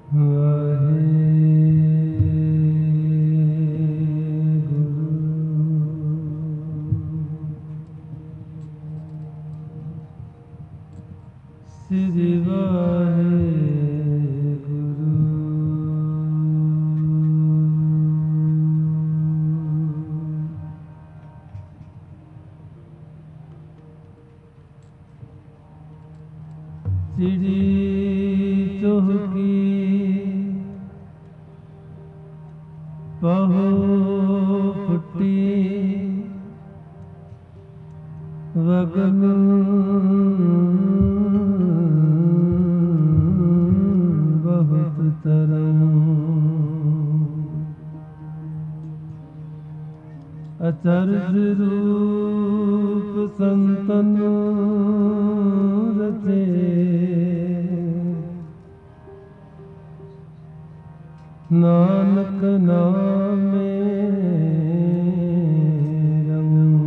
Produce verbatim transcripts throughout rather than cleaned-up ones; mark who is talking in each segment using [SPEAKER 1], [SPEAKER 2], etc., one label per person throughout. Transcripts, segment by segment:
[SPEAKER 1] ਚਿੜੀ ਚੁਹਕੀ ਪਹੂ ਫੁੱਟੀ ਵਗਨ ਬਹੁਤ ਤਰੰ ਅਚਰਜ ਰੂਪ ਸੰਤਨ ਰਚੇ ਨਾਨਕ ਨਾਮੇ ਰੰਗ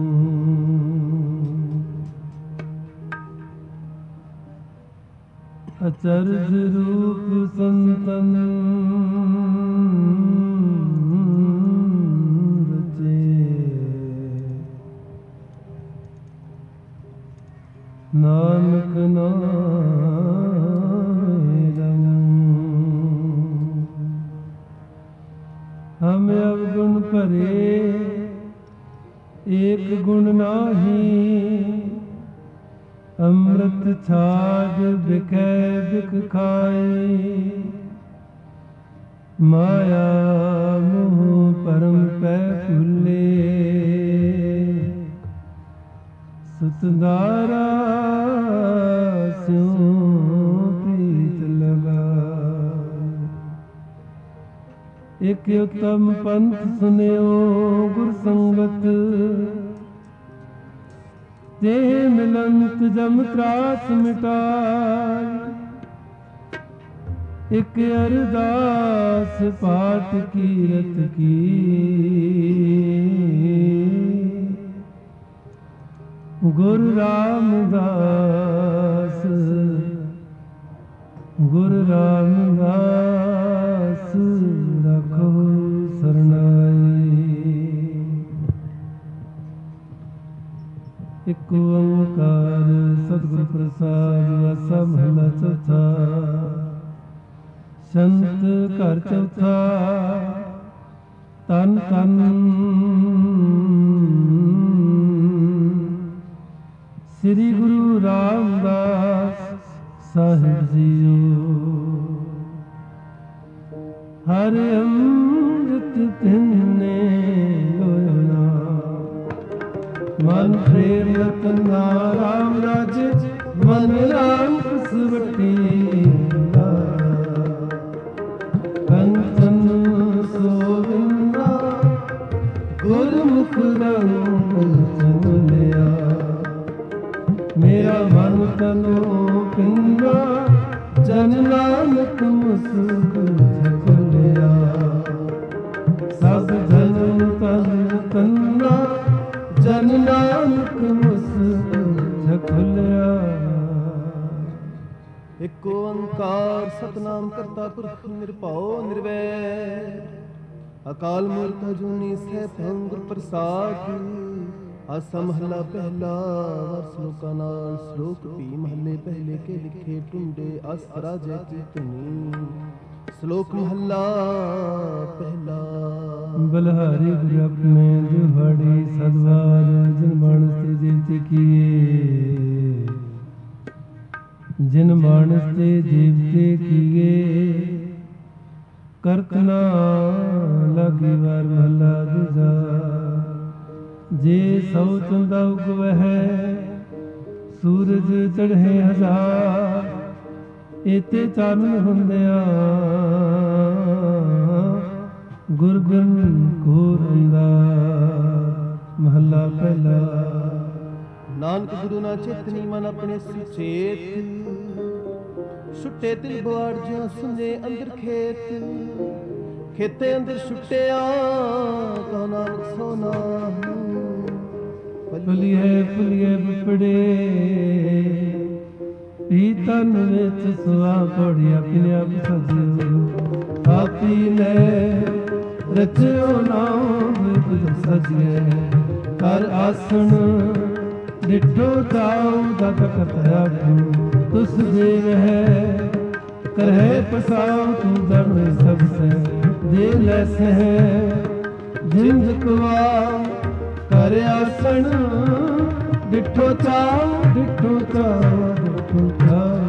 [SPEAKER 1] ਅਚਰਜ ਰੂਪ ਸੰਤਨ ਨਾਨਕ ਨਾਮ ਹਮ ਅਵਗੁਣ ਭਰੇ ਏਕ ਗੁਣ ਨਾਹੀ ਅੰਮ੍ਰਿਤ ਛਾਜ ਬਿਖੈ ਬਿਖ ਖਾਏ ਮਾਇਆ ਮੋਹ ਪਰਮ ਪੈ ਭੁੱਲੇ ਸਤਿਦਾਰਾ ਸਿਉ ਪ੍ਰੀਤ ਲਗਾ ਇਕ ਉਤਮ ਪੰਥ ਸੁਨਿਓ ਗੁਰ ਸੰਗਤ ਤੇ ਮਿਲੰਤ ਜਮ ਤਰਾਸ ਮਿਟਾਏ ਇਕ ਅਰਦਾਸ ਪਾਠ ਕੀਰਤ ਕੀ ਗੁਰੂ ਰਾਮਦਾਸ ਗੁਰੂ ਰਾਮਦਾਸ ਰਖੋ ਸਰਨਾਈ। ਇਕ ਓੰਕਾਰ ਸਤਿਗੁਰ ਪ੍ਰਸਾਦਿ ਆਸਾ ਮਹਲਾ ਚੌਥਾ। ਸੰਤ ਘਰ ਚੌਥਾ ਤਨ ਤਨ ਸ੍ਰੀ ਗੁਰੂ ਰਾਮਦਾਸ ਸਾਹਿਬ ਜੀਓ। ਹਰ ਅੰਮ੍ਰਿਤ ਪਿੰਨੇ ਲੋਇਨਾ ਮਨ ਪ੍ਰੇਮ ਰਤਨਾ ਰਾਮ ਰਾਜ ਮਨ ਰਾਮ ਕਸਵਟੀ ਕੰਚਨ ਸੋਵਿੰਦਾ ਗੁਰਮੁਖ ਰੰਗ ਚੁਲਿਆ ਮੇਰਾ ਮਨ ਤਨੋ ਪਿੰਗਾ ਜਨ ਨਾਨਕ ਮੁਸਕ ਖੁੱਲਿਆ ਸਭ ਜਨਮ ਤਨ ਤੰਨਾ ਜਨ ਨਾਨਕ ਮੁਸਕ ਖੁੱਲਿਆ।
[SPEAKER 2] ਇਕ ਓੰਕਾਰ ਸਤਿਨਾਮ ਕਰਤਾ ਪੁਰਖ ਨਿਰਭਉ ਨਿਰਵੈਰ ਅਕਾਲ ਮੂਰਤ ਅਜੂਨੀ ਸੈਭੰ ਗੁਰ ਪ੍ਰਸਾਦਿ। ਆਸਾ ਮਹਲਾ ਪਹਿਲਾ ਵਰ ਸ਼ਲੋਕਾਂ ਨਾਲ ਸ਼ਲੋਕ ਵੀ ਮਹੱਲੇ ਪਹਿਲੇ ਕੇ ਲਿਖੇ ਟੁੰਡੇ ਅਸ ਰਾਜੇ ਕੀ ਧੁਨੀ। ਸ਼ਲੋਕ ਮਹੱਲਾ ਪਹਿਲਾ।
[SPEAKER 1] ਬਲਹਾਰੀ ਗੁਰ ਆਪਣੇ ਦਿਹਾੜੀ ਸਦਵਾਰ ਜਿਨ ਮਾਨਸ ਤੇ ਜੀਵਤੇ ਕੀਏ ਜਿਨ ਮਾਨਸ ਤੇ ਜੀਵਤੇ ਕੀਏ ਕਰਤ ਨਾ ਲਾਗੀ ਵਾਰ ਮਹਲਾ ਦੂਜਾ। ਜੇ ਸੌ ਚੰਦਾ ਉਗਵਹਿ ਸੂਰਜ ਚੜ੍ਹੇ ਹਜ਼ਾਰ ਇਤੇ ਚਾਨਣ ਹੁੰਦਿਆ ਗੁਰਗੁਣ ਘੋਰ ਹੁੰਦਾ। ਮਹੱਲਾ ਪਹਿਲਾ।
[SPEAKER 2] ਨਾਨਕ ਗੁਰੂ ਨਾ ਚੇਤਨੀ ਮਨ ਆਪਣੇ ਸੁਚੇਤ ਸੁੱਟੇ ਤਿਲ ਬਵਾੜ ਜਿਉ ਸੁਨੇ ਅੰਦਰ ਖੇਤ ਖੇਤੇ ਅੰਦਰ ਸੁੱਟਿਆ ਕਾ ਨਾਨਕ ਸੋਨਾ
[SPEAKER 1] ਫੁਲੀਏ ਫੁਲੀਏ ਬਿਪੜੇ ਪੀਤਨ ਵਿੱਚ ਸੁਆ ਪੜੀ ਆਪਣੇ ਆਪ ਸਜਿਓ ਆਪੀ ਨੇ ਰਚਿਓ ਨਾਮ ਵਿਦ ਸਜਿਏ ਕਰ ਆਸਣ ਡਿਠੋ ਚਾਉ ਦਤ ਕਤਿਆ ਤੁਸ ਦੇ ਰਹਿ ਕਰਹਿ ਪਸਾਉ ਤੂੰ ਜਨ ਸਭ ਸੇ ਦੇ ਲੈ ਸਹਿ ਜਿੰਦ ਕੁਆ ਕਰ ਆਸਣ ਡਿਠੋ ਚਾਉ ਡਿਠੋ ਚਾਉ ਡਿਠੋ ਚਾਉ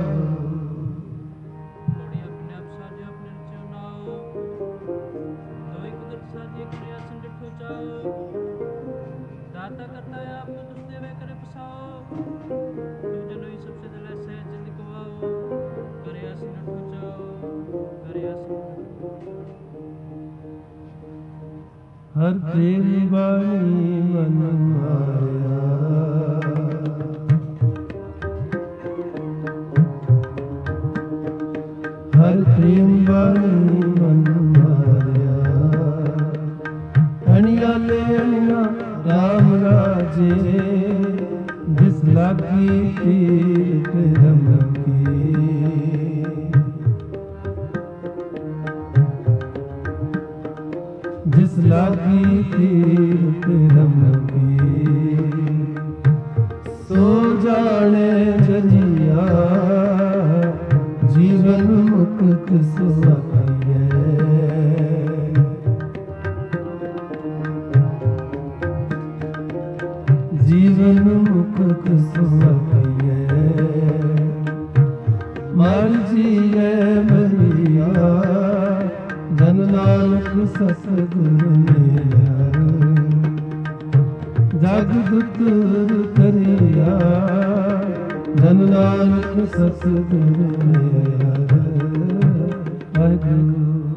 [SPEAKER 1] ਹਰ ਪ੍ਰੇਮ ਬਾਣੀ ਮਨ ਮਾਰਿਆ ਹਰ ਪ੍ਰੇਮ ਬਾਣੀ ਮਨ ਮਾਰਿਆ ਅਣਿਆ ਲੈ ਅਣਿਆ ਰਾਮ ਰਾਜੇ ਜਿਸ ਲਾਗੀ ਤੀਰ ਪ੍ਰੇਮ ਕੀ ਜਿਸ ਲਾਗੀ ਤੀਰ ਪ੍ਰੇਮ ਕੀ ਸੋ ਜਾਣੇ ਜਜੀਆ ਜੀਵਨ ਮੁਕਤ ਸੁਆਈਐ ਜੀਵਨ ਮੁਕਤ ਸੁਆਈਐ ਮਨ ਜੀਐ ਮਰੀਆ ਜਨ ਨਾਨਕ ਸਤਿਗੁਰ ਮੇਰਾ ਜਗ ਦੁਤਰ ਕਰਿਆ ਜਨ ਨਾਨਕ ਸਤਿਗੁਰ ਮੇਰਾ ਵਾਹਿਗੁਰੂ।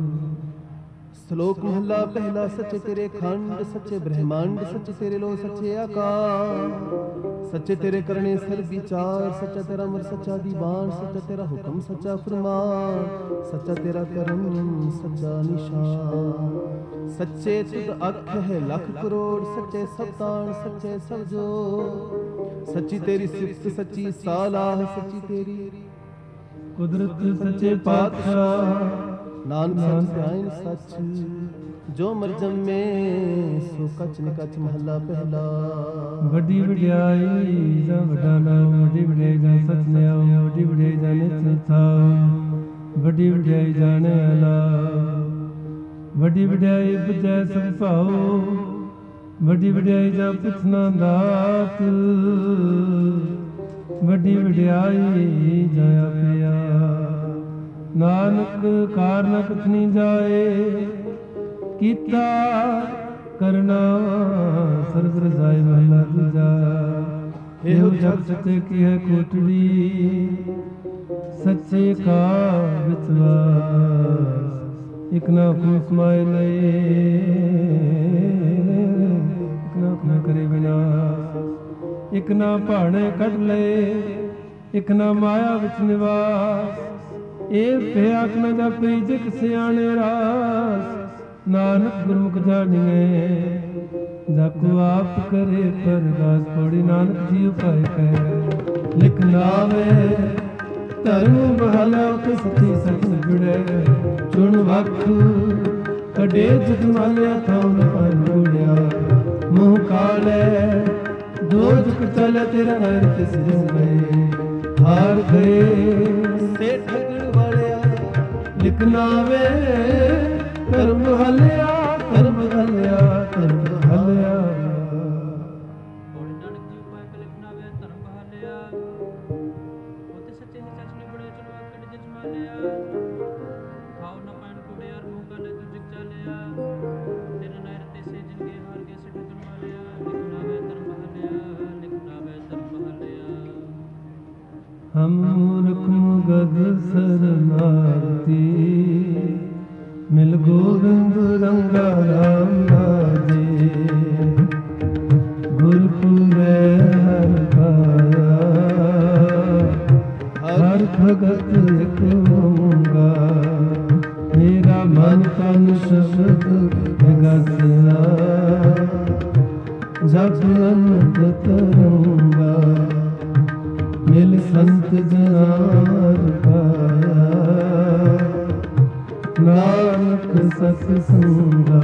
[SPEAKER 2] ਸ਼ਲੋਕ ਮਹਲਾ ਪਹਿਲਾ। ਸੱਚੇ ਤੇਰੇ ਖੰਡ ਸੱਚੇ ਬ੍ਰਹਮੰਡ ਸੱਚੇ ਤੇਰੇ ਲੋ ਸੱਚੇ ਆਕਾਸ਼ ਸੱਚੇ ਤੇਰੇ ਕਰਨੇ ਸਰ ਵਿਚਾਰ ਸੱਚਾ ਤੇਰਾ ਅਮਰ ਸੱਚਾ ਦੀਵਾਨ ਸੱਚਾ ਤੇਰਾ ਹੁਕਮ ਸੱਚਾ ਫਰਮਾਨ ਸੱਚਾ ਤੇਰਾ ਕਰਮ ਸੱਚਾ ਨਿਸ਼ਾਨ ਸੱਚੇ ਤੁਧ ਅੱਖ ਹੈ ਲੱਖ ਕਰੋੜ ਸੱਚੇ ਸਭ ਤਾਣ ਸੱਚੇ ਸਭ ਜੋ ਸੱਚੀ ਤੇਰੀ ਸਿਫਤ ਸੱਚੀ ਸਾਲਾਹ ਸੱਚੀ ਤੇਰੀ
[SPEAKER 1] ਕੁਦਰਤ ਸੱਚੇ ਪਾਤਸ਼ਾਹ
[SPEAKER 2] ਨਾਨਕ ਸੱਚ ਧਿਆਨ ਸੱਚ ਜੋ ਮਰ ਜੰਮੇ ਸੋ ਕਚ ਨਿਕਚ ਮਹੱਲਾ ਪਹਿਲਾ।
[SPEAKER 1] ਵੱਡੀ ਵਡਿਆਈ ਜਾਂ ਵੱਡਾ ਨਾਮ ਵੱਡੀ ਵਡਿਆਈ ਜਾਂ ਸਚ ਨਿਆਮ ਵੱਡੀ ਵਡਿਆਈ ਜਾਂ ਨਿਤ ਥਾਮ ਵੱਡੀ ਵਡਿਆਈ ਜਾਣੇ ਅਲਾ ਵੱਡੀ ਵਡਿਆਈ ਬੁਝੈ ਸਭ ਭਾਉ ਵੱਡੀ ਵਡਿਆਈ ਜਾਂ ਪੁੱਛਣਾ ਦਾਤ ਵੱਡੀ ਵਡਿਆਈ ਜਾਂ ਆਪਿਆ ਨਾਨਕ ਕਾਰਨ ਕਥਨੀ ਜਾਏ ਕੀਤਾ ਕਰਨਾ ਸਰਬ ਰਜ਼ਾਈ ਮਹਲਾ ਦੂਜਾ। ਇਹੋ ਜਗ ਸੱਚੇ ਕੀ ਹੈ ਕੋਟੜੀ ਸੱਚੇ ਕਾ ਵਿਚਵਾਸ ਇਕ ਨਾ ਹੁਕਮ ਸਮਾਏ ਲਏ ਇਕ ਨਾ ਹੁਕਮ ਕਰੇ ਵਿਨਾਸ਼ ਇਕ ਨਾ ਭਾਣੇ ਕੱਢ ਲਏ ਇਕ ਨਾ ਮਾਇਆ ਵਿੱਚ ਨਿਵਾਸ ਇਹ ਭਿਆਕ ਨ ਜਾਪੇ ਜਿਕ ਸਿਆਣੇ ਰਾਸ ਨਾਨਕ ਗੁਰਮੁਖ ਜਾਣੀਏ ਜਾਕੋ ਆਪ ਕਰੇ ਪਰਗਾਸ ਪੌੜੀ ਨਾਨਕ ਜੀ ਉਪਾਇ ਕਹਿ ਲਿਖ ਨਾਵੇ ਧਰਮ ਬਹਾਲਾ ਤੇ ਸੱਚੀ ਸੱਚ ਜੁੜੇ ਚੁਣ ਵਖ ਕਡੇ ਜਗ ਮਾਲਿਆ ਥਾਉ ਨ ਪਾਇ ਜੁੜਿਆ ਮੂੰਹ ਕਾਲੇ ਦੋਜਕ ਚਲੇ ਤੇਰਾ ਹਰ ਤਿਸ ਗਏ ਹਾਰ ਗਏ ਸੇ ਠਗਣ ਵਾਲਿਆ ਲਿਖਣਾ ਵੇ ਕਰਮ ਹਲਿਆ ਕਰਮ ਹਲਿਆ ਕਰਮ ਹਲਿਆ ਹਮ ਮੂਰਖ ਮੁਗਧ ਸਰਨਾਰਤੀ ਮਿਲ ਗੋਬਿੰਦ ਰੰਗਾ ਰਾਮ ਰਾਜੇ ਗੁਰਪੁਰੇ ਹਰ ਪਾਇਆ ਹਰ ਭਗਤ ਇਕ ਹੋਊਗਾ ਮੇਰਾ ਮਨ ਤਨ ਸ਼ਬਦ ਵਿਗਸਿਆ ਜਪ ਅਨੰਦ ਤਰੂੰਗਾ ਮਿਲ ਸੰਤ ਜਹਾਨ ਪਾਇਆ, ਨਾਨਕ ਸਤ ਸੰਗਾ।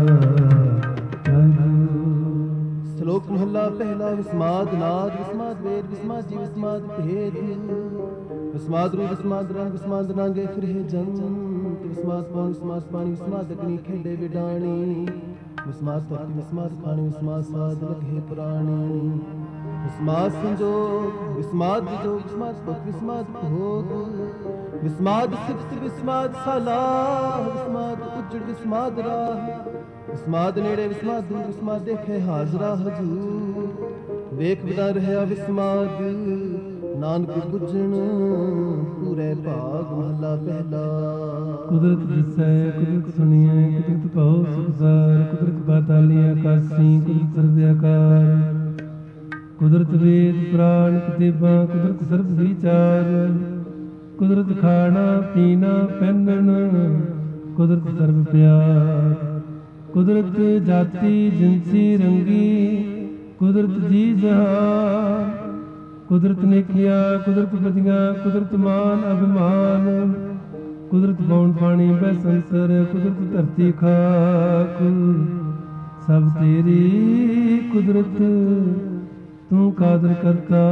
[SPEAKER 2] ਸ਼ਲੋਕ ਮਹਲਾ ਪਹਿਲਾ। ਵਿਸਮਾਦ ਨਾਦ ਵਿਸਮਾਦ ਵੇਦ ਵਿਸਮਾਦ ਜੀ ਵਿਸਮਾਦ ਭੇਦ, ਵਿਸਮਾਦ ਰੂ ਵਿਸਮਾਦ ਰੰਗ ਵਿਸਮਾਦ ਨਾਂਗੇ ਫਿਰੇ ਜੰਤ, ਵਿਸਮਾਦ ਪਾਣੀ ਵਿਸਮਾਦ ਪਾਣੀ ਵਿਸਮਾਦ ਅਗਨੀ ਖੇਡੇ ਵਿਡਾਣੀ, ਵਿਸਮਾਦ ਧਰਤੀ ਵਿਸਮਾਦ ਖਾਣੀ ਵਿਸਮਾਦ ਸਾਧ ਲਗੇ ਪੁਰਾਣੀ, ਵਿਸਮਾਦ ਸੰਜੋਗ ਵਿਸਮਾਦ ਵਿਜੋਗ ਵਿਸਮਾਦ ਭੁਖ ਵਿਸਮਾਦ ਭੋਗ, ਵਿਸਮਾਦ ਸਿਫਤ ਵਿਸਮਾਦ ਸਲਾਹ, ਵਿਸਮਾਦ ਉਜੜ ਵਿਸਮਾਦ ਰਾਹ, ਵਿਸਮਾਦ ਨੇੜੇ ਵਿਸਮਾਦ ਦੂਰ ਵਿਸਮਾਦ ਦੇਖੇ ਹਾਜ਼ਰਾ ਹਜੂਰ, ਵੇਖ ਵਿਦਾ ਰਹਿਆ ਵਿਸਮਾਦ ਨਾਨਕ ਬੁੱਝਣ ਪੂਰੇ ਭਾਗ। ਮਹਲਾ ਪਹਿਲਾ।
[SPEAKER 1] ਕੁਦਰਤ ਦਿਸੈ ਕੁਦਰਤ ਸੁਣੀਐ, ਕੁਦਰਤ ਭਾਉ ਸੁਖਸਾਰ, ਕੁਦਰਤ ਪਾਤਾਲੀ ਆਕਾਸੀ, ਕੁਦਰਤ ਸਰਬ ਆਕਾਰ, ਕੁਦਰਤ ਵੇਦ ਪ੍ਰਾਣ ਕਿਤੇਬਾਂ, ਕੁਦਰਤ ਸਰਬ ਵਿਚਾਰ, ਕੁਦਰਤ ਖਾਣਾ ਪੀਣਾ ਪਹਿਨਣ, ਕੁਦਰਤ ਸਰਬ ਪਿਆਰ, ਕੁਦਰਤ ਜਾਤੀ ਜਿਨਸੀ ਰੰਗੀ, ਕੁਦਰਤ ਜੀ ਜਹਾਨ, ਕੁਦਰਤ ਨੇਕੀਆਂ ਕੁਦਰਤ ਵਧੀਆਂ, ਕੁਦਰਤ ਮਾਨ ਅਭਿਮਾਨ, ਕੁਦਰਤ ਪੌਣ ਪਾਣੀ ਬੈ ਸੰਸਰ, ਕੁਦਰਤ ਧਰਤੀ ਖਾਕ, ਸਭ ਤੇਰੀ ਕੁਦਰਤ ਤੂੰ ਕਾਦਰ ਕਰਤਾ,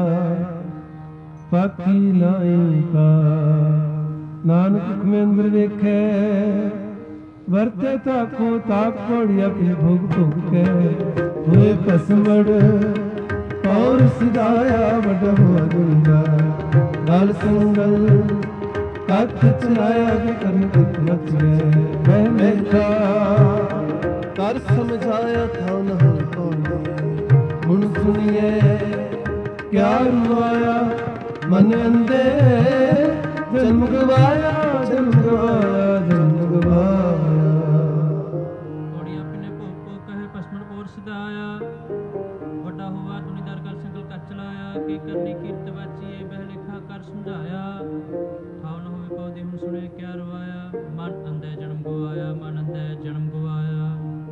[SPEAKER 1] ਪਾਕੀ ਨਾਈ ਕਾ। ਨਾਨਕ ਹੁਕਮੇ ਅੰਦਰ ਵੇਖੈ, ਵਰਤੇ ਤਾਕੋ ਤਾਕ ਪੜੀ ਆਪਣੀ ਭੋਗ ਭੋਗ ਕੇ, ਹੋਏ ਭਸਮੜ ਔਰ ਸਿਧਾਇਆ ਵੱਡ ਹੋਆ ਦੁੰਗਾ, ਗਲ ਸੰਗਲ ਕੱਖ ਚਲਾਇਆ ਜੇ ਕਰਨ ਕਿਤ ਮਚ ਗਏ, ਮੈਂ ਮੇਖਾ ਕਰ ਸਮਝਾਇਆ ਥਾ ਨ ਹੋ ਪਾਉਂਦੇ, ਹੁਣ ਸੁਣੀਏ ਕਿਆ ਰੁਆਇਆ ਮਨ ਅੰਦੇ, ਜਨਮ ਗਵਾਇਆ ਜਨਮ ਗਵਾਇਆ ਜਨਮ ਗਵਾਇਆ।
[SPEAKER 3] ਘੋੜੀ ਆਪਣੇ ਭੋਗ ਭੋਗ ਕਹੇ ਭਸਮਣ ਪੋਰ ਸਿਧਾਇਆ, ਵੱਡਾ ਹੋਵਾ ਤੁਨੀ ਦਰ ਕਰ ਸੰਗਲ ਕੱਚ ਚਲਾਇਆ, ਕੀ ਕਰਨੀ ਕੀਰਤ ਵਾਚੀਏ ਬਹਿ ਲਿਖਾ ਕਰ ਸਮਝਾਇਆ, ਠਾਉ ਨ ਹੋਵੇ ਪਉਦੇ ਹੁਣ ਸੁਣੇ ਕਿਆ ਰਵਾਇਆ, ਮਨ ਅੰਧੇ ਜਨਮ ਗਵਾਇਆ ਮਨ ਅੰਧੇ ਜਨਮ ਗਵਾਇਆ।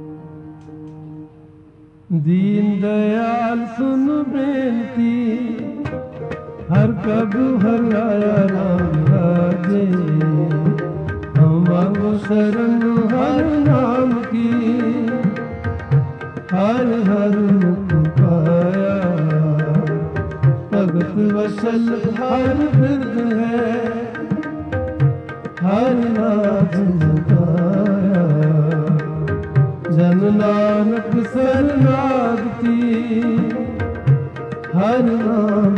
[SPEAKER 1] ਦੀਨ ਦਿਆਲ ਸੁਨ ਬੇਨਤੀ, ਹਰ ਕਬੂ ਹਰ ਆਇਆ ਰਾਮ ਰਾਜੇ, ਹਮ ਮੰਗੋ ਸ਼ਰਨ ਹਰ ਨਾਮ ਕੀ, ਹਰ ਹਰ ਮੁਖ ਪਾਇਆ, ਭਗਤ ਵਸਲ ਹਰ ਬਿਰਦ ਹੈ, ਹਰ ਨਾਮ ਜਗਾਇਆ, ਜਨ ਨਾਨਕ ਸਰਨਾਗਤੀ, ਹਰ ਨਾਮ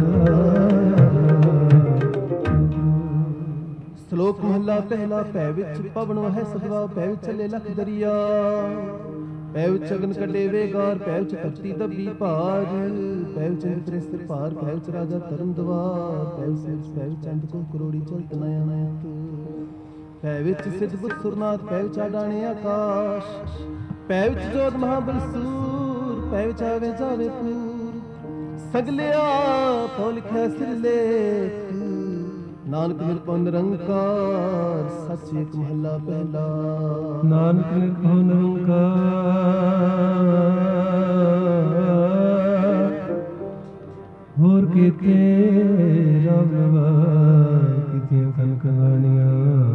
[SPEAKER 2] ਸ਼ਲੋਕ ਮਹਲਾ ਪਹਿਲਾ। ਭੈ ਵਿੱਚ ਪਵਨ ਵਹੈ ਸਦਵਾ, ਭੈ ਵਿੱਚ ਚੱਲੇ ਲਖ ਦਰਿਆ, ਭੈ ਵਿੱਚ ਅਗਨ ਕੱਢੇ ਵੇਗਾਰ, ਭੈ ਵਿੱਚ ਧਰਤੀ ਦੱਬੀ ਭਾਰ, ਭੈ ਵਿੱਚ ਇੰਦਰੇ ਸਿਰ ਭਾਰ, ਭੈ ਵਿੱਚ ਰਾਜਾ ਧਰਮ ਦਵਾਰ, ਭੈ ਵਿੱਚ ਭੈ ਵਿੱਚ ਅੰਧ ਕੋ ਕਰੋੜੀ ਚਲਤ ਨਯਾ ਨਯੰਤ, ਭੈ ਵਿੱਚ ਸਿੱਧ ਬੁੱਧ ਸੁਰਨਾਥ, ਭੈ ਵਿੱਚ ਆਡਾਣੇ ਆਕਾਸ਼, ਭੈ ਵਿੱਚ ਜੋਤ ਮਹਾਬਲ ਸੂਰ, ਭੈ ਵਿੱਚ ਆਵੇ ਜਾਵੇ ਪੂਰ, ਸਗਲਿਆ ਪਉ ਲਿਖਿਆ ਸਿਰ ਲੇਖ, ਨਾਨਕ ਨਿਰਭਉ ਨਿਰੰਕਾਰ ਸੱਚ ਏਕ। ਮਹਲਾ ਪਹਿਲਾ।
[SPEAKER 1] ਨਾਨਕ ਨਿਰਭਉ ਨਿਰੰਕਾਰ, ਹੋਰ ਕੀਤੇ ਰਾਮ ਨਵਾਈ, ਕੀਤੀਆਂ ਕਨ ਕਹਾਣੀਆਂ,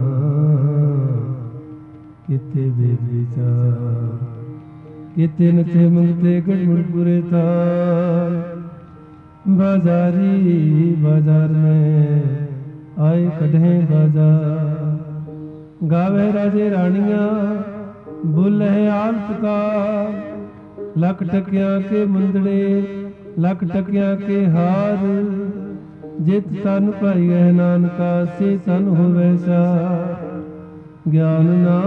[SPEAKER 1] ਕੀਤੇ ਵੇਦ ਵਿਚਾਰ, ਕੀਤੇ ਨਥੇ ਮੰਗਤੇ ਗੜਮੜ ਪੁਰੇ ਤਾਰ, बाजारी बाजार में आए कढ़े बाजार, गावे राजे रानियां बोले आल पुकार, लख टकिया के मुंदड़े लख टकिया के हार, जित तन पाई है नानका से तन होवे सा, ज्ञान ना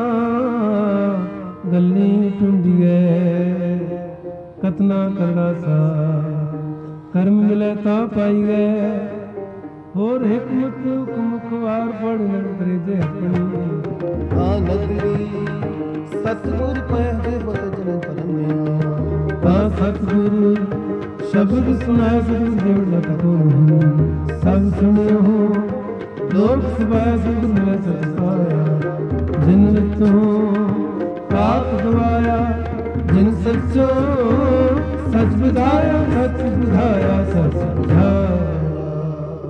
[SPEAKER 1] गल्ली टुंडिए कतना करड़ा सा, कर्म मिले ता पाई गए, होर हिकमत कुमुखवार पढ़ करे जे अपनी।
[SPEAKER 2] हाँ नगरी सतगुर पहरे बजन परमिया,
[SPEAKER 1] हाँ सतगुरु शब्द सुनाए सतगुर देव लख को नहीं, सब सुने हो लोक सभाया सतगुर मिले सच पाया, जिन नित हो पाप गवाया, जिन सच्चो सच बुधाया, सच बुधाया सच बुधाया।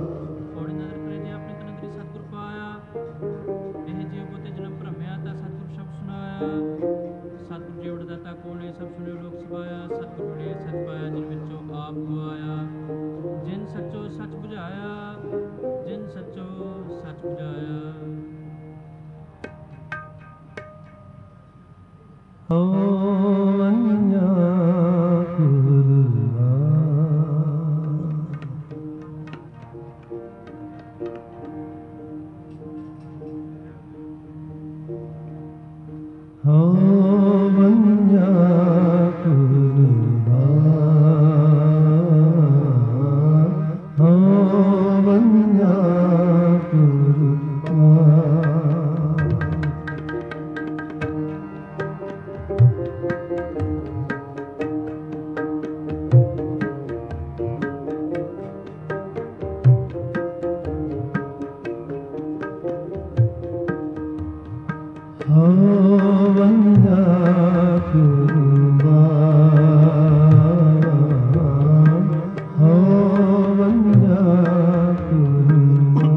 [SPEAKER 3] ਸਤਿਗੁਰੂ ਜੀ ਵਡਦਾਤਾ ਕੋਲੇ ਸਭ ਸੁਣਿਓ ਲੋਕ ਸਭਾਇਆ। ਸਤਿਗੁਰੂ ਨੇ ਸੱਚ ਪਾਇਆ ਜਿਨ ਵਿੱਚੋਂ ਆਪ ਗਵਾਇਆ। ਜਿਨ ਸੱਚੋ ਸੱਚ ਬੁਝਾਇਆ, ਜਿਨ ਸੱਚੋ ਸੱਚ ਬੁਝਾਇਆ।
[SPEAKER 1] ਹੋ ਅੰਨਾ ਕੁਰਲਾ ਹੋ ਬੰਨਾ ਕੁਰਲਾ ਹੋ ਬੰਨਾ ਕੁਰਲਾ ਹੋ ਬੰਦਾ ਕੁਰਬਾ ਹੋ ਬੰਦਾ ਕੁਰਬਾ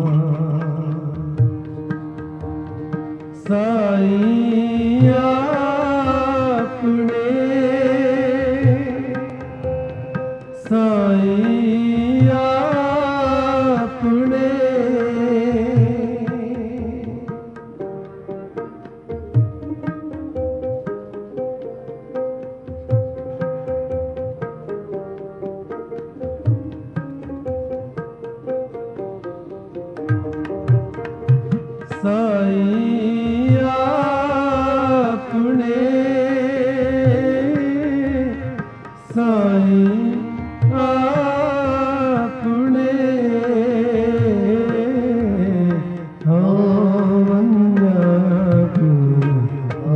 [SPEAKER 1] ਸਾਈ ਆਪਣੇ ਸਾਈ ਆਪਣੇ ਸਾਈ ਆਪਣੇ ਸਾਈ ਆਪਣੇ ਹੋ ਬੰਦਾ ਕੁਰਬਾ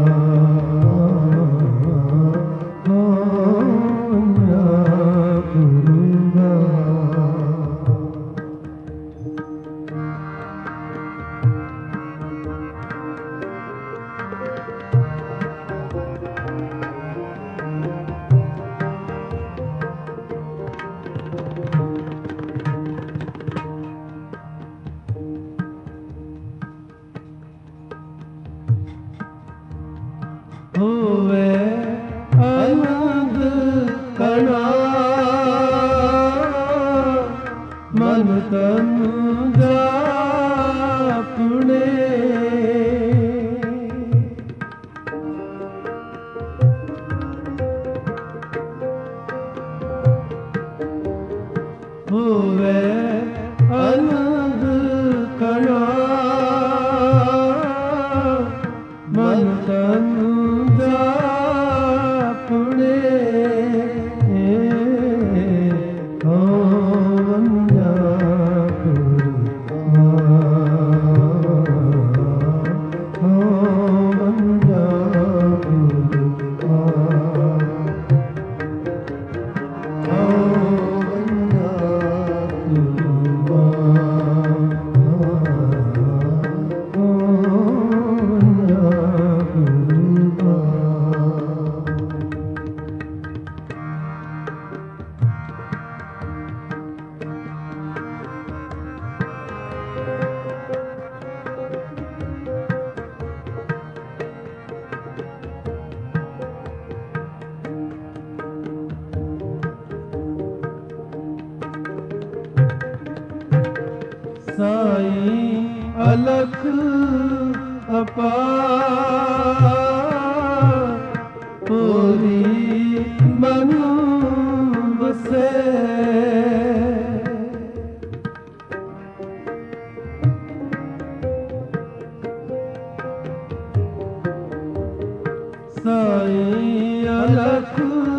[SPEAKER 1] ਹੋ ਬੰਦਾ ਕੁਰਬਾ ਹੋਵੇ ਆਨੰਦ ਕਣਾ ਮਨ ਤਨ ਜਾਪਣੇ ਹੋਵੇ ਆਨੰਦ ਕਣਾ ਮਨ ਤਨ ਜਾਪਣੇ ਹੋ ਬੰਦਾ ਕੁਰਬਾ ਹੋ ਬੰਦਾ ਕੁਰਬਾ ਹੋ ਬੰਦਾ ਕੁਰਬਾ ਹੋ ਬੰਦਾ ਕੁਰਬਾ ਸਾਈ ਅਲਖ ਅਪਾਰ ਪੂਰੀ ਮਨ ਵਸੇ ਸਾਈ ਅਲਖ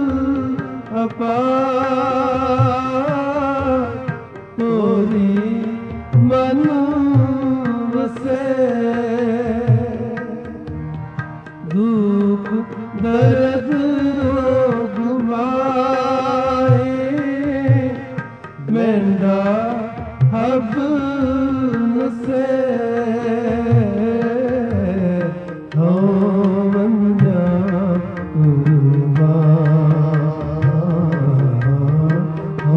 [SPEAKER 1] ਅਪਾਰ ਪੂਰੀ ਮਨ ਵਸੇ ਦੁਖ ਦਰਦ ਰੋਗ ਮਾਏ ਮੈਂਡਾ ਹਬ ਨਸੇ ਹੋ ਬੰਦਾ ਕੁਰਬਾ ਹੋ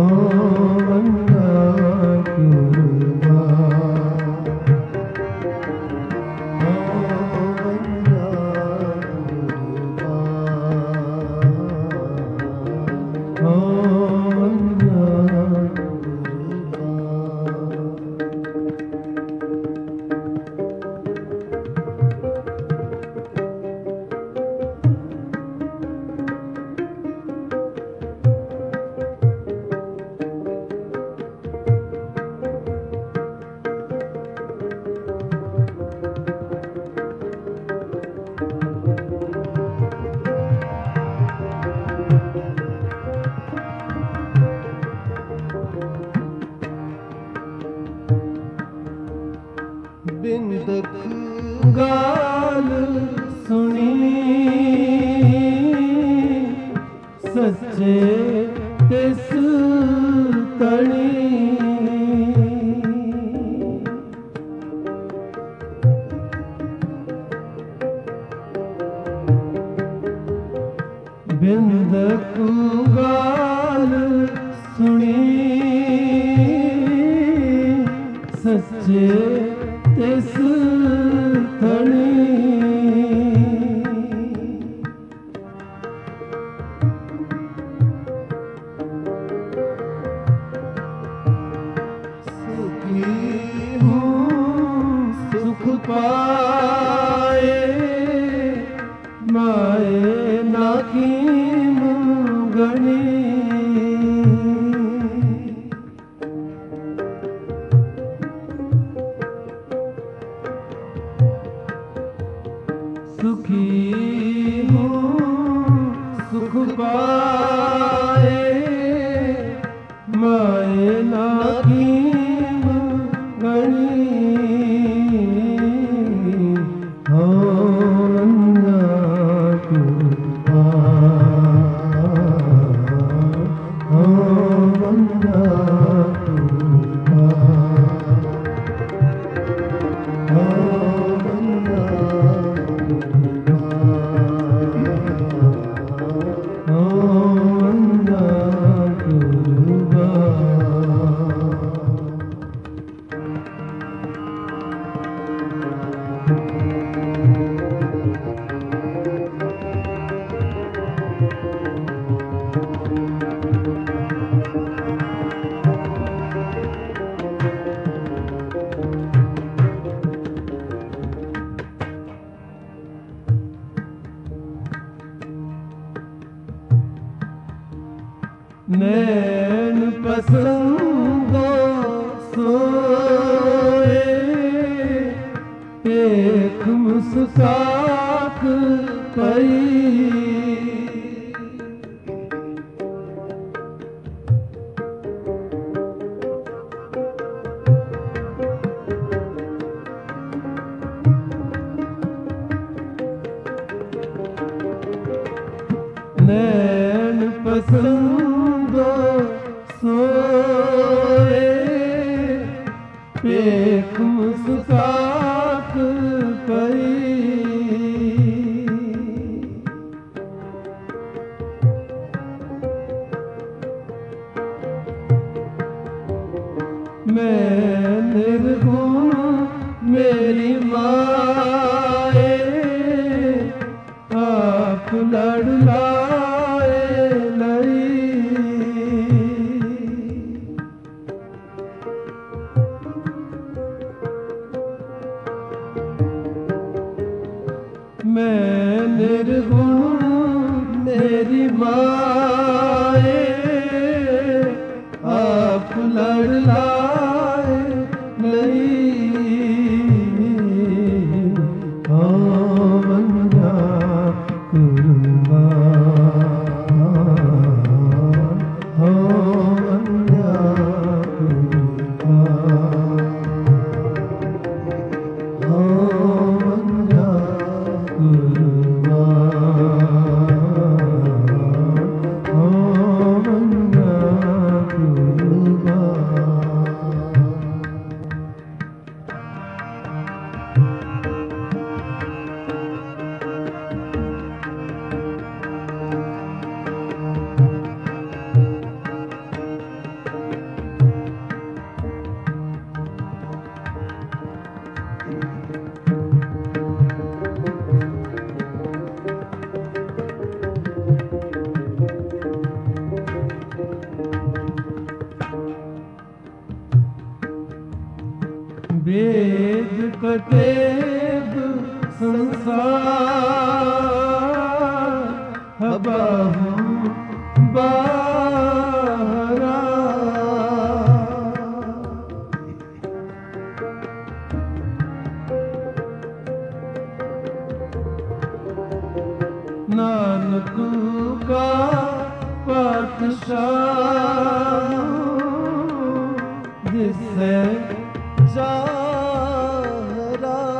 [SPEAKER 2] ਬਿੰਦਕ ਗਾਲ ਸੁਣੀ ਸੱਚੇ ਤਿਸ ਤਣੀ ਬਿੰਦਕ ਗਾਲ ਸੁਣੀ ਸੱਚੇ ਤਿਸ ਤਣੀ ਪਾਏ ਮਾਏ ਨਾ ਕੀਮ ਗਣੀ ਸੁਖੀ ਹੂੰ ਸੁਖ ਪਾਏ ਮਾਏ ਨਾ ਕੀਮ ਗਣੀ ਨੈਣ ਪਸੰਦੋ ਸੋਏ ਏਕ ਮੁਸਕਾਤ ਪਈ ਨੈਣ ਪਸੰਦੋ ਸੋਏ ਏਕ ਮੁਸਕਾਤ ਪਈ ਮੈਂ ਨਿਰਗੁਣ ਮੇਰੀ ਮਾਏ ਆਪ ਲੜ ਲਾਏ ਲਈ ਮੈਂ ਨਿਰਗੁਣ ਮੇਰੀ ਮਾਏ ਆਪ ਲੜ ਲਾਏ ਲਈ ਆਵੰਦਾ ਕੁਰਬਾਨ ਆਵੰਦਾ ਕੁਰਬਾਨ ਆਵੰਦਾ ਕੁਰਬਾਨ ਆਵੰਦਾ ਕੁਰਬਾਨ वेद कतेब संसार हबाहु बारा नानक का पातशाह जिससे जाहरा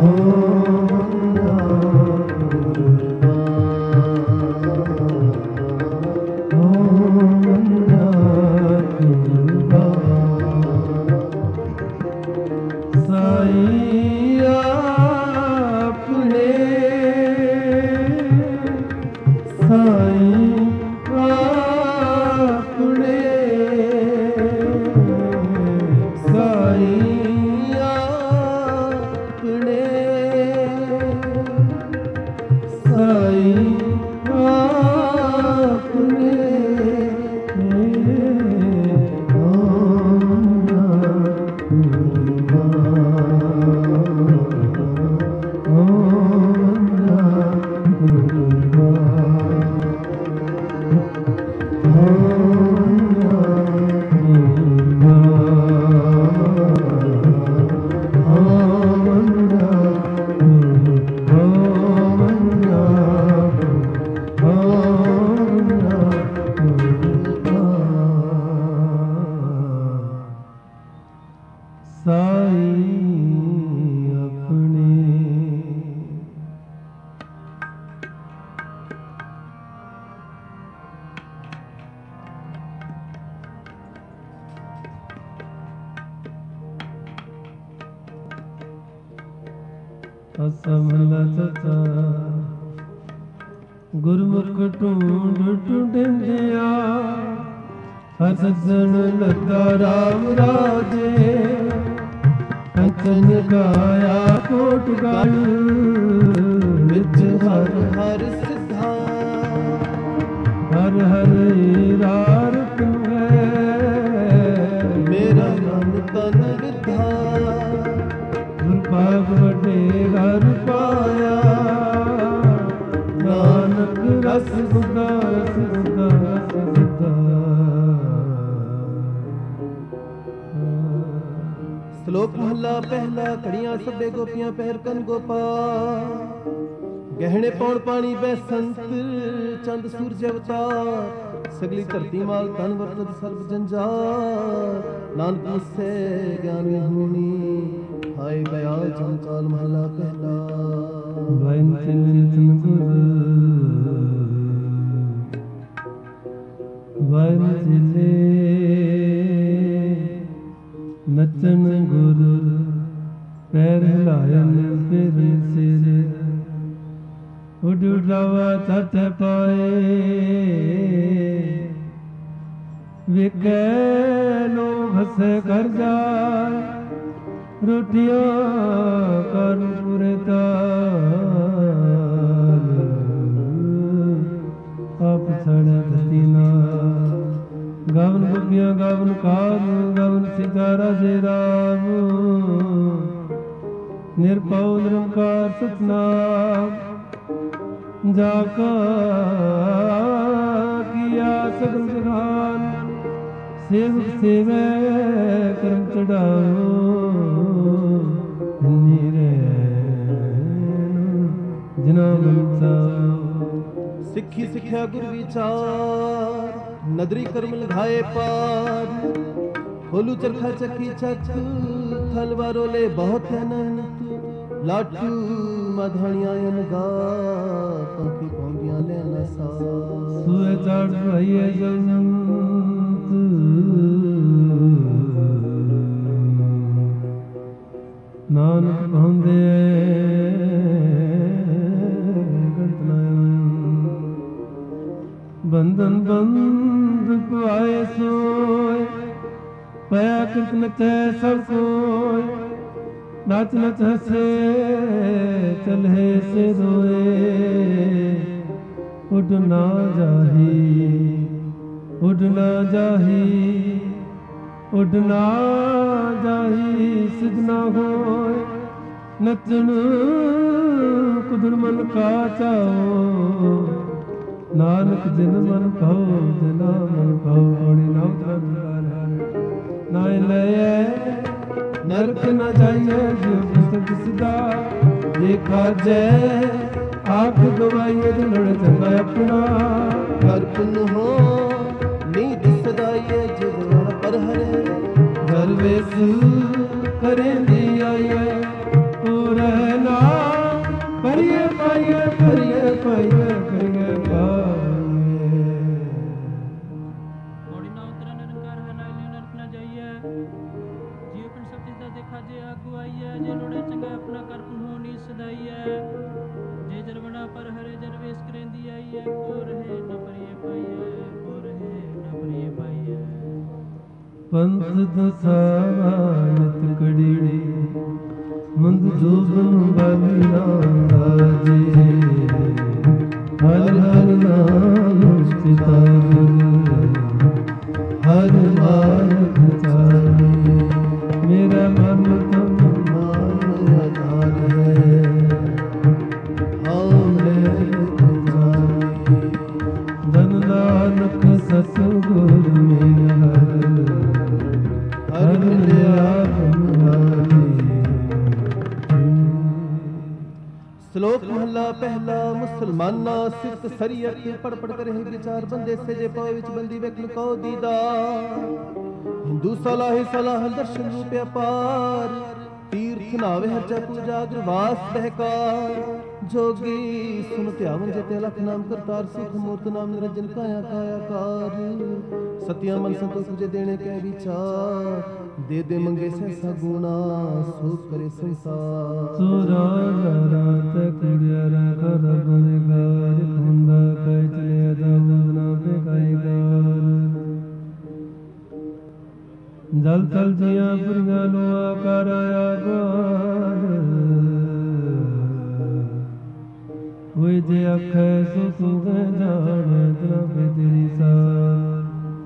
[SPEAKER 1] ਗੁਰਮੁਖ ਢੂੰਡ ਢੂੰਡਿਆ ਹਰ ਸੱਜਣ ਲੱਗਾ ਰਾਮ ਰਾਜੇ ਅੰਤਨ ਗਾਇਆ ਕੋਟ ਗਲ ਵਿੱਚ ਹਰ
[SPEAKER 2] ਹਰ ਸਿਧਾ
[SPEAKER 1] ਹਰ ਹਰ ਰਾਰ ਹੈ
[SPEAKER 2] ਮੇਰਾ ਮਨ ਤਨ ਵਿਧਾ
[SPEAKER 1] ਗੁਰਪਾਗ ਵੱਡੇ ਹਰ ਪਾਇਆ ਨਾਨਕ ਰਸ ਗੁਦਾ ਰਸ ਗੁਦਾ ਰਸ ਗੁਦਾ।
[SPEAKER 2] ਸ਼ਲੋਕ ਮਹਲਾ ਪਹਿਲਾ। ਘੜੀਆਂ ਸਭੇ ਗੋਪੀਆਂ ਪਹਿਰ ਕਨ ਗੋਪਾਲ ਗਹਿਣੇ ਪੌਣ ਪਾਣੀ ਬੈਸੰਤ ਚੰਦ ਸੂਰਜ ਅਵਤਾਰ ਸਗਲੀ ਧਰਤੀ ਮਾਲ ਤਨ ਵਰਤਨ ਸਰਬ ਜੰਜਾਲ ਨਾਨਕ ਮੁਸੇ ਗਿਆਨੀ ਹੋਣੀ ਹਾਏ ਗਿਆ ਜੰਕਾਲ ਮਹਲਾ ਪਹਿਲਾ।
[SPEAKER 1] ਵੈਨ ਚਿੰਤਨ ਗੁਰ ਵੈਨ ਚਿਲੇ ਨਚਨ ਗੁਰ ਪੈਰ ਹਿਲਾਇਨ ਫਿਰ ਸਿਰ ਉੱਡ ਉਡਾਵਾ ਤਟ ਪਾਏ ਵਿਕੈ ਲੋ ਭਸੇ ਕਰ ਜਾਏ ਰੋਟੀਆਂ ਕਰ ਪੁਰਤਾ ਆਪ ਛੜ ਤੀਨਾ ਗਵਨ ਗੋਪੀਆਂ ਗਵਨ ਕਾਮ ਗਵਨ ਸਿਤਾ ਰਾਜੇ ਰਾਮ ਨਿਰਭਉ ਨਿਰੰਕਾਰ ਸਤਨਾਮ ਜਾ ਕਾ ਕੀਆ ਸਗਲ ਜਹਾਨ ਸੇਵਕ ਸੇਵੈ ਕਰਮ ਚੜਾਓ ਨੀਰੇ ਜਿਨਾ ਮਨਸਾ।
[SPEAKER 2] ਸਿੱਖੀ ਸਿੱਖਿਆ ਗੁਰ ਵਿਚਾਰ ਨਦਰੀ ਕਰਮ ਲਗਾਏ ਪਾਰ ਖੋਲੂ ਚਰਖਾ ਚੱਕੀ ਚੱਕ ਥਲਵਾਰੋ ਲੈ ਬਹੁਤ ਅਨੰਤ ਲਾਟੂ ਮਧਾਣੀਆਂ ਅਨਗਾ ਪੰਖੀ ਪੌਂਦੀਆਂ ਲੈਣਾ ਸਾ
[SPEAKER 1] ਸੂਏ ਚੜ ਰਹੀਏ ਜਨੰਤ ਨਾਨਕ ਪਾਉਂਦੇ ਬੰਧਨ ਬੰਧ ਪਾਏ ਸੋਏ ਪਿਆ ਕਿਰਤ ਨਚੈ ਸਭ ਕੋਇ ਨਾਚ ਨਚ ਹਸੇ ਚਲਹਿ ਸੇ ਰੋਏ ਉੱਡ ਨਾ ਜਾਹੀ ਉੱਡ ਨਾ ਜਾਹੀ ਉੱਡ ਨਾ ਜਾਹੀ ਸਿਧਨਾ ਹੋਏ ਨਚਣ ਕੁਦਰ ਮਨ ਕਾ ਚਾਓ ਨਾਨਕ ਜਿਨ ਮਨ ਭਾਉ ਜਿਨਾ ਮਨ ਭਾਉ ਹੋਣੀ ਨਾ ਉਤਰੈ ਨਾ ਲਏ ਨਰਕ ਨ ਜਾਈਏ ਜਿਉ ਪੁਸਤਕ ਸਿਦਾ ਜੇ ਖਾਜੈ ਆਖ ਗਵਾਈਏ ਜਨੜ ਚੰਗਾ ਆਪਣਾ
[SPEAKER 2] ਕਰਪਨ ਹੋ ਨੀਤ ਸਦਾਈਏ ਜਗਣ ਪਰ ਹਰੇ
[SPEAKER 1] ਘਰ ਵੇਸ ਕਰੇ ਦੀ ਆਈਏ ਪੂਰੇ ਨਾ ਪੰਥ ਦਸਾਵਾ ਨਿਤ ਕੜੀ ਮੰਦ ਜੋਬਨ ਬਾਲੀ ਰਾਮ ਰਾਜੇ ਹਰ ਹਰ ਨਾਮ ਸਥਿਤਾ ਹਰ ਮਾਰਗ ਚਾਲੇ ਮੇਰਾ ਮਨ ਤਨ ਨਾਮ ਆਧਾਰ ਹੈ ਆਮਰੇ ਜਾਣੇ ਧਨ ਨਾਨਕ ਸਤਿਗੁਰ ਮੇਰਾ ਹਰ ਲਿਆ
[SPEAKER 2] ਸ਼ਲੋਕ ਮਹਲਾ ਪਹਿਲਾ ਮੁਸਲਮਾਨਾ ਸਿਫਤ ਸਰੀਅਤ ਪੜ ਪੜ ਕਰ ਰਹੇ ਵਿਚਾਰ ਬੰਦੇ ਸਜੇ ਪਾਏ ਵਿੱਚ ਬੰਦੀ ਵੇਖਣ ਕੋ ਦੀਦਾ ਹਿੰਦੂ ਸਲਾਹ ਸਲਾਹ ਦਰਸ਼ਨ ਰੂਪ ਅਪਾਰ ਤੀਰਥ ਨਾਵੇ ਹਰਜਾ ਪੂਜਾ ਗੁਰਵਾਸ ਬਹਿਕਾਰ ਜੋਗੀ ਸੁਨ ਧਿਆਵਨ ਜਤੇ ਲਖ ਨਾਮ ਕਰਤਾਰ ਸੁਖ ਮੂਰਤ ਨਾਮ ਨਿਰੰਜਨ ਕਾਇਆ ਕਾਇਆ ਕਾਰ ਸਤਿਆ ਮਨ ਸੰਤੋਖ ਤੁਝੇ ਦੇਣੇ ਕੈ ਵਿਚਾਰ ਦੇ ਦੇ ਮੰਗੇ ਸੈਸਾ ਗੁਣਾ ਸੋ ਕਰੇ ਸੰਸਾਰ
[SPEAKER 1] ਸੁਰਾ ਰਾਤ ਕੁੜਿਆ ਕਰ ਬਨਗਾਰ ਖੁੰਦਾ ਕੈ ਚਲੇ ਦਾ ਨਾ ਬੇਕਾਇਗਾਰ ਜਲ ਤਲ ਜੀਆਂ ਪੁਰੀਆਂ ਨੂੰ ਆਕਾਰ ਆਗਾਰ ਹੋਏ ਜੇ ਅੱਖੇ ਸੋ ਸੁਗ ਜਾਣੇ ਤਨਾ ਤੇਰੀ ਸਾਰ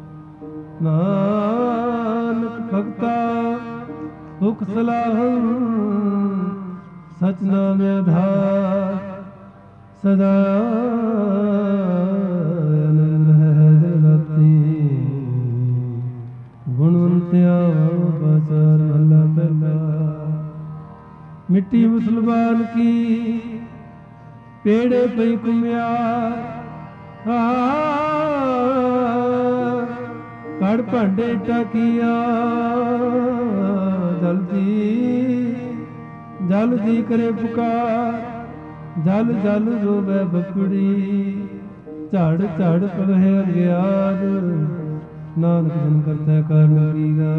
[SPEAKER 1] ਨਾਨਕ ਭਗਤਾ ਹੁਕ ਸਲਾਹੰ ਸਚ ਨਾਮ ਆਧਾਰ ਸਦਾ ਆਨੰਦ ਹੈ ਦਿਲ ਰਾਤੀ ਗੁਣਵੰਤਿਆ ਬਾਜ਼ਾਰ ਮਹਲਾ ਪਹਿਲਾ ਮਿੱਟੀ ਮੁਸਲਮਾਨ ਕੀ ਪੇੜੇ ਪਈ ਕੁਮਿਆ ਕੜ ਭਾਂਡੇ ਟਕੀਆ ਜਲਦੀ ਜਲਦੀ ਕਰੇ ਪੁਕਾਰ ਜਲ ਜਲ ਰੋਵੇ ਬਕੜੀ ਝੜ ਝੜ ਪਵੇ ਅਗਿਆਨ ਨਾਨਕ ਜਨ ਕਰਤਾ ਕਰਨ ਕੀਗਾ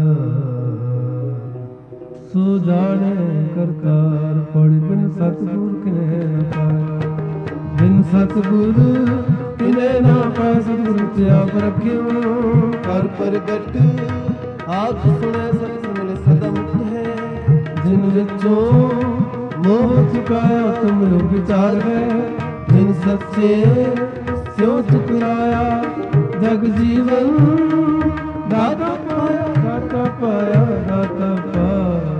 [SPEAKER 1] ਸੋ ਜਾਣੇ ਕਰਕਾਰ ਪੜ ਬਿਨ ਸਤਿਗੁਰ ਕਿਨੇ ਨਾ ਪਾਇਆ ਬਿਨ ਸਤਿਗੁਰ ਕਿਨੇ ਨਾ ਪਾਇਆ ਸਤਿਗੁਰ ਤੇ ਆਪ ਰੱਖਿਓ
[SPEAKER 2] ਕਰ ਪ੍ਰਗਟ ਆਪ ਸੁਣੈ ਸਤਿ ਮਿਲੇ ਸਦਾ ਮੁਕਤ ਹੈ
[SPEAKER 1] ਜਿਨ ਵਿੱਚੋਂ ਮੋਹ ਚੁਕਾਇਆ ਤੁਮ ਵਿਚਾਰ ਹੈ ਜਿਨ ਸੱਚੇ ਸਿਉ ਚੁਕਾਇਆ ਜਗ ਜੀਵਨ ਦਾਤਾ ਪਾਇਆ ਦਾਤਾ ਪਾਇਆ ਦਾਤਾ ਪਾਇਆ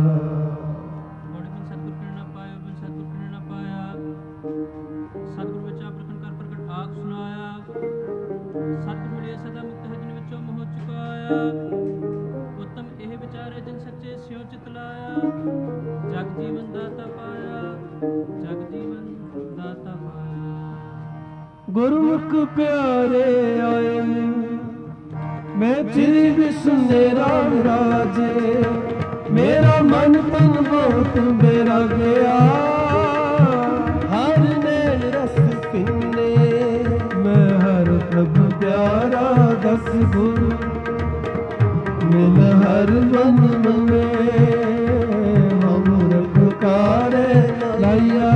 [SPEAKER 3] ਉਤਮ ਇਹ ਵਿਚਾਰੇ ਜਿਨ ਸੱਚੇ ਸਿਉ ਚਿਤ ਲਾਇਆ ਜਗ ਜੀਵਨ ਦਾਤਾ ਪਾਇਆ ਜਗ ਜੀਵਨ ਦਾਤਾ ਪਾਇਆ
[SPEAKER 1] ਗੁਰਮੁਖ ਪਿਆਰੇ ਆਏ ਮੈਂ ਤੇਰੀ ਬਿਸਨੇ ਰਾਮ ਰਾਜੇ ਮੇਰਾ ਮਨ ਤਨ ਬਹੁਤ ਮੇਰਾ ਗਿਆ
[SPEAKER 2] ਹਰ ਨੈਣ ਰਸ ਪਿੰਨੇ
[SPEAKER 1] ਮੈਂ ਹਰ ਪ੍ਰਭ ਪਿਆਰਾ ਦਸ ਗੁਰੂ ਮਿਲ ਹਰ ਮਨ ਮਨੇ ਹਮ ਰਖਕਾਰੇ ਲਾਇਆ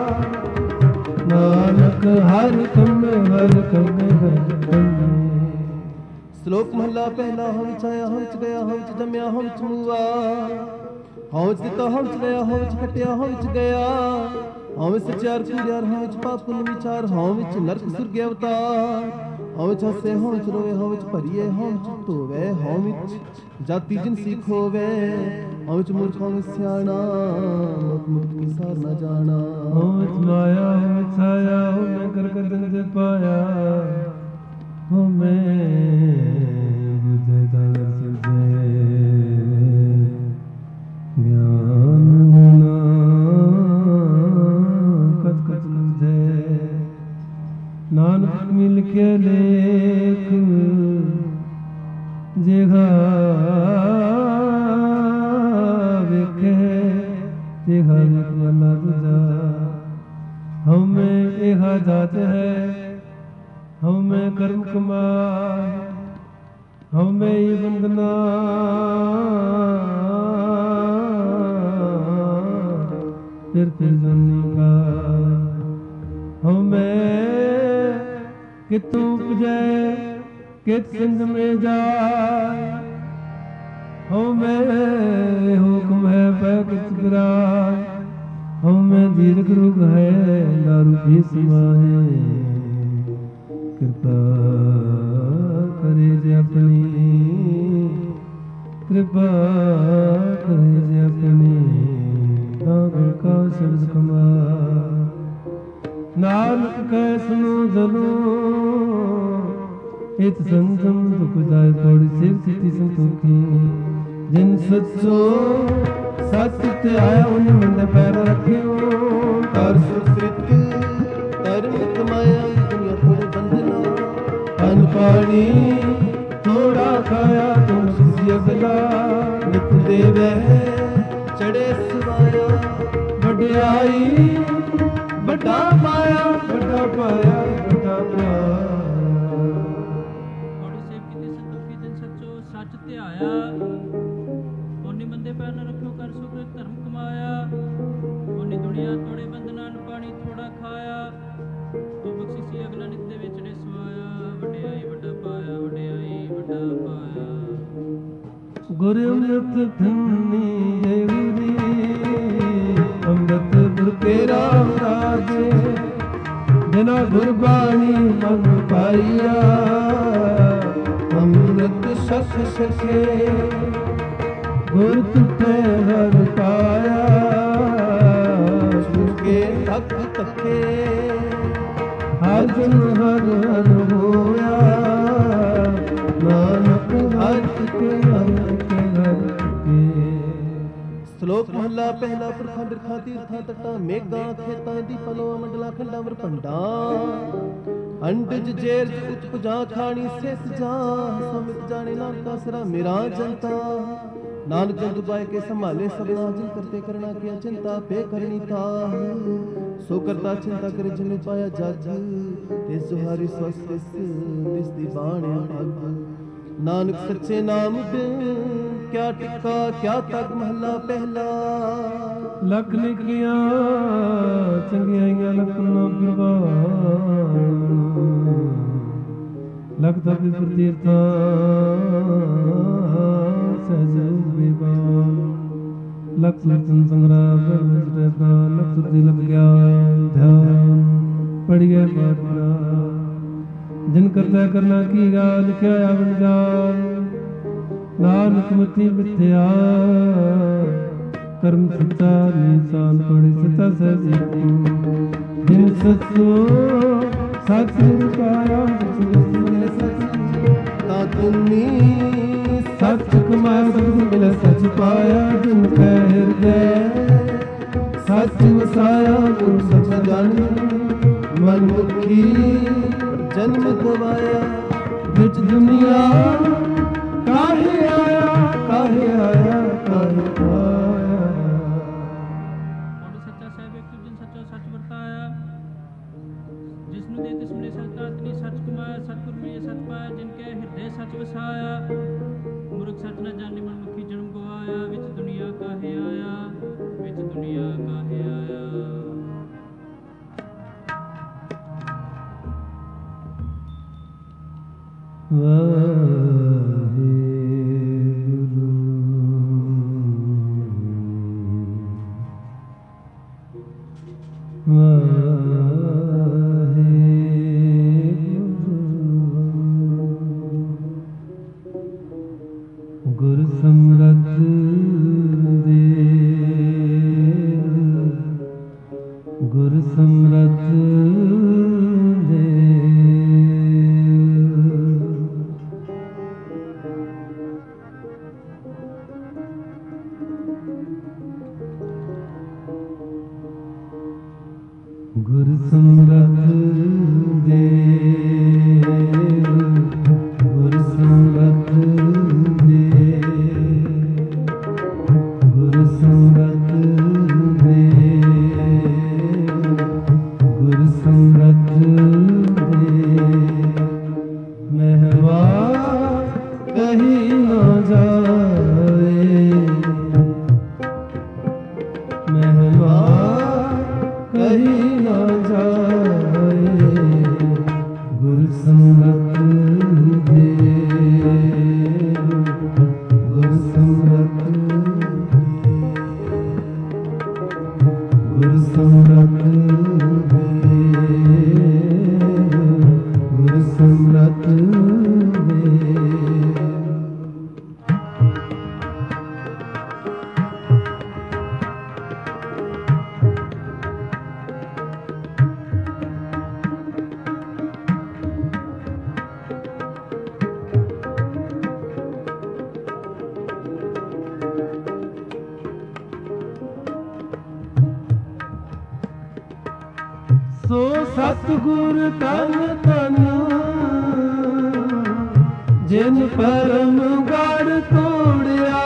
[SPEAKER 1] ਨਾਨਕ ਹਰ ਕੰਮ ਹਰ ਕੰਮ ਹਰ ਕੰਮ
[SPEAKER 2] ਸ਼ਲੋਕ ਮਹਲਾ ਪਹਿਲਾ ਹਉ ਵਿੱਚ ਆਇਆ ਹਉ ਵਿੱਚ ਗਿਆ ਹਉ ਵਿੱਚ ਜੰਮਿਆ ਹਉ ਵਿੱਚ ਮੂਆ ਹਉ ਵਿੱਚ ਦਿੱਤਾ ਹਉ ਵਿੱਚ ਲਿਆ ਹਉ ਵਿੱਚ ਖਟਿਆ ਹਉ ਵਿੱਚ ਗਿਆ ਹਉ ਵਿੱਚ ਸਚਿਆਰ ਪੂਰਿਆਰ ਹਉ ਵਿੱਚ ਪਾਪ ਪੁੰਨ ਵਿਚਾਰ ਹਉ ਵਿੱਚ ਨਰਕ ਸੁਰਗ ਅਵਤਾਰ ਹਉ ਵਿੱਚ ਹੱਸੇ ਹਉ ਵਿੱਚ ਰੋਵੇ ਹਉ ਵਿੱਚ ਭਰੀਏ ਹਉ ਵਿੱਚ ਧੋਵੇ ਹਉ ਵਿੱਚ ਜਾਤੀ ਜਿਨਸੀ ਖੋਵੇ ਹਉ ਵਿੱਚ ਮੂਰਖ ਹਉ ਵਿੱਚ ਸਿਆਣਾ ਮੁਕਤ ਮੁਕਤ ਕੀ ਸਾਰ ਨਾ ਜਾਣਾ
[SPEAKER 1] ਹਉ ਵਿੱਚ ਮਾਇਆ ਹਉ ਵਿੱਚ ਛਾਇਆ ਹਉ ਮੈਂ ਕਰ ਕਦਨ ਤੇ ਪਾਇਆ ਹਉ ਮੈਂ ਬੁੱਧੇ ਦਾ ਸਿਰਜੇ ਗਿਆਨ ਗੁਣਾ ਕਤ ਕਤ ਲੁਝੇ ਨਾਨਕ ਮਿਲ ਕੇ ਲੇਖ ਜਿਹਾ ਵੇਖੇ ਜਿਹਾ ਵੇਖ ਵਾਲਾ ਦੂਜਾ ਹਉਮੈ ਇਹ ਜਾਤ ਹੈ ਹਉਮੈ ਕਰਮ ਕਮਾਇ ਹਉਮੈ ਇਹ ਬੰਦਨਾ ਫਿਰ ਫਿਰ ਜਨੀ ਕਾ ਹਉਮੈ ਕਿਤੋਂ ਉਪਜੈ ਕਿਤ ਸਿੰਧ ਮੇ ਜਾਏ ਹਉ ਮੈਂ ਹੁਕਮ ਹੈ ਪੈ ਕਿਛ ਵਿਰਾਜ, ਹਉ ਮੈਂ ਦੀਰਘ ਰੁਗ ਹੈ ਦਾਰੂ ਵੀ ਸਮਾਏ। ਕਿਰਪਾ ਕਰੇ ਜੇ ਆਪਣੀ, ਕਿਰਪਾ ਕਰੇ ਜੇ ਆਪਣੀ, ਨਾਮ ਕਾ ਸ਼ਬਦ ਕਮਾ। ਨਾਨਕ ਕੈ ਸੁਨੋ ਜਨੋ ਇਤ ਸੰਤਮ ਦੁਖ ਜਾਇ ਪੌੜੀ ਸਿਵ ਸਿੱਧੀ ਸੰਤੋਖੀ। ਜਿਨ ਸੱਚੋ ਸੱਚ ਤੇ ਆਇਆ ਉਹਨੇ ਮੰਦੇ ਪੈਰ ਰੱਖਿਓ।
[SPEAKER 2] ਕਰ ਸੁਕ੍ਰਿਤ ਧਰਮ ਕਮਾਇਆ ਦੁਨੀਆ ਥੋੜੇ ਬੰਧਨਾ।
[SPEAKER 1] ਅਨ ਪਾਣੀ ਥੋੜਾ ਖਾਇਆ ਤੁਮ ਸਿਸਿ ਅਗਲਾ।
[SPEAKER 2] ਨਿਤ ਦੇਵੈ ਚੜੇ ਸਵਾਇਆ।
[SPEAKER 1] ਵਡਿਆਈ ਵੱਡਾ ਪਾਇਆ, ਵੱਡਾ ਪਾਇਆ, ਵੱਡਾ ਪਾਇਆ।
[SPEAKER 3] ਬੜੀ ਸੇਵ ਕੀਤੀ ਸੰਤੋਖੀ ਜਿਨ ਸੱਚੋ ਸੱਚ ਧਿਆਇਆ। ਓਨੀ ਮੰਦੇ ਪੈਰ ਨ ਰੱਖਿਓ ਕਰ ਸੁਕ੍ਰਿਤ ਧਰਮ ਕਮਾਇਆ। ਓਨੀ ਦੁਨੀਆ ਤੋੜੇ ਬੰਧਨਾਂ ਨ ਪਾਣੀ ਥੋੜਾ ਖਾਇਆ। ਤੂੰ ਬਖਸ਼ਿਸੀ ਅਗਲਾ ਨਿਤ ਦੇ ਵਿੱਚ ਡੇ ਸਵਾਇਆ। ਵਡਿਆਈ ਵੱਡਾ ਪਾਇਆ, ਵਡਿਆਈ ਵੱਡਾ ਪਾਇਆ।
[SPEAKER 1] ਗੁਰ ਅੰਮ੍ਰਿਤ ਧੰਨੀ ਜੈ ਗੁਰੀ, ਅੰਮ੍ਰਿਤ ਗੁਰ ਕੇ ਰਾਮ ਰਾਜੇ। ਬਿਨਾ ਗੁਰਬਾਣੀ ਮਨ ਪਾਈਆ, ਅੰਮ੍ਰਿਤ ਸਖ ਸਖੇ। ਗੁਰ ਤੁਠੇ ਹਰ ਪਾਇਆ,
[SPEAKER 2] ਸੁਕੇ ਤੱਕ ਤੱਕੇ।
[SPEAKER 1] ਹਰ ਜਨ ਹਰ ਹਰ ਹੋਇਆ, ਨਾਨਕ ਹਰ ਕੇ ਹਰ ਕੇ ਹਰ ਕੇ।
[SPEAKER 2] ਸ਼ਲੋਕ ਮਹਲਾ ਪਹਿਲਾ। ਪੁਰਖਾਂ ਬਿਰਖਾਂ ਤੀਰਥਾਂ ਤਟਾਂ ਮੇਘਾਂ ਖੇਤਾਂ ਦੀ ਪਲੋ ਮੰਡਲਾਂ ਖੰਡਾਂ ਵਰਪੰਡਾਂ। ਅੰਡਜ ਜੇਰ ਉਚ ਪੁਜਾ ਖਾਣੀ ਸਿਸ ਜਾ। ਸਮਿਤ ਜਾਣੇ ਨਾਨਕਾ ਸਿਰਾ ਮੇਰਾ ਜਨਤਾ। ਨਾਨਕ ਜਗ ਪਾਏ ਕੇ ਸੰਭਾਲੇ ਸਭਨਾ। ਜਿਨ ਕਰਤੇ ਕਰਨਾ ਕੀਆ ਚਿੰਤਾ ਪੇ ਕਰਨੀ ਤਾ। ਸੋ ਕਰਤਾ ਚਿੰਤਾ ਕਰੇ ਜਿਨੇ ਪਾਇਆ ਜਗ। ਤਿਸ ਜੁਹਾਰੀ ਸਵਸ ਤਿਸ ਤਿਸ ਦੀ ਬਾਣਿਆ ਅਗ। ਨਾਨਕ ਸੱਚੇ ਨਾਮ ਬਿਨ ਕਿਆ ਟਿਕਾ ਕਿਆ ਤਗ। ਮਹਲਾ ਪਹਿਲਾ।
[SPEAKER 1] ਲੱਖ ਲਿਖੀਆਂ ਚੰਗਿਆਈਆਂ ਲੱਖ ਨਾ ਪ੍ਰਵਾਨ। ਲੱਖ ਤਪਿ ਪ੍ਰਤੀਰਥਾ ਸਹਿਜ ਵਿਵਾਨ। ਲੱਖ ਸੁਰਤਨ ਸੰਗ੍ਰਾਮ ਬਰਮਿਸਟੇ ਪ੍ਰਾਨ। ਲੱਖ ਸੁਰਤੀ ਲੱਗ ਗਿਆਨ ਧਿਆਨ ਪੜੀਏ ਪਾਠ ਪੁਰਾਨ। ਜਿਨ ਕਰਤਾ ਕਰਨਾ ਕੀ ਗਾ ਲਿਖਿਆ ਆਵਣ ਜਾਨ। ਨਾਨਕ ਮਤੀ ਮਿਥਿਆ ਕਰਮ ਸੱਚਾ ਨਿਸ਼ਾਨ ਪੜੀ ਸੱਚਾ ਸਹਿਜ। ਜਿਨ ਸੱਚੋ ਸੱਚ ਰੁਕਾਇਆ ਮਿਲੇ ਸੱਚ।
[SPEAKER 2] ਤਾ ਤੁਮੀ
[SPEAKER 1] ਸੱਚ ਕਮਾਇਆ ਸਤਿਗੁਰ ਮਿਲੇ ਸੱਚ ਪਾਇਆ। ਜਿਨ ਕੈ ਹਿਰਦੈ ਸੱਚ ਵਸਾਇਆ ਗੁਰ ਸੱਚ ਜਾਣੀ। ਮਨ ਮੁਖੀ
[SPEAKER 2] ਜਨਮ ਗਵਾਇਆ।
[SPEAKER 1] ਵਿੱਚ ਦੁਨੀਆ ਕਾਹੇ ਆਇਆ, ਕਾਹੇ ਆਇਆ, ਕਾਹੇ ਆਇਆ।
[SPEAKER 3] ਬੋਲੇ ਸੱਚਾ ਸਾਹਿਬ ਇੱਕ ਜਿਨ ਸੱਚਾ ਸੱਚ ਵਰਤਾਇਆ। ਜਿਸ ਨੂੰ ਦੇ ਤਿਸ ਮਿਲੇ ਸੱਚ ਦਾਤਨੀ। ਸੱਚ ਕਮਾਇਆ ਸਤਿਗੁਰ ਮਿਲੇ ਸੱਚ ਪਾਇਆ। ਜਿਨ ਕੇ ਹਿਰਦੇ ਸੱਚ ਵਸਾਇਆ। ਮੂਰਖ ਸੱਚ ਨਾ ਜਾਣੇ ਮਨ ਮੁਖੀ ਜਨਮ ਗਵਾਇਆ। ਵਿੱਚ ਦੁਨੀਆ ਕਾਹੇ ਆਇਆ, ਵਿੱਚ ਦੁਨੀਆ ਕਾਹੇ ਆਇਆ।
[SPEAKER 1] ਵਾਹਿਗੁਰੂ ਗੁਰ ਸਮਰੱਥ ਦੇਵ। ਗੁਰ ਸਮਰੱਥ ਦੇਵ। ਗੁਰ ਸਮਰੱਥ ਦੇਵ। ਗੁਰ ਸਮਰੱਥ ਦੇਵ। ਗੁਰ ਸਮਰੱਥ ਦੇਵ। ਗੁਰ ਸਮਰੱਥ ਦੇਵ। ਮਹਿਵਾ ਕਹੀ ਨਾ ਜਾਏ। ਮਹਿਵਾ ਕਹੀ ਨਾ ਜਾਏ। ਗੁਰ ਸਮਰੱਥ ਦੇਵ। ਗੁਰ ਸਮਰੱਥ
[SPEAKER 2] ਗੁਰ ਸਮਰੱਥ ਦੇ, ਗੁਰ ਸਮਰੱਥ ਦੇ।
[SPEAKER 1] ਸੋ ਸਤਿਗੁਰ ਤਨ ਤਨ ਜਿਨ ਪਰਮ ਗੜ ਤੋੜਿਆ,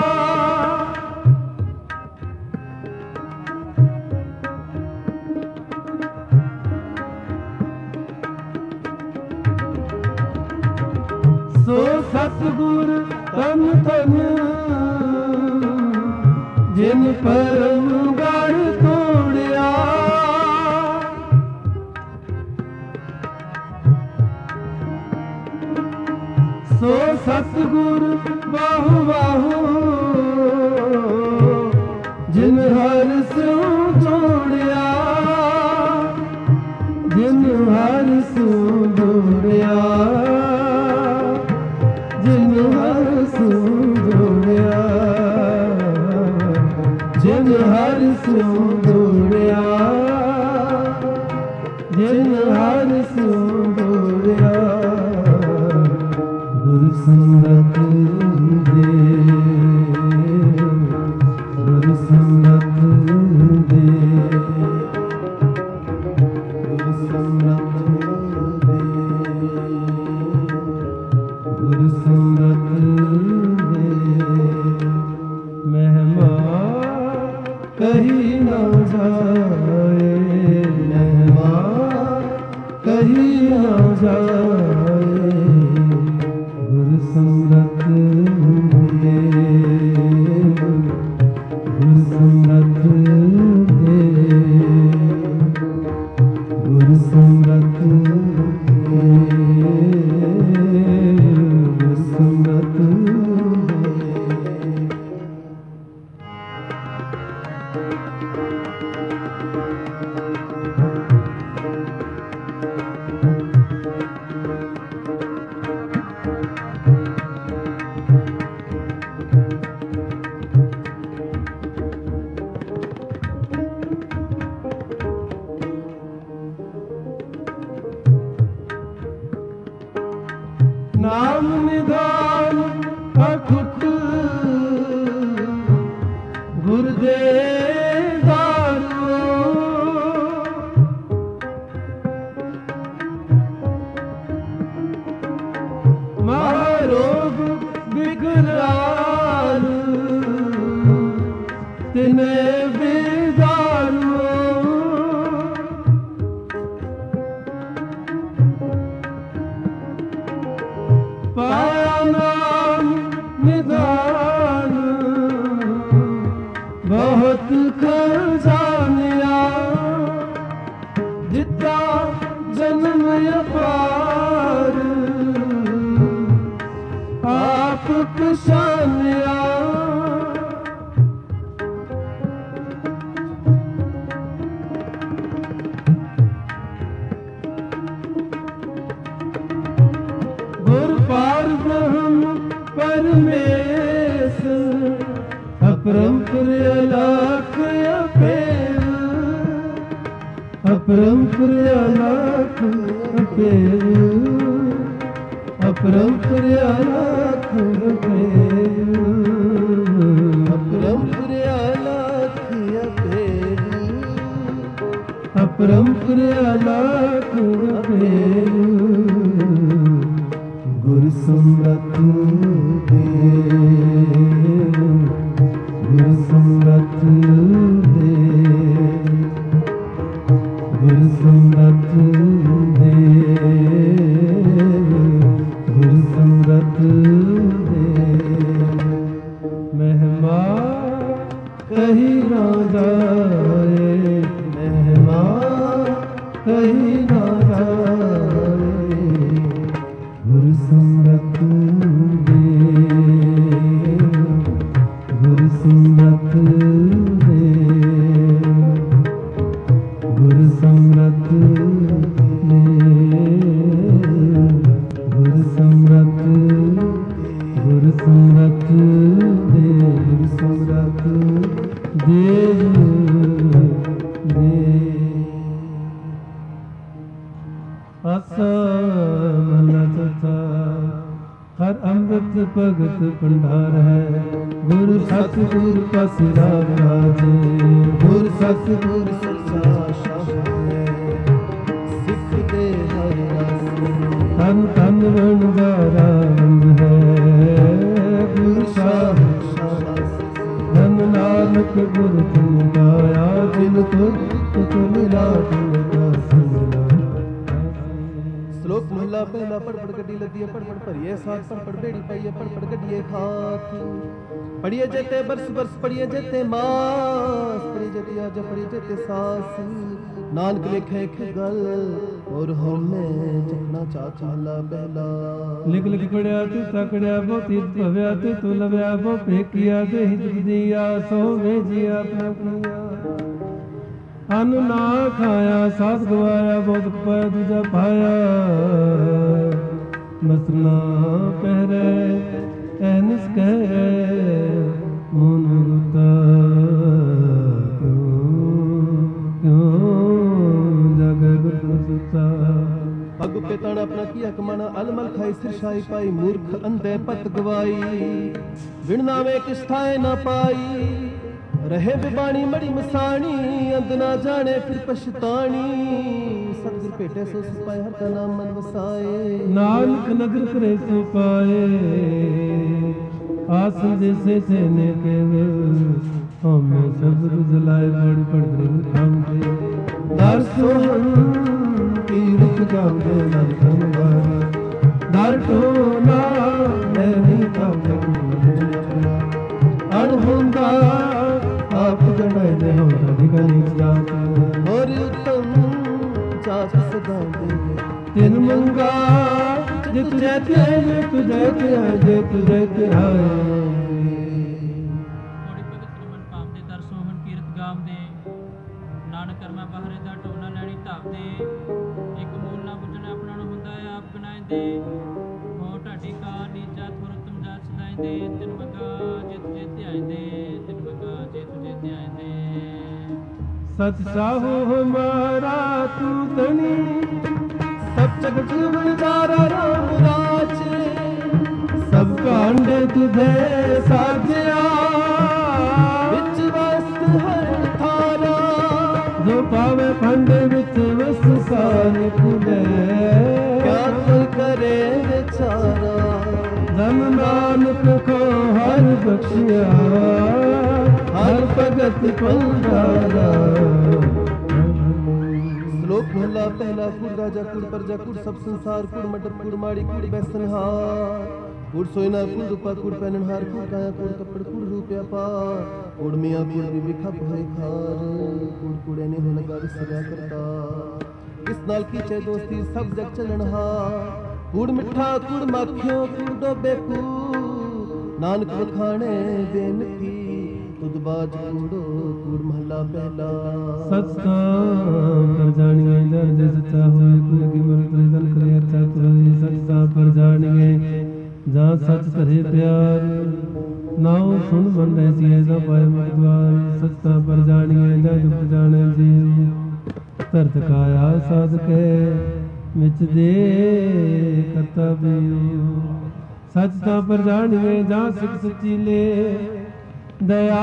[SPEAKER 1] ਸੋ ਸਤਿਗੁਰ ਤਨ ਤਨ ਜਿਨ ਪਰਮ ਗੜ ਤੋੜਿਆ, ਸੋ ਸਤਿਗੁਰ ਬਾਹੂ ਬਾਹੂ ਜਿਨ ਹਰਿ ਸਿਉ ਜੋੜਿਆ, ਜਿਨ ਹਰਿ ਸਿਉ ਜੋੜਿਆ, ਜਿਨ ਹਰਿ ਸਿਉ ਜੋੜਿਆ, ਜਿਨ ਹਰਿ ਸਿਉ ਜੋੜਿਆ, ਜਿਨ ਹਰਿ ਸਿਉ ਜੋੜਿਆ। ਗੁਰ ਸਮਰੱਥ ਦੇ, ਗੁਰ ਸਮਰੱਥ ਦੇ, ਗੁਰ ਸਮਰੱਥ ਦੇ, ਗੁਰ ਸਮਰੱਥ ਦੇ। ਮਹਿਮਾ ਕਹੀ ਨਾ ਜਾਏ, ਮਹਿਮਾ ਕਹੀ ਨਾ ਜਾਏ, ਗੁਰ ਸਮਰੱਥ ਦੇ, ਗੁਰ ਸਮਰੱਥ ਦੇ, ਗੁਰ ਸਮਰੱਥ ਦੇ, ਗੁਰ ਸਮਰੱਥ ਦੇ। ਨਾਮ ਨਿਧਾਨ ਅਖੁੱਟ ਗੁਰ ਦੇ ਦਾਰੂ, ਮਾਰਾ ਰੋਗ ਬਿਗਰਾਲ ਤਿਨੇ ਬਿਦਾਰੂ, ਪਾਇਆ ਨਾਮ ਨਿਧਾਨ ਬਹੁਤ ਖਜ਼ਾਨਿਆ, ਦਿੱਤਾ ਜਨਮ ਅਪਾਰ ਆਪ ਪਛਾਨਿਆ, ਗੁਰ ਪਾਰ ਬ੍ਰਹਮ ਪਰਮੇਸ, ਅਪਰੰਪਰ ਅਲਖ ਅਪੇਰ, ਅਪਰੰਪਰ ਅਲਖ ਅਪੇਰ, ਅਪਰੰਪਰ ਅਲਖ ਅਪੇਰ, ਅਪਰੰਪਰ ਅਲਖ ਅਪੇਰ, ਅਪਰੰਪਰ ਅਲਖ ਅਪੇਰ। ਗੁਰ ਸਮਰੱਥ ਦੇ, ਗੁਰ ਸਮਰੱਥ ਦੇ, ਗੁਰ ਸਮਰੱਥ ਦੇ, ਗੁਰ ਸਮਰੱਥ ਦੇ। ਮਹਿਮਾ ਕਹੀ ਨਾ ਜਾਏ, ਮਹਿਮਾ ਕਹੀ ਨਾ ਜਾਏ, ਗੁਰ ਸਮਰੱਥ ਦੇ, ਭਗਤ ਭੰਡਾਰ ਹੈ। ਗੁਰ ਸਤਿਗੁਰ ਪਸ ਰਾਮ ਰਾਜੇ,
[SPEAKER 2] ਗੁਰ ਸਤਿਗੁਰ ਸੱਚਾ ਸ਼ਾਹ, ਸਿੱਖ ਦੇ ਹਰ ਰਾਸੇ।
[SPEAKER 1] ਤਨ ਤਨ ਵਣਜਾਰਾ ਵੰਦ ਹੈ, ਗੁਰ ਸਾਹਿਬ ਧਨ ਨਾਨਕ ਗੁਰ ਤੁਮ ਗਾਇਆ, ਜਿਨ ਤੁਧ ਤੁਮ ਲਾਟ ਲਗਾ ਸੰਗਲਾ।
[SPEAKER 2] ਸ਼ਲੋਕ ਮਹਲਾ ਪਹਿਲਾ। ਪੜ ਪੜ ਗੱਡੀ ਲੱਦੀਏ, ਪੜ ਪੜ ਭਰੀਏ ਸਾਥ, ਪੜ ਪੜ ਬੇੜੀ ਪਾਈਏ, ਪੜ ਪੜ ਗੱਡੀਏ ਖਾਤ। ਪੜੀਏ ਜੇਤੇ ਬਰਸ ਬਰਸ, ਪੜੀਏ ਜੇਤੇ ਮਾਸ, ਪੜੀਏ ਜੇਤੇ ਆਜ, ਪੜੀਏ ਜੇਤੇ ਸਾਸ। ਨਾਨਕ ਲਿਖੇ ਇੱਕ ਗੱਲ, ਔਰ ਹਉਮੈ ਜਪਣਾ ਚਾਚ ਮਹਲਾ ਪਹਿਲਾ।
[SPEAKER 1] ਲਿਖ ਲਿਖ ਪੜਿਆ ਤੂੰ ਤਕੜਿਆ, ਬੋ ਤੀਤ ਭਵਿਆ ਤੇ ਤੂੰ ਲਵਿਆ, ਬੋ ਫੇਕਿਆ ਤੇ ਹਿਤ ਦੀਆ, ਸੋ ਵੇਜਿਆ ਆਪਣਾ ਆਪਣੀਆ। ਅੰਨ ਨਾ ਖਾਇਆ ਸਾਧ ਗਵਾਇਆ, ਬਹੁਤ ਪਾਇਆ ਦੂਜਾ ਪਾਇਆ। ਮਸਨਾ ਪਹਿਰੇ ਐਨਸ ਕਹਿ, ਮਨ ਗੁਤਾ ਕਿਉਂ ਕਿਉਂ ਜਗ ਗੁਰ ਸੁਤਾ।
[SPEAKER 2] ਪਗ ਉੱਤੇ ਤਣ ਆਪਣਾ ਕੀਆ ਕਮਾਣਾ, ਅਲਮਲ ਖਾਈ ਸਿਰ ਸ਼ਾਹੀ ਪਾਈ। ਮੂਰਖ ਅੰਧੇ ਪਤ ਗਵਾਈ, ਵਿਣ ਨਾਵੇਂ ਕਿਸ ਥਾਏ ਨਾ ਪਾਈ। ਰਹੇ ਬਿਬਾਣੀ ਮੜੀ ਮਸਾਣੀ, ਅੰਧ ਨਾ ਜਾਣੇ ਫਿਰ ਪਛਤਾਣੀ। ਸਤਿਗੁਰ ਭੇਟੇ ਸੋ ਸਿਪਾਏ, ਹਰ ਕਾ ਨਾਮ ਮਨ ਵਸਾਏ।
[SPEAKER 1] ਨਾਨਕ ਨਗਰ ਕਰੇ ਸੋ ਪਾਏ, ਆਸਨ ਜੈਸੇ ਥੇ ਨੇ ਕੇਵਲ। ਹਮੇ ਸ਼ਬਦ ਜਲਾਏ ਬੜ ਪੜ ਧਾਮ ਦੇ। ਦਰ ਸੋਹਣ ਕੀਰਤ ਗਾਉਂਦੇ ਨਰ ਧੰਵਾਰ, ਦਰ ਟੋਨਾ ਨੈਣੀ ਕਾਵੇ। ਅਣ ਹੁੰਦਾ ਆਪ ਗਣਾਏ ਦੇ ਹੋ ਗਲੀ ਜਾਤ।
[SPEAKER 2] ਹੋਰ ਉਤਮ ਜਾਤ ਸਦਾਉਂਦੇ,
[SPEAKER 1] ਤਿਨ ਮੰਗਾ ਜੇ ਤੁਝੇ ਤੇ ਜੇ ਤੁਝੇ ਤੇ ਆਏ, ਜੇ ਤੁਝੇ ਤੇ ਆਏ।
[SPEAKER 3] ਬੜੀ ਭਗਤ ਨਿਮਨ ਭਾਵ ਦੇ, ਦਰ ਸੋਹਣ ਕੀਰਤ ਗਾਵਦੇ। ਨਾਨਕ ਕਰਮਾ ਬਾਹਰੇ ਦਾ ਟੋਨਾ ਲੈਣੀ ਧਾਵਦੇ। ਇੱਕ ਮੂਲ ਨਾ ਬੁੱਝਣਾ ਆਪਣਾ ਨੂੰ ਹੁੰਦਾ ਹੈ ਆਪ ਗਣਾਇਂਦੇ। ਹੋ ਢਾਡੀ ਕਾ ਨੀਚਾ ਥੁਰ ਤੁਮ ਜਾਤ ਸਦਾਇਂਦੇ। ਤਿਨ ਮੰਗਾ ਜੇ ਤੁਝੇ ਤੇ ਆਇਂਦੇ, ਤਿਨ ਮੰਗਾ ਜੇ ਤੁਝੇ ਤੇ ਆਇਂਦੇ।
[SPEAKER 1] ਸਤ ਸਾਹੋ ਹਮਾਰਾ ਤੂੰ ਧਣੀ,
[SPEAKER 2] ਸਭ ਜਗਤ ਜੀਵਨ ਜਾਰਾ ਰਾਮ ਰਾਜੇ।
[SPEAKER 1] ਸਭ ਭਾਂਡੇ ਤੁਝੇ ਸਾਜਿਆ,
[SPEAKER 2] ਵਿੱਚ ਵਸਤ ਹਰ ਥਾਰਾ।
[SPEAKER 1] ਜੋ ਪਾਵੇ ਭਾਂਡੇ ਵਿੱਚ ਵਸਤ ਸਾਰੀ ਤੁਝੇ।
[SPEAKER 2] ਕਿਆ ਕੋਈ ਕਰੇ ਵਿਚਾਰਾ,
[SPEAKER 1] ਧਨ ਨਾਨਕ ਕੋ ਹਰ ਬਖਸ਼ਿਆ, ਹਰ ਭਗਤ ਭੰਡਾਰਾ।
[SPEAKER 2] ਸ਼ਲੋਕ ਮਹਲਾ ਪਹਿਲਾ। ਕੁੜ ਰਾਜਾ ਕੁੜ ਪਰਜਾ ਕੁੜ ਸਭ ਸੰਸਾਰ, ਕੁੜ ਮੰਡਪ ਕੁੜ ਮਾੜੀ ਕੁੜ ਬੈਸਨਹਾਰ। ਕੁੜ ਸੋਇਨਾ ਕੁੜ ਰੂਪਾ ਕੁੜ ਪਹਿਨਹਾਰ, ਕੁੜ ਕਾਇਆ ਕੁੜ ਕੱਪੜ ਕੁੜ ਰੂਪਿਆ ਪਾ। ਕੁੜ ਮੀਆਂ ਕੁੜ ਵੀ ਵਿਖਪ ਹੋਏ ਖਾਰ, ਕੁੜ ਕੁੜੇ ਨੇ ਹੋ ਲਗਾ ਵਿਸਰਿਆ ਕਰਤਾ। ਇਸ ਨਾਲ ਕੀਚੇ ਦੋਸਤੀ ਸਭ ਜਗ ਚੱਲਣਹਾਰ। ਕੁੜ ਮਿੱਠਾ ਕੁੜ ਮਾਖਿਓ ਕੁੜ ਡੋਬੇ ਕੂ, ਨਾਨਕ ਵਖਾਣੇ ਬੇਨਤੀ। ਤੁਧ ਬਾਜ ਕੂੜੋ ਕੂੜ ਮਹਲਾ ਪਹਿਲਾ।
[SPEAKER 1] ਸਤਿ ਪਰ ਜਾਣੀਏ ਦਰ ਜੇ ਸੱਚਾ ਹੋਏ, ਕੋਈ ਕੀ ਮਰ ਤਰੇ ਦਨ ਕਰੇ ਅੱਛਾ ਤੁਰੇ। ਸਤਿ ਪਰ ਜਾਣੀਏ ਜਾਂ ਸੱਚ ਧਰੇ ਪਿਆਰ, ਨਾਉ ਸੁਣ ਮਨ ਐਸੀ ਐਸਾ ਪਾਏ ਮਤ ਦਵਾਰ। ਸਤਿ ਪਰ ਜਾਣੀਏ ਜਾਂ ਜੁਗਤ ਜਾਣੇ ਜੀਉ, ਧਰਤ ਕਾਇਆ ਸਾਧਕੇ ਵਿੱਚ ਦੇ ਕਰਤਾ ਬਿਉ। ਸੱਚ ਤਾਂ ਪਰ ਜਾਣੀਏ ਜਾਂ ਸਿੱਖ ਸਚੀਲੇ, ਦਇਆ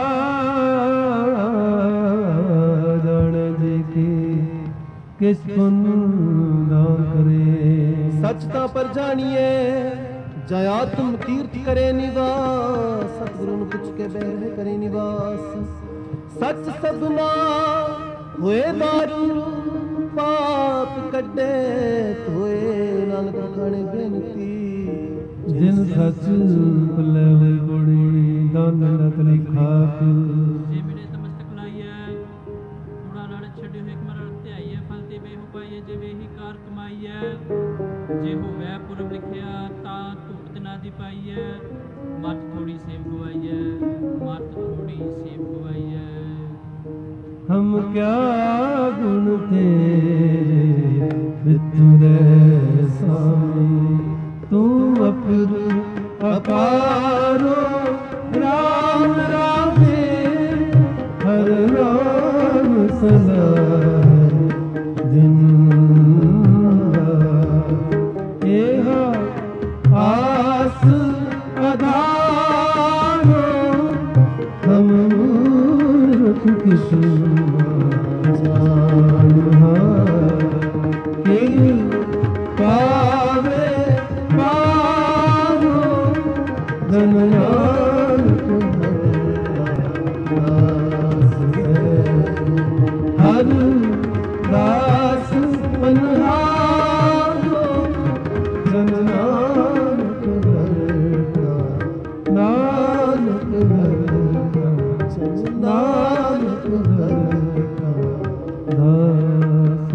[SPEAKER 1] ਜਾਣੇ ਜੀ ਕੀ ਕਿਸ ਪੁੰਨ ਦਾਨ ਕਰੇ।
[SPEAKER 2] ਸੱਚ ਤਾਂ ਪਰ ਜਾਣੀਏ ਜਾਂ ਆਤਮ ਤੀਰਥ ਕਰੇ ਨਿਵਾਸ। ਸਤਿਗੁਰੂ ਨੂੰ ਪੁੱਛ ਕੇ ਬਹਿ ਕਰੇ ਨਿਵਾਸ। ਸੱਚ ਸਭਨਾ ਹੋਏ ਦਾਰੂ, ਪਾਪ ਕੱਢੇ ਧੋਏ। ਨਾਨਕ ਖਾਣੇ ਬੇਨਤੀ,
[SPEAKER 1] ਜਿਨ ਸੱਚ ਭੁੱਲੇ ਹੋਏ ਬੋੜੀ, ਦਾਨ ਨਕਲੀ ਖਾਕ।
[SPEAKER 3] ਜੇ ਮੇਰੇ ਤਮਸਤਕ ਲਾਈਐ, ਕੂੜਾ ਲੜ ਛੱਡਿਓ ਇੱਕ ਮਰਨ ਧਿਆਈਐ। ਫਲ ਤੇ ਵੇ ਹੋ ਪਾਈਐ, ਜੇ ਵੇ ਹੀ ਕਾਰ ਕਮਾਈਐ। ਜੇ ਹੋਵੈ ਪੁਰਬ ਲਿਖਿਆ, ਤਾਂ ਧੂੜ ਨਾ ਦੀ ਪਾਈਐ। ਮਤ ਥੋੜੀ ਸੇਵ ਗਵਾਈਐ, ਮਤ ਥੋੜੀ ਸੇਵ ਗਵਾਈਐ।
[SPEAKER 1] ਹਮ ਕਿਆ ਗੁਣ ਤੇਰੇ ਵਿਤੁਰੇ ਸਾਮੀ, ਤੂੰ ਅਪਰ ਅਪਾਰੋ ਰਾਮ ਰਾਮੇ। ਹਰ ਰਾਮ ਸਦਾ ਦਿਨ ਰਾਤ, ਇਹ ਆਸ ਪਾਵੇ ਪਾਵੋ ਧਨ ਨਾਨਕ ਹਰ ਦਾਸ ਪਨਹਾਰੋ ਧਨ ਨਾਨਕ ਨਾਨਕ ਨਾਨਕ ਦਾਸ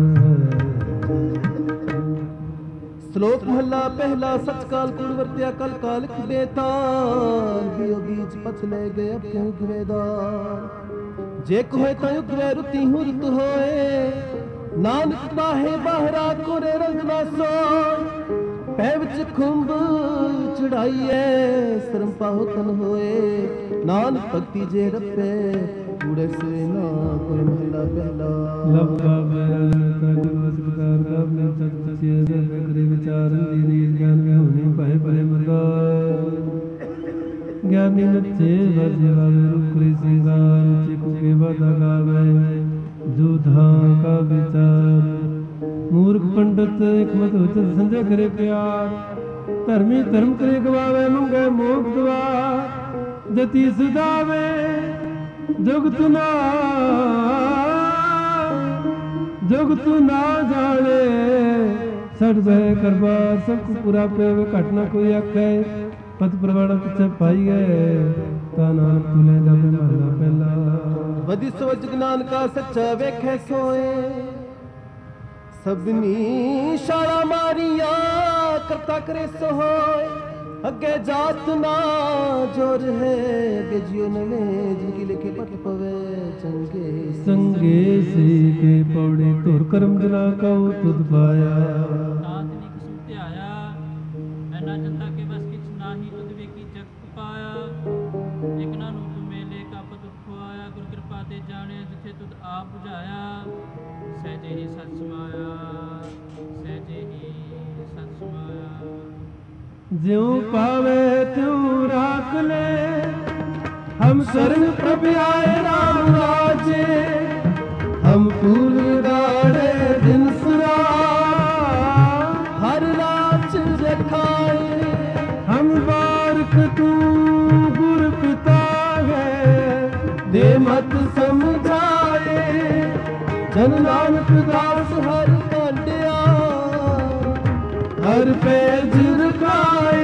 [SPEAKER 2] ਸ਼ਲੋਕ ਮਹੱਲਾ ਪਹਿਲਾ। ਸਚ ਕਾਲ ਕੂੜ ਵਰਤਿਆ ਕਲ ਕਾਲਕ ਬੇਤਾਲ ਬਿਯੋਗੀ ਚ ਪਥ ਲੈ ਗਏ ਅਪਿਉ ਗਿਵੇਦਾਰ ਜੇ ਕੋਏ ਤਾਂ ਉਗਵੇ ਰੁਤੀ ਹੁ ਰੁਤ ਹੋਏ ਨਾਨਕ ਬਾਹੇ ਬਾਹਰਾ ਕੋਰੇ ਰੰਗ ਨਾ ਸੋਏ ਪੈ ਵਿੱਚ ਖੁੰਭ ਚੜਾਈਏ ਸਰਮ ਪਾਹੁ ਤਨ ਹੋਏ ਨਾਨਕ ਭਗਤੀ ਜੇ ਰੱਪੇ ਕੂੜੇ ਸੇ ਨਾ ਕੋਈ ਮਹੱਲਾ ਪਹਿਲਾ।
[SPEAKER 1] ਲੱਭਾ ਬੈਲ ਤਜ ਵਸਕਾਰ ਗਾਵ ਨੇ ਸਤ ਸਚਿਆ ਦੇ ਕਰੇ ਵਿਚਾਰਨ ਦੀ ਰੀਤ ਗਿਆਨ ਵਿਹੂਣੀ ਭਏ ਭਰੇ ਮਰਦਾ ਗਿਆਨੀ ਨੱਚੇ ਵਜੇ ਵਾਵੇ ਰੁਕਰੀ ਸਿੰਘਾਨ ਚਿਕੂ ਕੇ ਵਾਦਾ ਗਾਵੇ ਜੂਧਾ ਕਾ ਵਿਚਾਰ ਮੂਰਖ ਪੰਡਤ ਹਕਮਤ ਉਚਤ ਸੰਜੇ ਕਰੇ ਪਿਆਰ ਧਰਮੀ ਧਰਮ ਕਰੇ ਗਵਾਵੇ ਮੰਗੇ ਮੋਖ ਦਵਾ ਜਤੀ ਸੁਦਾਵੇ ਜੁਗਤ ਨਾ ਜੁਗਤ ਨਾ ਜਾਣੇ ਸੜ ਬਹਿ ਕਰਬਾਰ ਸਭ ਕੋ ਪੂਰਾ ਪੇਵੇ ਘਟ ਨਾ ਕੋਈ ਆਖੇ ਪਤ ਪ੍ਰਵਾਣਾ ਪਿੱਛੇ ਪਾਈ ਗਏ ਤਾ ਨਾਨਕ ਤੁਲੇ ਜਾਵੇ ਮਹਲਾ ਪਹਿਲਾ।
[SPEAKER 2] ਵਧੀ ਸੋਚ ਨਾਨਕਾ ਸੱਚਾ ਵੇਖੇ ਸੋਏ ਸਭਨੀ ਛਾਲਾ ਮਾਰੀਆਂ ਕਰਤਾ ਕਰੇ ਸੋ ਹੋਏ ਅੱਗੇ ਜਾਤ ਨਾ ਜੋਰ ਹੈ ਅੱਗੇ ਜਿਉ ਨਵੇਂ ਜਿਨਕੀ ਲਿਖੇ ਪਤ ਪਵੇ ਚੰਗੇ
[SPEAKER 1] ਸੰਗੇ ਸੇ ਕੇ ਪੌੜੇ ਧੁਰ ਕਰਮ ਜਨਾ ਕਉ ਤੁਧ ਪਾਇਆ
[SPEAKER 3] ਤਾਤ ਨਿਕ ਸੁ ਧਿਆਇਆ ਐਨਾ ਜਨਤਾ ਕੇ ਬਸ ਕਿਛ ਨਾਹੀ ਤੁਧ ਵੇਖੀ ਜਗ ਪਾਇਆ ਇਕ ਨਾ ਨੂੰ ਤੁ ਮੇਲੇ ਕਪ ਦੁਖ ਆਇਆ ਗੁਰ ਕਿਰਪਾ ਤੇ ਜਾਣਿਆ ਜਿਥੇ ਤੁਧ ਆਪ 부ਝਾਇਆ ਸਹਿਜੇ ਹੀ ਸਤ ਸਮਾਇਆ ਸਹਿਜੇ ਹੀ ਸਤ ਸਮਾਇਆ।
[SPEAKER 1] ਜਿਉ ਪਾਵੇ ਤਿਉ ਰਾਖ ਲੈ ਹਮ ਸਰਣ ਪ੍ਰਭ ਆਏ ਰਾਮ ਰਾਜੇ ਹਮ ਫੂਲ ਗਾੜੇ ਦਿਨ ਸੁਰਾ
[SPEAKER 2] ਹਰ ਰਾਜ ਰਖਾਏ
[SPEAKER 1] ਹਮ ਬਾਰਕ ਤੂੰ ਗੁਰ ਪਿਤਾ ਹੈ ਦੇ ਮਤ ਸਮਝਾਏ ਜਨ ਨਾਨਕ ਦਾਸ ਹਰ ਕਾਂਡਿਆ ਹਰ ਪੇਜ ਰਖਾਏ।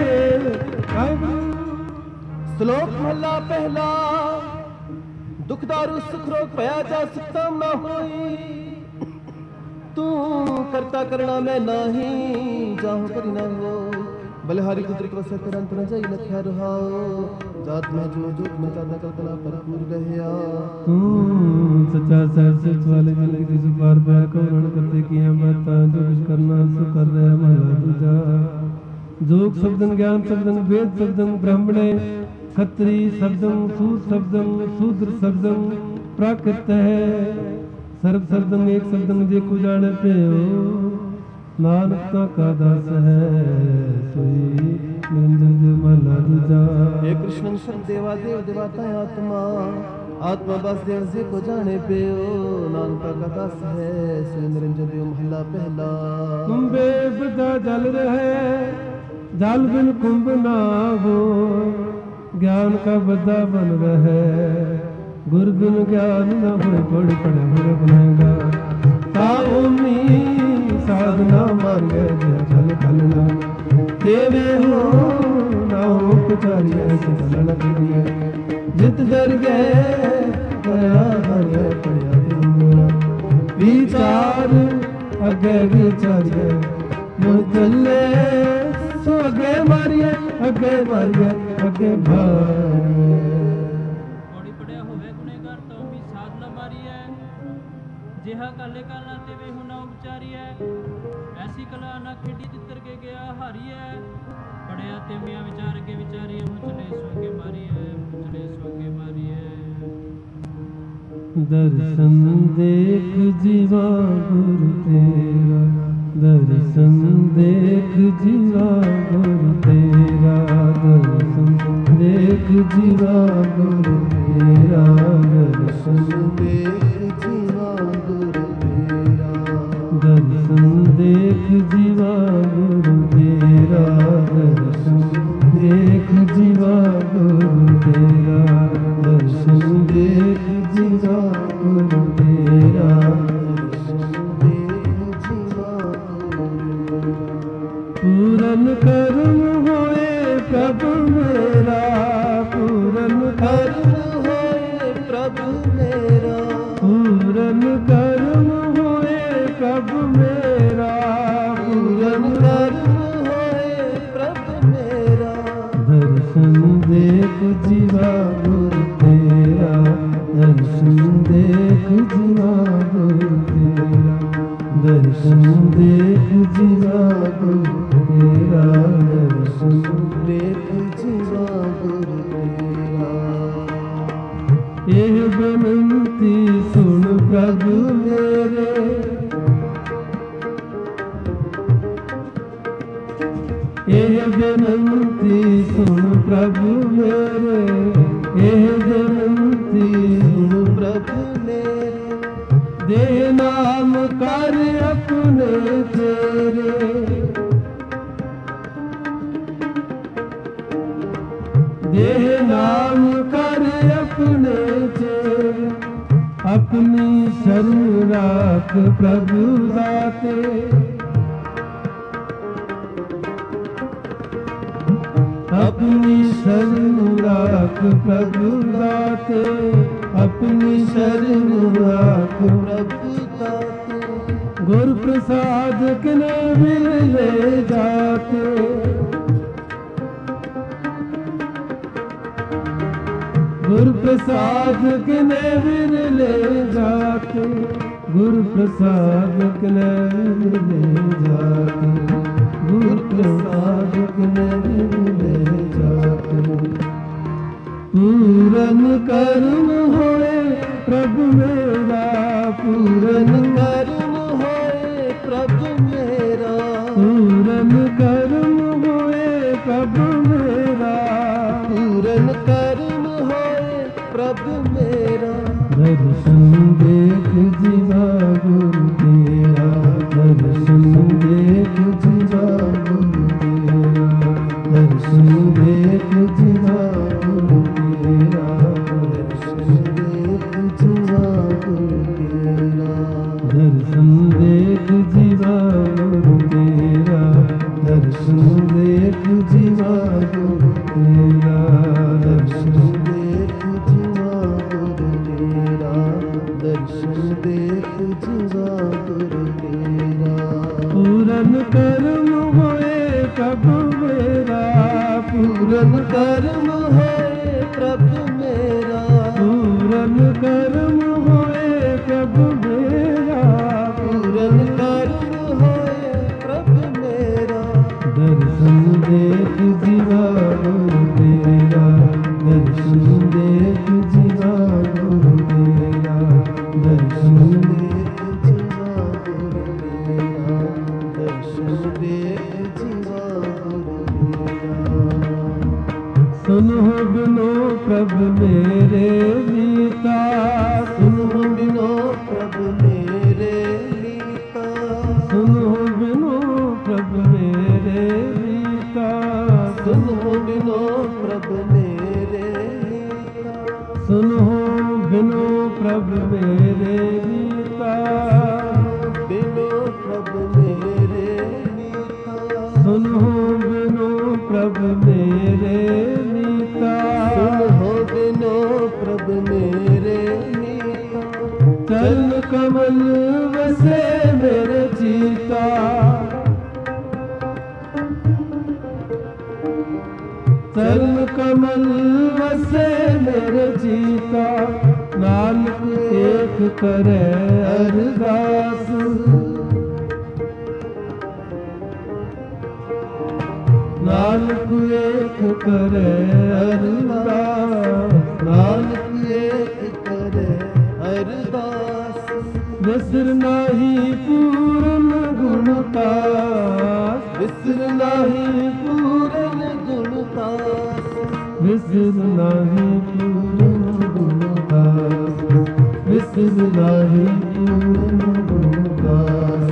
[SPEAKER 2] ਸ਼ਲੋਕ ਮਹੱਲਾ ਪਹਿਲਾ। ਦੁਖ ਦਾਰੂ ਸੁਖ ਰੋਗ ਭਇਆ ਜਾ ਸੁਖਤਮ ਨਾ ਹੋਈ ਤੂੰ ਕਰਤਾ ਕਰਣਾ ਮੈਂ ਨਹੀਂ ਜਾਹੋ ਕਰੀ ਨਾ ਹੋ ਬਲਿਹਾਰੀ ਕੁਦਰਤ ਵਸੈ ਕਰੰਤ ਨ ਜਾਈ ਲਖਿਆ ਰਹਾਓ ਜਾਤ ਮੈਂ ਜੋ ਜੁਗ ਮੈਂ ਚਾਦਾ ਕਲਕਲਾ ਭਰਪੂਰ ਰਹਿਆ
[SPEAKER 1] ਤੂੰ ਸੱਚਾ ਸਾਹਿਬ ਸਿਫਤ ਵਾਲੇ ਜਿੰਦਗੀ ਦੀ ਸੁਪਾਰ ਪੈ ਕੌਣ ਕਰਤੇ ਕੀਆਂ ਬਾਤਾਂ ਜੋ ਕੁਛ ਕਰਨਾ ਸੋ ਕਰ ਰਿਹਾ ਮਹਲਾ ਦੂਜਾ। ਜੋਗ ਸ਼ਬਦਨ ਗਿਆਨ ਸ਼ਬਦਨ ਵੇਦ ਸ਼ਬਦਨ ਬ੍ਰਾਹਮਣੇ ਖੱਤਰੀ ਸ਼ਬਦੰ ਸੂਦ ਸ਼ਬਦੰ ਸ਼ੂਦਰ ਸ਼ਬਦੰ ਪ੍ਰਾਕ੍ਰਿਤ ਹੈ ਸਰਬ ਸ਼ਬਦੰ ਏਕ ਸ਼ਬਦੰ ਜੇ ਕੋ ਜਾਣੇ ਪਿਓ ਨਾਨਕ ਤਾ ਕਾ ਦਾਸ ਹੈ ਸੋਈ ਨਿਰੰਜਨ ਜੋ ਮਹਲਾ ਦੂਜਾ।
[SPEAKER 2] हे कृष्ण सब देवा देव देवता आत्मा आत्मा बस देव से को जाने पियो नानक का दास है सो निरंजन देव महला पहला।
[SPEAKER 1] कुंभे बदा जल रहे जल बिन कुंभ ना हो ज्ञान का बदा बन रहे गुर बिन ज्ञान न हो पढ़ पढ़ हो बनेगा ताऊमी साधना मार्गे जल खलना देवे हो ना हो पुचारिया से चलन करिए जित डर गए गया हरे पड़या विचार अगे विचारिए मुझले सो अगे मारिए अगे मारिए अगे भारिए।
[SPEAKER 3] ਕੋੜੀ ਪੜਿਆ ਹੋਵੇ ਗੁਨੇਗਾਰ ਤਾਂ ਵੀ ਸਾਧ ਨਾ ਮਾਰੀਐ ਜਿਹਾ ਕਾਲੇ ਕਾਲਾ ਤੇ ਵੇ ਹੁਨਾ ਉਚਾਰੀਐ ਐਸੀ ਕਲਾ ਨਾ ਖੇਡੀ ਜਿੱਤਰ ਕੇ ਗਿਆ ਹਾਰੀਐ ਪੜਿਆ ਤੇ ਮੀਆਂ ਵਿਚਾਰ ਕੇ ਵਿਚਾਰੀਐ ਮੁਚਲੇ ਸੋਗੇ ਮਾਰੀਐ ਮੁਚਲੇ ਸੋਗੇ ਮਾਰੀਐ।
[SPEAKER 1] दर्शन देख जीवा गुरु तेरा दर्शन देख जीवा गुरु तेरा दर्शन देख जीवा गुरु तेरा दर्शन
[SPEAKER 2] देख
[SPEAKER 1] जीवा गुरु तेरा, दर्शन देख जीवा गुरु तेरा, दर्शन
[SPEAKER 2] देख जीवा गुरु तेरा।
[SPEAKER 1] एह बेनती सुन प्रभु मेरे, एह बेनती सुन प्रभु मेरे, एह बेनती
[SPEAKER 2] सुन प्रभु मेरे,
[SPEAKER 1] दे नाम कर अपने तेरे, दे नाम कर अपने तेरे, अपनी शरण राख प्रभु दाते, अपनी शरण राख प्रभु दाते, अपनी शरण राख
[SPEAKER 2] प्रभु दाते।
[SPEAKER 1] गुर प्रसाद किने मिल ले जाते, गुर प्रसाद किने मिल ले जाते, गुर प्रसाद किने मिल ले जाते, गुर प्रसाद किने मिल ले जाते। पूरन कर्म होए प्रभु मेरा, पूरन
[SPEAKER 2] कर्म होए प्रभु मेरा,
[SPEAKER 1] पूरन कर्म होए प्रभु मेरा,
[SPEAKER 2] पूरन कर्म होए प्रभु मेरा।
[SPEAKER 1] दर्शन देख जीवा गुरु तेरा, दर्शन देख जीवा गुरु तेरा, दर्शन देख जीवा गुरु तेरा,
[SPEAKER 2] दर्शन देख जीवा गुरु तेरा,
[SPEAKER 1] दर्शन देख जीवा गुरु तेरा, दर्शन देख जीवा गुरु तेरा, दर्शन
[SPEAKER 2] देख जीवा गुरु तेरा, दर्शन देख जीवा गुरु तेरा।
[SPEAKER 1] पूरन कर्म होए प्रभु मेरा,
[SPEAKER 2] पूरन कर्म होए प्रभु मेरा,
[SPEAKER 1] पूरन कर्म होए प्रभु मेरा,
[SPEAKER 2] पूरन कर्म होए प्रभु मेरा।
[SPEAKER 1] दर्शन देख जीवा गुरु तेरा, दर्शन देख जीवा गुरु तेरा, दर्शन
[SPEAKER 2] देख जीवा गुरु तेरा, दर्शन देख जीवा गुरु तेरा।
[SPEAKER 1] सुनो बिनो प्रभु मेरे मीता,
[SPEAKER 2] सुनो बिनो प्रभु मेरे मीता,
[SPEAKER 1] सुनो बिनो प्रभु मेरे मीता,
[SPEAKER 2] सुनो बिनो प्रभु मेरे मीता,
[SPEAKER 1] सुनो बिनो प्रभु मेरे मीता,
[SPEAKER 2] बिनो प्रभु मेरे मीता,
[SPEAKER 1] सुनो बिनो प्रभु मेरे मीता,
[SPEAKER 2] सुनो बिनो प्रभु मेरे मीता।
[SPEAKER 1] चरण कमल वसे मेरे चीता, चरण कमल वसे मेरे चीता, नानक एक करे अरदास, नानक एक करे अरदास,
[SPEAKER 2] नानक एक करे अरदास।
[SPEAKER 1] विसर नाही पूरन गुणतास,
[SPEAKER 2] विसर नाही पूरन गुणतास,
[SPEAKER 1] विसर नाही पूरन गुणतास, विसर नाही पूरन गुणतास।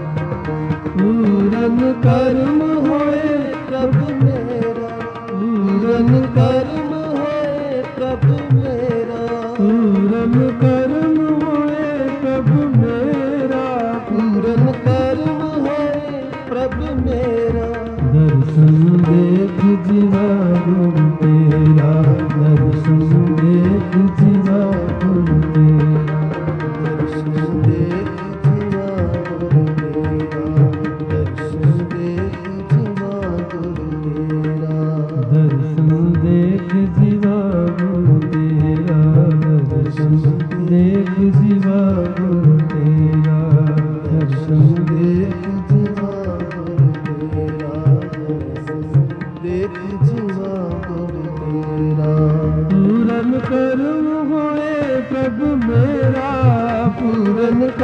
[SPEAKER 1] पूरन कर्म होए
[SPEAKER 2] प्रभु मेरा, पूरन कर्म होए प्रभु मेरा,
[SPEAKER 1] पूरन कर्म होए प्रभु मेरा,
[SPEAKER 2] पूरन कर्म होए प्रभु मेरा।
[SPEAKER 1] दर्शन देख जीवा गुरु तेरा, दर्शन देख जीवा गुरु तेरा,
[SPEAKER 2] दर्शन देख जीवा गुरु तेरा, दर्शन देख जीवा गुरु तेरा,
[SPEAKER 1] दर्शन देख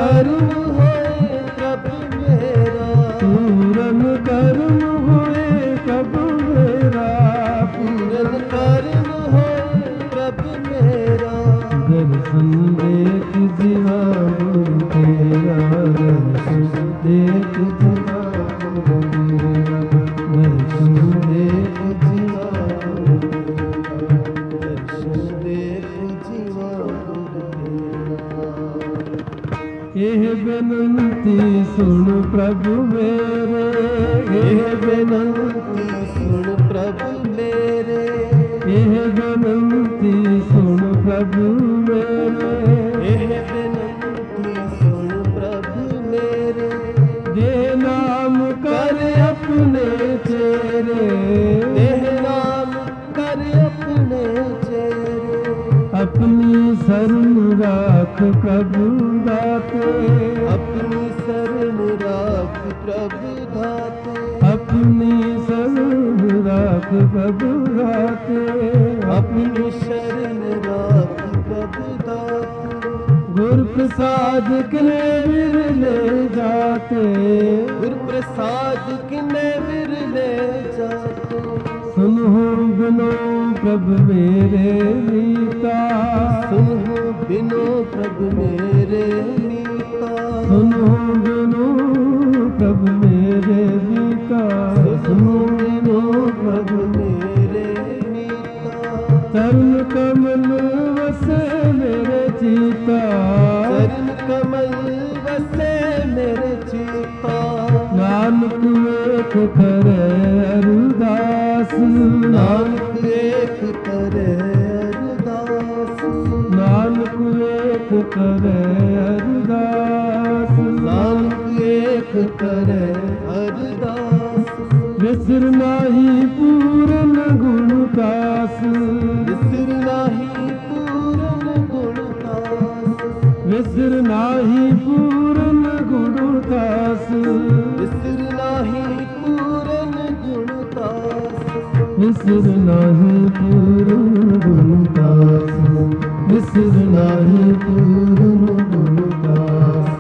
[SPEAKER 2] ਕਰਮ ਹੋਏ ਪ੍ਰਭ ਮੇਰਾ,
[SPEAKER 1] ਪੂਰਨ ਕਰਮ ਹੋਏ ਪ੍ਰਭ ਮੇਰਾ,
[SPEAKER 2] ਪੂਰਨ ਕਰਮ ਹੋਏ ਪ੍ਰਭ ਮੇਰਾ।
[SPEAKER 1] ਦਰਸ਼ਨ ਦੇਖ ਜੀਵਾ ਗੁਰੂ ਤੇਰਾ, ਦਰਸ਼ਨ ਦੇਖ ਜੀਵਾ ਗੁਰੂ ਤੇਰਾ, ਦਰਸ਼ਨ ਦੇਖ ਜੀਵਾ ਗੁਰੂ ਤੇਰਾ,
[SPEAKER 2] ਦਰਸ਼ਨ ਦੇਖ ਜੀਵਾ ਗੁਰੂ ਤੇਰਾ।
[SPEAKER 1] ਇਹ ਬੇਨੰਤੀ ਸੁਣ ਪ੍ਰਭੂ ਮੇਰੇ,
[SPEAKER 2] ਇਹ ਬੇਨੰਤੀ ਸੁਣ ਪ੍ਰਭ ਮੇਰੇ,
[SPEAKER 1] ਇਹ ਬੇਨੰਤੀ ਸੁਣ ਪ੍ਰਭੂ ਮੇਰੇ,
[SPEAKER 2] ਇਹ ਬੇਨੰਤੀ ਸੁਣ ਪ੍ਰਭ ਮੇਰੇ।
[SPEAKER 1] ਦੇ ਨਾਮ ਕਰ ਆਪਣੇ ਚੇਰੇ,
[SPEAKER 2] ਇਹ ਨਾਮ ਕਰ ਆਪਣੇ ਚੇਰੇ,
[SPEAKER 1] ਆਪਣੀ ਸ਼ਰਨ ਰਾਖ ਪ੍ਰਭੂ ਦਾਤੇ,
[SPEAKER 2] ਆਪਣੀ ਸ਼ਰਨ ਰਾਖ ਪ੍ਰਭ ਦਾਤੇ,
[SPEAKER 1] ਆਪਣੀ ਸ਼ਰਨ ਰਾਖ ਪ੍ਰਭੂ ਦਾਤੇ,
[SPEAKER 2] ਆਪਣੀ ਸ਼ਰਨ ਰਾਖ ਪ੍ਰਭ ਦਾਤੇ।
[SPEAKER 1] ਗੁਰ ਪ੍ਰਸਾਦ ਕਿਨੇ ਵਿਰਲੇ ਜਾਤੇ,
[SPEAKER 2] ਗੁਰ ਪ੍ਰਸਾਦ ਕਿਨੇ ਵਿਰਲੇ ਜਾਤੇ।
[SPEAKER 1] ਸੁਨਹੁ ਬਿਨੋ ਪ੍ਰਭ ਮੇਰੇ ਨੀਤਾ,
[SPEAKER 2] ਸੁਨਹੁ ਬਿਨੋ ਪ੍ਰਭ ਮੇਰੇ ਨੀਤਾ,
[SPEAKER 1] ਸੁਨਹੁ ਬਿਨੋ ਪ੍ਰਭ ਮੇਰੇ ਨੀਤਾ,
[SPEAKER 2] ਸੁਨਹੁ ਬਿਨੋ ਪ੍ਰਭ ਮੇਰੇ ਨੀਤਾ।
[SPEAKER 1] ਚਰਨ ਕਮਲ ਵਸੇ ਮੇਰੇ ਚੀਤਾ,
[SPEAKER 2] ਚਰਨ ਕਮਲ ਵਸੇ ਮੇਰੇ ਚੀਤਾ।
[SPEAKER 1] ਨਾਨਕ ਵੇਖ ਕਰੇ ਅਰਦਾਸ,
[SPEAKER 2] ਨਾਨਕ ਏਕ ਕਰੇ ਅਰਦਾਸ,
[SPEAKER 1] ਨਾਨਕ ਵੇਖ ਕਰੇ ਅਰਦਾਸ,
[SPEAKER 2] ਨਾਨਕ ਏਕ ਕਰੇ ਅਰਦਾਸ।
[SPEAKER 1] ਵਿਸਰ ਨਾਹੀ ਪੂਰਨ ਗੁਣ ਦਾਸ,
[SPEAKER 2] ਵਿਸਰ ਨਾਹੀ ਪੂਰਨ ਗੁਣ ਦਾਸ,
[SPEAKER 1] ਵਿਸਰ ਨਾਹੀ ਪੂਰਨ ਗੁਣ ਦਾਸ,
[SPEAKER 2] ਵਿਸਰ ਨਾਹੀ ਪੂਰਨ ਗੁਣ ਦਾਸ,
[SPEAKER 1] ਵਿਸਰ ਨਾਹੀ ਪੂਰਨ ਗੁਣ ਦਾਸ, ਵਿਸਰ ਨਾਹੀ ਪੂਰਨ ਗੁਣ ਦਾਸ।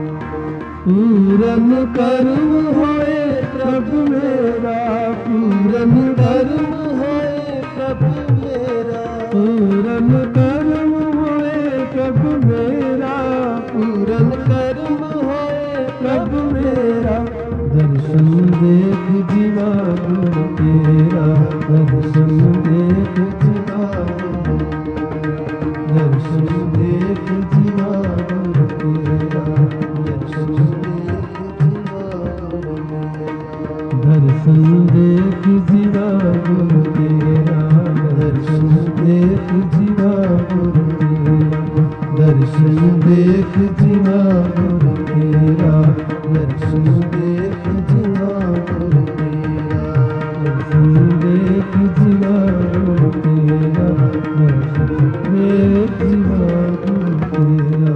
[SPEAKER 1] ਪੂਰਨ ਕਰਮ ਹੋਏ ਪ੍ਰਭ ਮੇਰਾ, ਪੂਰਨ
[SPEAKER 2] ਕਰਮ ਹੋਏ ਪ੍ਰਭ ਮੇਰਾ,
[SPEAKER 1] ਪੂਰਨ ਕਰਮ ਹੋਏ ਪ੍ਰਭ ਮੇਰਾ,
[SPEAKER 2] ਪੂਰਨ ਕਰਮ ਹੋਏ
[SPEAKER 1] ਪ੍ਰਭ ਮੇਰਾ। ਦਰਸ਼ਨ ਦੇਖ ਜੀਵਾ ਗੁਰੂ ਤੇਰਾ, ਦਰਸ਼ਨ ਦੇਖ ਜੀਵਾ ਗੁਰੂ, ਦਰਸ਼ਨ ਦੇਖ ਜੀਵਾ ਗੁਰੂ ਤੇਰਾ, ਦਰਸ਼ਨ ਦੇਖ ਜੀਵਾ ਗੁਰੂ ਤੇਰਾ, ਦਰਸ਼ਨ ਦੇਖ ਜੀਵਾ ਗੁਰੂ ਤੇਰਾ, ਦਰਸ਼ਨ ਦੇਖ ਜੀਵਾ ਗੁਰੂ ਤੇਰਾ, ਦਰਸ਼ਨ ਦੇਖ ਜੀਵਾ ਗੁਰੂ ਤੇਰਾ, ਦਰਸ਼ਨ ਦੇਖ ਜੀਵਾ ਗੁਰੂ ਤੇਰਾ, ਦਰਸ਼ਨ ਦੇਖ ਜੀਵਾ ਗੁਰੂ ਤੇਰਾ, ਦਰਸ਼ਨ ਦੇਖ ਜੀਵਾ ਗੁਰੂ ਤੇਰਾ।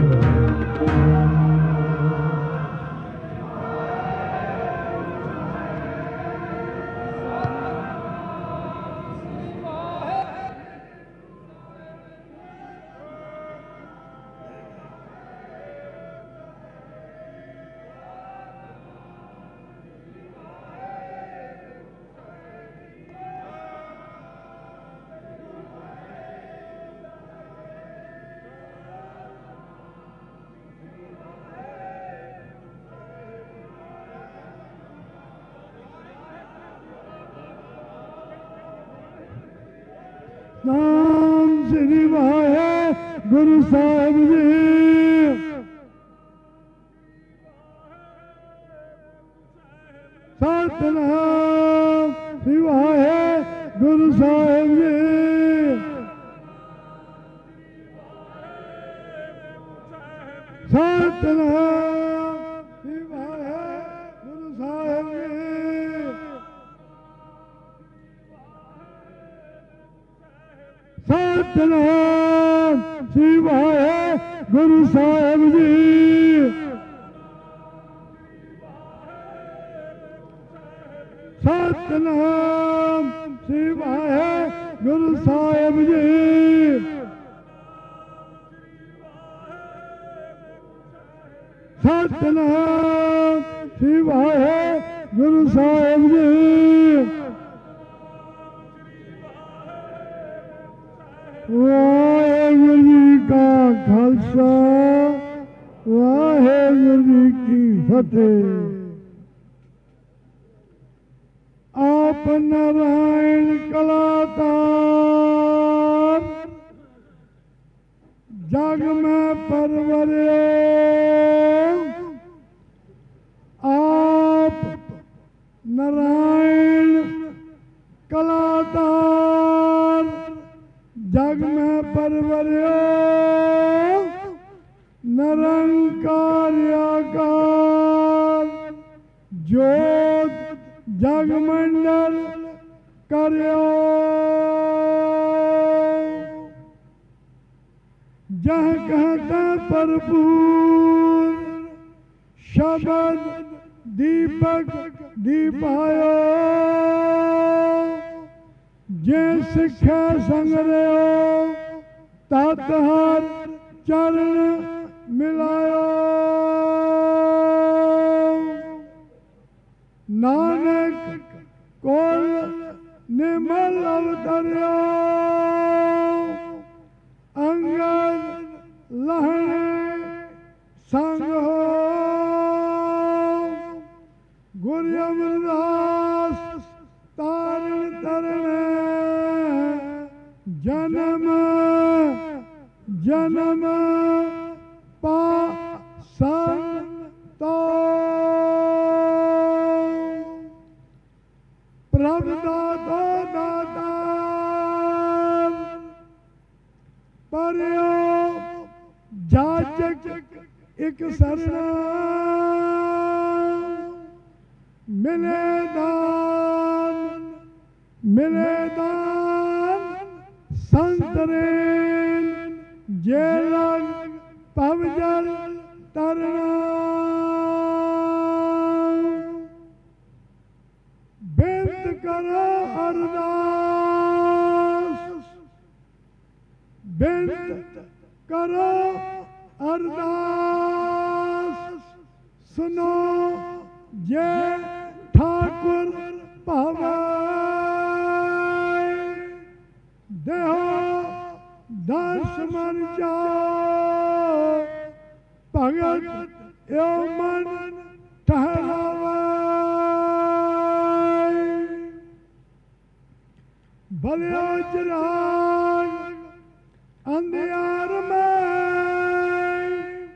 [SPEAKER 1] ਨਾਮ ਸ੍ਰੀ ਵਾਹਿਗੁਰੂ ਸਾਹਿਬ ਜੀ। ਸਤਿਨਾਮ ਸ੍ਰੀ ਵਾਹਿਗੁਰੂ ਸਾਹਿਬ ਜੀ। ਸਤਿਨਾਮ ਸ੍ਰੀ ਵਾਹਿਗੁਰੂ ਸਾਹਿਬ ਜੀ। ਸਤਿਨਾਮ ਸ੍ਰੀ ਵਾਹਿਗੁਰੂ ਸਾਹਿਬ ਜੀ। ਸਤਿਨਾਮ ਸ੍ਰੀ ਵਾਹਿਗੁਰੂ ਸਾਹਿਬ ਜੀ।
[SPEAKER 4] ਸਤਿਨਾਮ ਸ੍ਰੀ ਵਾਹਿਗੁਰੂ ਸਾਹਿਬ ਜੀ। ਵਾਹਿਗੁਰੂ ਜੀ ਕਾ ਖਾਲਸਾ ਵਾਹਿਗੁਰੂ ਜੀ ਕੀ ਫਤਿਹ। ਆਪ ਨਾਰਾਇਣ ਕਲਾਤਾਰ ਜਗ ਮੈਂ ਪਰਵਰਿਓ। ਆਪ ਨਾਰਾਇਣ ਕਲਾਤਾਰ ਜਗ ਮੈਂ ਪਰਵਰਿਓ। ਨਿਰੰਕਾਰ ਆਕਾਰ ਜੋਤ ਜਗ ਮੰਡਲ ਕਰਿਓ। ਜਹ ਕਹਤਾ ਭਰਪੂਰ ਸ਼ਬਦ ਦੀਪਕ ਦੀਪਾਇਓ। ਜੇ ਸਿੱਖਿਆ ਸੰਗਰਿਓ ਤਤ ਹਰ ਚਰਨ ਮਿਲਾਇਓ। ਨਾਨਕ ਕੋਲ ਨਿਮਲ ਅਵਤਰਿਓ। ਅੰਗਦ ਲਹਣੇ ਸੰਗ ਹੋ। ਗੁਰ ਅਮਰਦਾਸ ਤਾਰਨ ਤਰਨੇ। ਜਨਮ ਜਨਮ ਪਾਸਨ ਤੋ। ਪ੍ਰਭ ਦਾਤਾ ਦਾਤਾਰ ਪਰਿਓ। ਜਾਚਕ ਇਕ ਸਰਣਾ ਮਿਲੇ ਦਾਨ ਮਿਲੇ ਦਾਨ ਸੰਤਰੇਨ। ਜੇ ਲਗ ਭਵ ਜਲ ਤਰਨਾ। ਬੇਨਤ ਕਰੋ ਅਰਦਾਸ ਬੇਨਤ ਕਰੋ ਅਰਦਾਸ। ਸੁਨੋ ਜੇ ਠਾਕੁਰ ਭਾਵੈ। ਦੇਹੋ ਦਰਸ ਮਨ ਚਾਓ। ਭਗਤ ਏਉ ਮਨ ਠਹਿਰਾਵੈ। ਭਲਿਓ ਚਿਰਾਗ ਅੰਧਿਆਰ ਮੈਂ।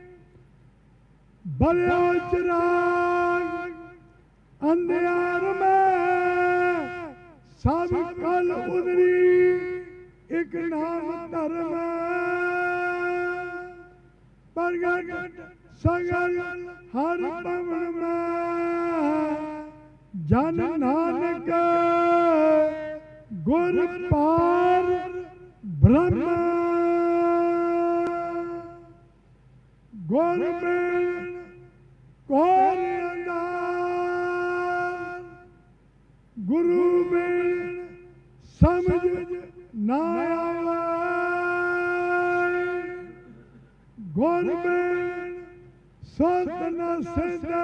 [SPEAKER 4] ਭਲਿਓ ਚਿਰਾਗ ਅੰਧਿਆਰ ਮੈਂ। ਸਭ ਕਲ ਉਦਰੀ ਇਕ ਨਾਮ ਧਰਮ। ਪ੍ਰਗਟ ਸਗਲ ਹਰ ਪਵਨ ਮੈਂ। ਜਨ ਨਾਨਕ ਗੁਰ ਪਾਰ ਬ੍ਰਹਮ। ਗੁਰ ਬਿਨ ਕੋਇ ਅੰਧਾਰ। ਗੁਰੂ ਬਿਨ ਸਮਝ ਨਾ ਆਵੈ। ਗੁਰ ਬਿਨ ਸੁਰਤ ਨ ਸਿਧੈ।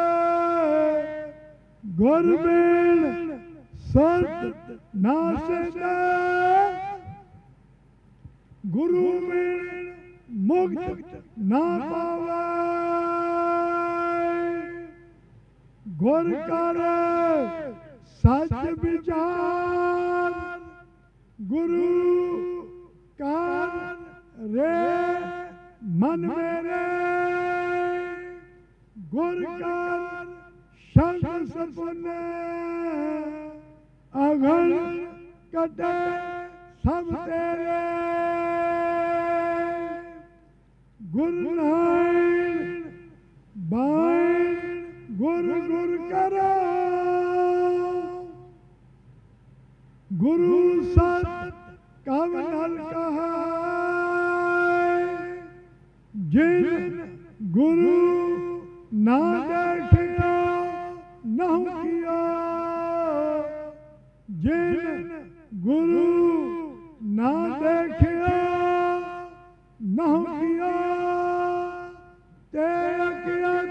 [SPEAKER 4] ਗੁਰ ਬਿਨ ਸੁਰਤ ਨਾ ਸਿਧੈ। ਗੁਰੂ ਬਿਨ ਮੁਕਤ ਨਾ ਪਾਵੈ। ਗੁਰ ਕਰ ਸੱਚ ਵਿਚਾਰ। ਗੁਰੂ ਕਰ ਰੇ ਮਨ ਮੇਰੇ। ਗੁਰ ਕਰ ਸ਼ਬਦ ਸਪਨੇ। ਅਗਨ ਕਟੇ ਸਭ ਤੇਰੇ। ਗੁਰ ਨਾਇਣ ਬਾਇਣ ਗੁਰ ਗੁਰ ਕਰੋ। ਗੁਰੂ ਸਤ ਕਵ ਨਲ ਕਹੈ। ਜਿਨ ਗੁਰੂ ਨਾ ਦੇਖਿਓ ਨਹੁ ਕੀਓ। ਜਿਨ ਗੁਰੂ ਨਾ ਦੇਖਿਓ ਨਹੁ ਕੀਓ। ਤੇ ਅਕਿਆ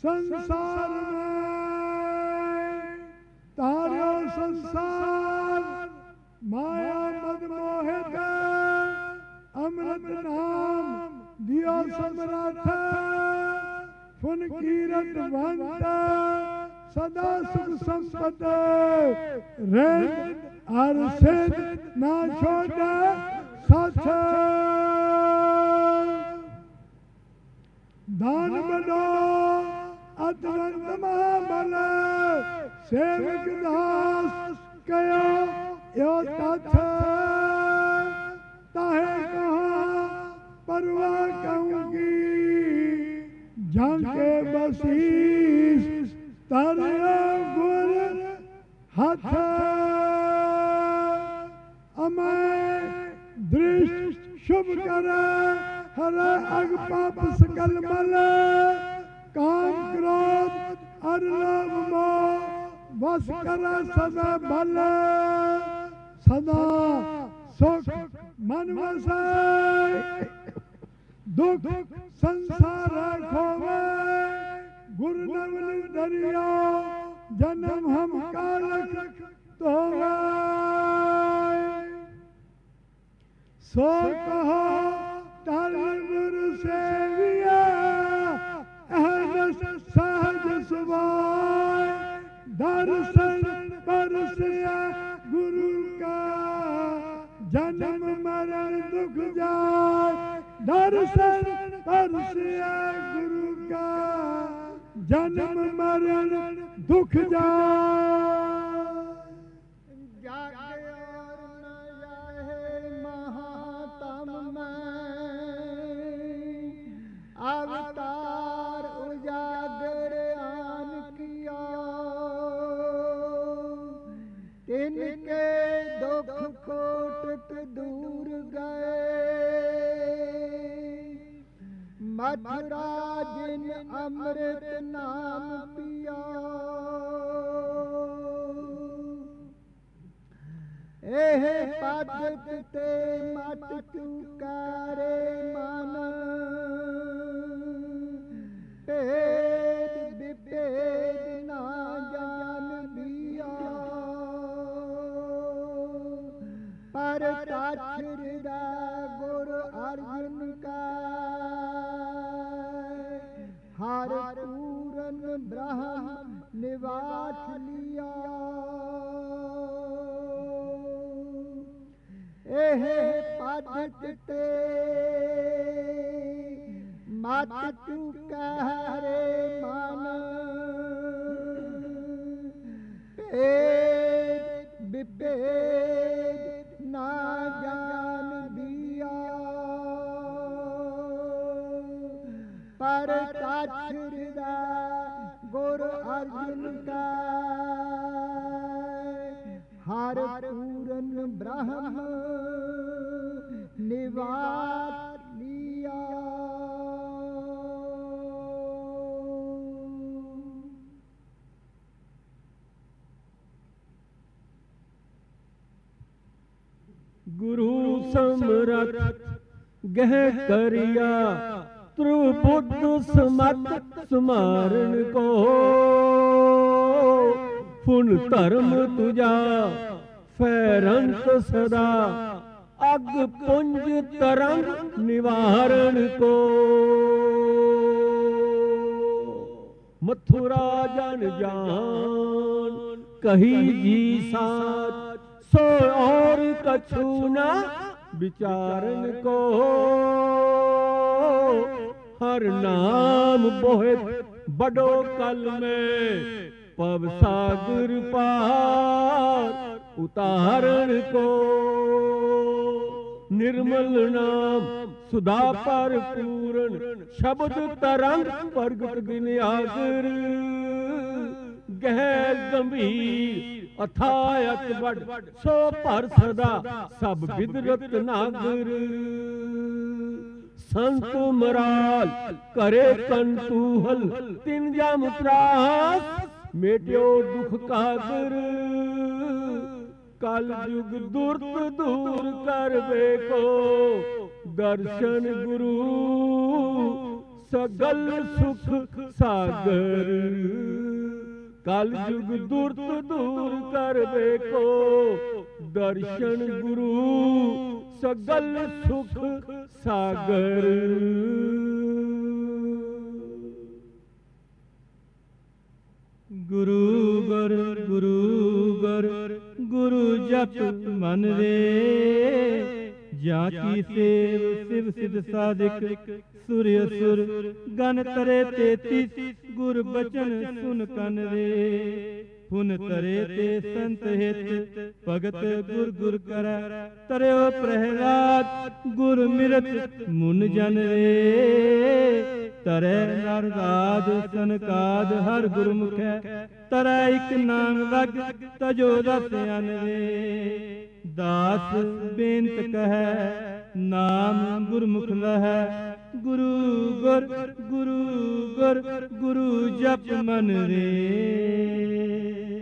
[SPEAKER 4] संसार में तारो संसार माया मद मोहित अमृत नाम दियो समरथ फुन कीरत वंत सदा सुख संपत रेत और सिद्ध ना छोड़ सच दान बड़ो अतवंत महाबल सेवक दास कयो यो तथ ताहे कहा परवाह कहूंगी जाके बसीस तारिया गुर हाथ अमय दृष्ट शुभ कर हर अग पाप सकल मल काम क्रोध और लोभ मोह वश कर सदा बल सदा सुख मन वसाय दुख संसार खोवे गुरु नवल दरिया जन्म हम कालक तो सो कहो तल गुरु सेविया अहदस सहज सुभाय दर्शन परसिया गुरु का जन्म मरण दुख जाय दर्शन परसिया गुरु का जन्म मरण दुख जाए
[SPEAKER 5] जागे और न जाए महातम में अवतार उजागर आन किया तिनके दुख कोटक दूर गए मथुरा जिन अमृत नाम पिया एह पद ते मत चुकारे मन भेद विभेद ना जान दिया पर ताछदा गुरु अर्जुन का हर पूरन ब्रह्म निवास लिया एह पद ते मत चुकारे मन भेद विभेद ना जान दिया पर ताछदा गुरु अर्जुन का हर पूरन ब्रह्म निवास लिया
[SPEAKER 1] गुरु समरथ गह करिया त्रिबुद्ध समत सुमारण को फुन धर्म तुझा फैरंत सदा अग पुंज तरंग निवारण को मथुरा जन जान कही जी साथ सो और कछु न विचारन को हर नाम बोहित बड़ो कल में पव सागर पार उतारण को निर्मल नाम सुधा पर पूर्ण शब्द तरंग प्रगट गिनयागर गहर गंभीर अथायत बड़ सो पर सदा सब विदरत नागर संत मराल करे कंतूहल तिन जम त्रास मेट्यो दुख कागर कल युग दुर्त दूर कर बेको दर्शन गुरु
[SPEAKER 6] ਸਗਲ ਸੁਖ ਸਾਗਰ। ਕਲ ਯੁਗ ਦੁਰਤ ਦੂਰ ਕਰ ਵੇਖੋ, ਦਰਸ਼ਨ ਗੁਰੂ ਸਗਲ ਸੁਖ ਸਾਗਰ।
[SPEAKER 1] ਗੁਰੂ ਗੁਰ ਗੁਰੂ ਗੁਰ ਗੁਰੂ ਜਪ ਮਨ ਰੇ। ਜਾਂ ਕੀ ਸੇਵ ਸਿਵ ਸਿਧ ਸਾਧਿਕ ਸੁਰ ਅਸੁਰ ਗਨ ਤਰੇ ਤੇਤੀ। ਗੁਰ ਬਚਨ ਸੁਨ ਕਨ ਰੇ। ਪੁਨ ਤਰੇ ਤੇ ਸੰਤ ਹਿਤ ਭਗਤ ਗੁਰ ਗੁਰ ਕਰੈ। ਤਰਿਓ ਪ੍ਰਹਿਲਾਦ ਗੁਰ ਮਿਰਤ ਮੁਨ ਜਨ ਰੇ। ਤਰੈ ਨਰਦਾਦ ਸਨਕਾਦ ਹਰ ਗੁਰਮੁਖੈ। ਤਰੈ ਇਕ ਨਾਮ ਲਗ ਤਜੋ ਦਸ ਅਨ ਰੇ। ਦਾਸ ਬੇਨਤ ਕਹੈ ਨਾਮ ਗੁਰਮੁਖ ਲਹੈ। ਗੁਰੂ ਗੁਰ ਗੁਰੂ ਗੁਰ ਗੁਰੂ ਜਪ ਮਨ ਰੇ।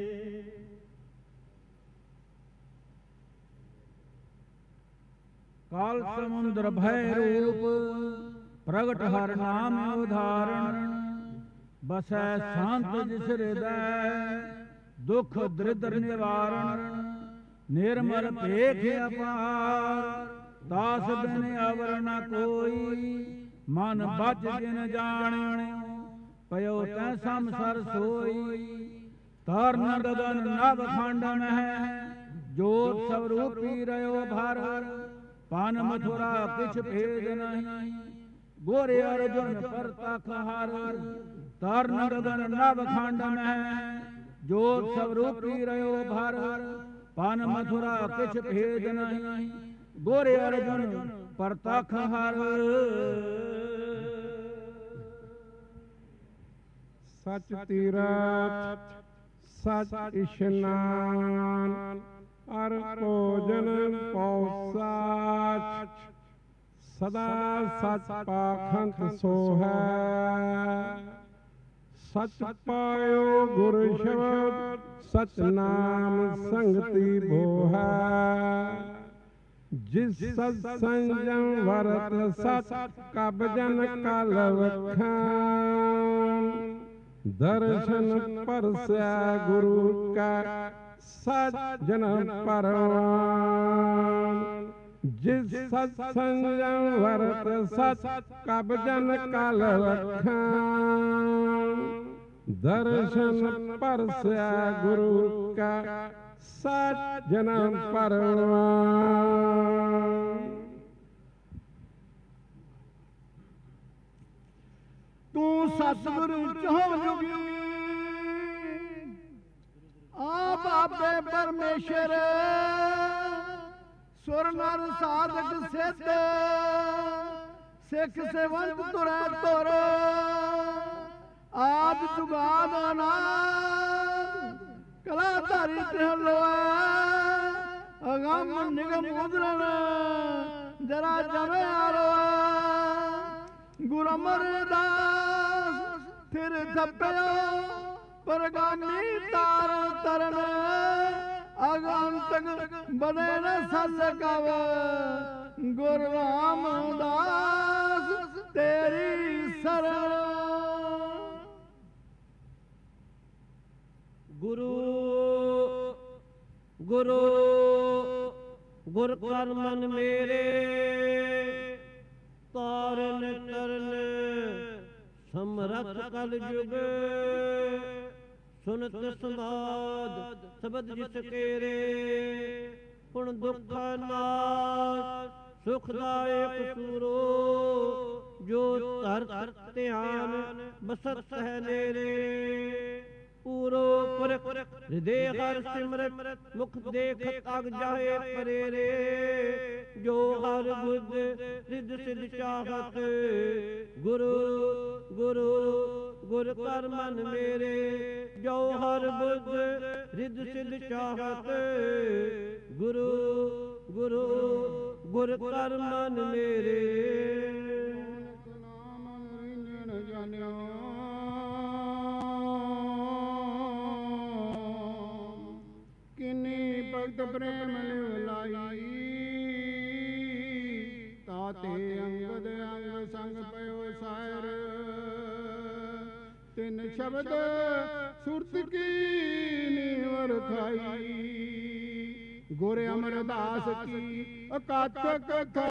[SPEAKER 6] ਕਾਲ ਸਮੁੰਦਰ ਭੈ ਰੂਪ, ਪ੍ਰਗਟ ਹਰ ਨਾਮ ਉਧਾਰਨ। ਬਸੈ ਸ਼ਾਂਤ ਜਿਸ ਹਿਰਦੈ, ਦੁਖ ਦਰਿਦ੍ਰ ਨਿਵਾਰਨ। ਨਿਰਮਲ ਭੇਖ ਅਪਾਰ, ਦਾਸ ਬਿਨ ਅਵਰ ਨ ਕੋਈ। ਮਨ ਬਚ ਜਿਨ ਜਾਣਿਓ, ਪਇਓ ਤੈ ਸੰਸਰ ਸੋਈ। ਤਰਨ ਗਗਨ ਨਭ ਖੰਡ ਮਹਿ, ਜੋਤ ਸਭ ਰੂਪੀ ਰਹਿਓ ਭਰ। ਪਨ ਮਥੁਰਾ ਕਿਛ ਭੇਦ ਨਹੀਂ, ਗੋਰੇ ਅਰਜੁਨ ਪਰਤਖ ਹਰ। ਤਰਨ ਗਗਨ ਨਭ ਖੰਡ ਮਹਿ, ਜੋਤ ਸਭ ਰੂਪੀ ਰਹਿਓ ਭਰ। ਪਨ ਮਥੁਰਾ ਕਿਛ ਭੇਦ ਨਹੀਂ, ਗੋਰੇ ਅਰਜੁਨ ਪਰਤਖ ਹਰ।
[SPEAKER 4] ਸਚ ਤੀਰਥ ਸਚ ਇਸ਼ਨਾਨ, ਅਰ ਭੋਜਨ ਪਉ ਸਾਚ। ਸਦਾ ਸਚ ਪਾਖੰਤ ਸੋ ਹੈ। ਸਚ ਪਾਇਓ ਗੁਰ ਸ਼ਬਦ, ਸਚ ਨਾਮ ਸੰਗਤੀ ਬੋ ਹੈ। ਜਿਸ ਸਤ ਸੰਜਮ ਵਰਤ ਸਚ, ਕਬ ਜਨ ਕਲ ਵਖਾਨ। ਦਰਸ਼ਨ ਪਰਸੈ ਗੁਰੂ ਕਾ, ਸਚ ਜਨਮ ਪਰਵਾਨ। ਜਿਸ ਸਤ ਸੰਜਮ ਵਰਤ ਸਚ, ਕਬ ਜਨ ਕਲ ਵਖਾਨ। ਦਰਸ਼ਨ ਪਰਸੈ ਗੁਰੂ ਕਾ, ਸਚ ਜਨਮ ਪਰਵਾਨ।
[SPEAKER 5] ਤੂੰ ਸਤਿਗੁਰੂ ਚਹੁ ਜੁਗੀ, ਆਪ ਆਪੇ ਪਰਮੇਸ਼ਰ। ਸੁਰ ਨਰ ਸਾਧਕ ਸਿੱਧ, ਸਿੱਖ ਸੇਵੰਤ ਤੁਰੈ ਤੁਰ। ਆਪ ਜੁਗਾਦ ਅਨਾਦ, ਕਲਾ ਧਾਰੀ ਤਿਹ ਲੋਐ। ਅਗੰਮ ਨਿਗਮ ਉਦਰਨ, ਜਰਾ ਜਵੇ ਆਰੋਐ। ਗੁਰ ਅਮਰਦਾਸ ਫਿਰ ਥੱਪਿਓ, ਪਰਗਾਮੀ ਤਾਰਨ ਤਰਨ। ਅਗੰਤਕ ਬਨੇ ਨ ਸੱਸ ਕਵ, ਗੁਰ ਰਾਮਦਾਸ ਤੇਰੀ ਸਰਣ।
[SPEAKER 3] ਗੁਰੂ ਗੁਰੂ ਗੁਰ ਕਰ ਮਨ ਮੇਰੇ। ਤਾਰਨ ਤਰਨ ਸਮਰਥ ਕਲ ਜੁਗ। ਸੁਨਤ ਸਮਾਦ ਸਬਦ ਜਿਸ ਕੇਰੇ। ਹੁਣ ਦੁਖ ਨਾਸ਼ ਸੁਖ ਦਾਇਕ ਸੂਰੋ। ਜੋ ਧਰ ਧਰ ਧਿਆਨ ਬਸਤ ਹੈ ਨੇਰੇ। ਪੂਰੋ ਪੁਰਖ ਹਿਰਦੇ ਹਰ ਸਿਮਰਤ, ਮੁਖ ਦੇਖਤ ਅਗ ਜਾਹੇ ਪਰੇਰੇ। ਜੋ ਹਰ ਬੁੱਧ ਰਿਦ ਸਿਧ ਚਾਹਤ, ਗੁਰੂ ਗੁਰੂ ਗੁਰ ਕਰ ਮਨ ਮੇਰੇ। ਜੋ ਹਰ ਬੁੱਧ ਰਿਦ ਸਿਧ ਚਾਹਤ, ਗੁਰੂ ਗੁਰੂ ਗੁਰ ਕਰ ਮਨ ਮੇਰੇ।
[SPEAKER 5] ਕਿੰਨੀ ਭਗਤ ਪ੍ਰੇਮ ਲਿਵ ਲਾਈ। ਤਾਤੇ ਅੰਗਦ ਅੰਗ ਸੰਗ ਪਇਓ ਸਾਇਰ।
[SPEAKER 4] शब्द सुरत की नीवर खाई। गुर अमरदास की अकात कथा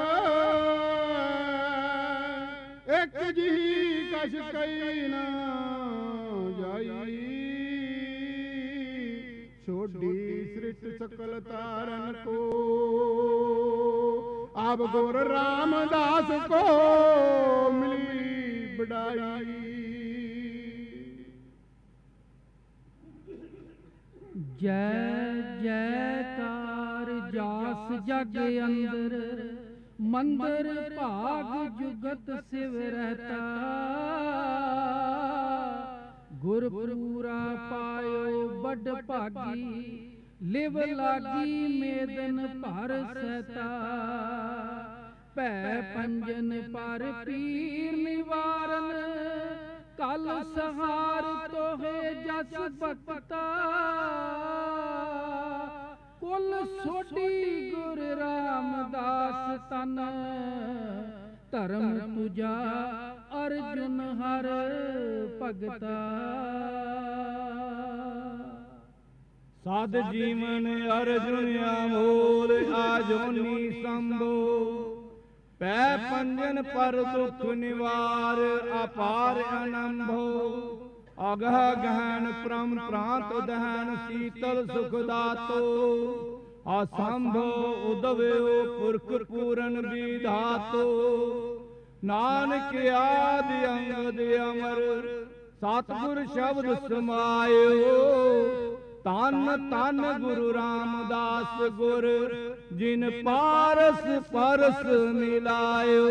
[SPEAKER 4] एक जी कश कई न जाई। छोड़ी सृष्ट सकल तारन को अब गुर रामदास को मिली बड़ाई।
[SPEAKER 7] जय जयकार जास जग अंदर मंदिर भाग जुगत शिव रहता। गुरपुरा पायो बड़ भागी लिव लागी मेदन भर सहता। भै पंजन पर पीर निवारन कल सहार तोहे जस भक्ता। कुल सोटी गुर रामदास तन धर्म तुझा अर्जुन हर भगता।
[SPEAKER 6] साध जीवन अर्जुन अमोल आजोनी संभो। पै पंजन पर दुख निवार अपार अनंभो। अगह गहन परम प्रांत दहन शीतल सुख दातो। असंभो उदव्यो पुरख पूरन विधातो। नानक आदि अंगद अमर सतगुर शब्द समायो। तन तन गुरु रामदास गुर जिन पारस परस मिलायो।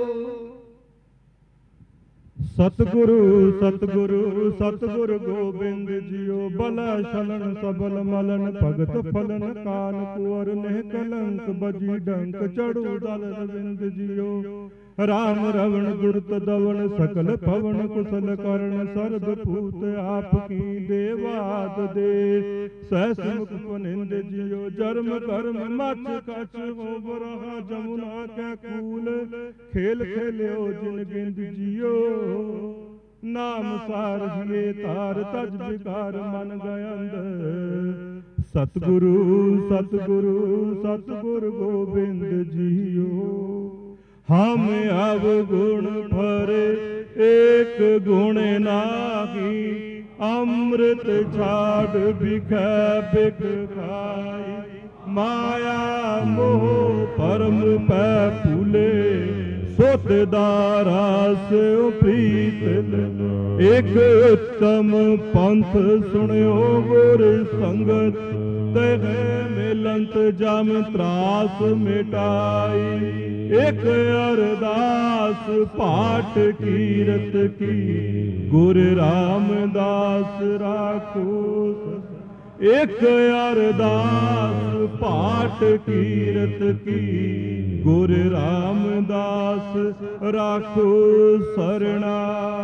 [SPEAKER 1] सतगुरु सतगुरु सतगुरु गोबिंद जियो। बल शलन सबल मलन भगत फलन कान कुंवर नेह कलंक बजी डंक चढ़ू दल रविंद जियो। राम रवण दुर्त दवन सकल पवन कुशल करण सर्ब भूत आपकी देवाद दे। सहस मुख पनिंद जियो जन्म कर्म मच कछ हो बरहा जमुना कै कूल। खेल खेलियो जिन गिंद जियो नाम सार जिए तार तज विकार मन गयंद। सतगुरु सतगुरु सतगुरु गोबिंद जियो। हम अवगुण भरे एक गुण नाही। अमृत छाड़ बिखै बिख खाई। माया मोह परम पै फूले। सोत दारा से प्रीत एक उत्तम पंथ सुनियो गुर संगत। तह मिलंत जम त्रास मिटाई। एक अरदास पाठ कीरत की गुर रामदास राखो। एक अरदास पाठ कीरत की गुर रामदास राखो सरना।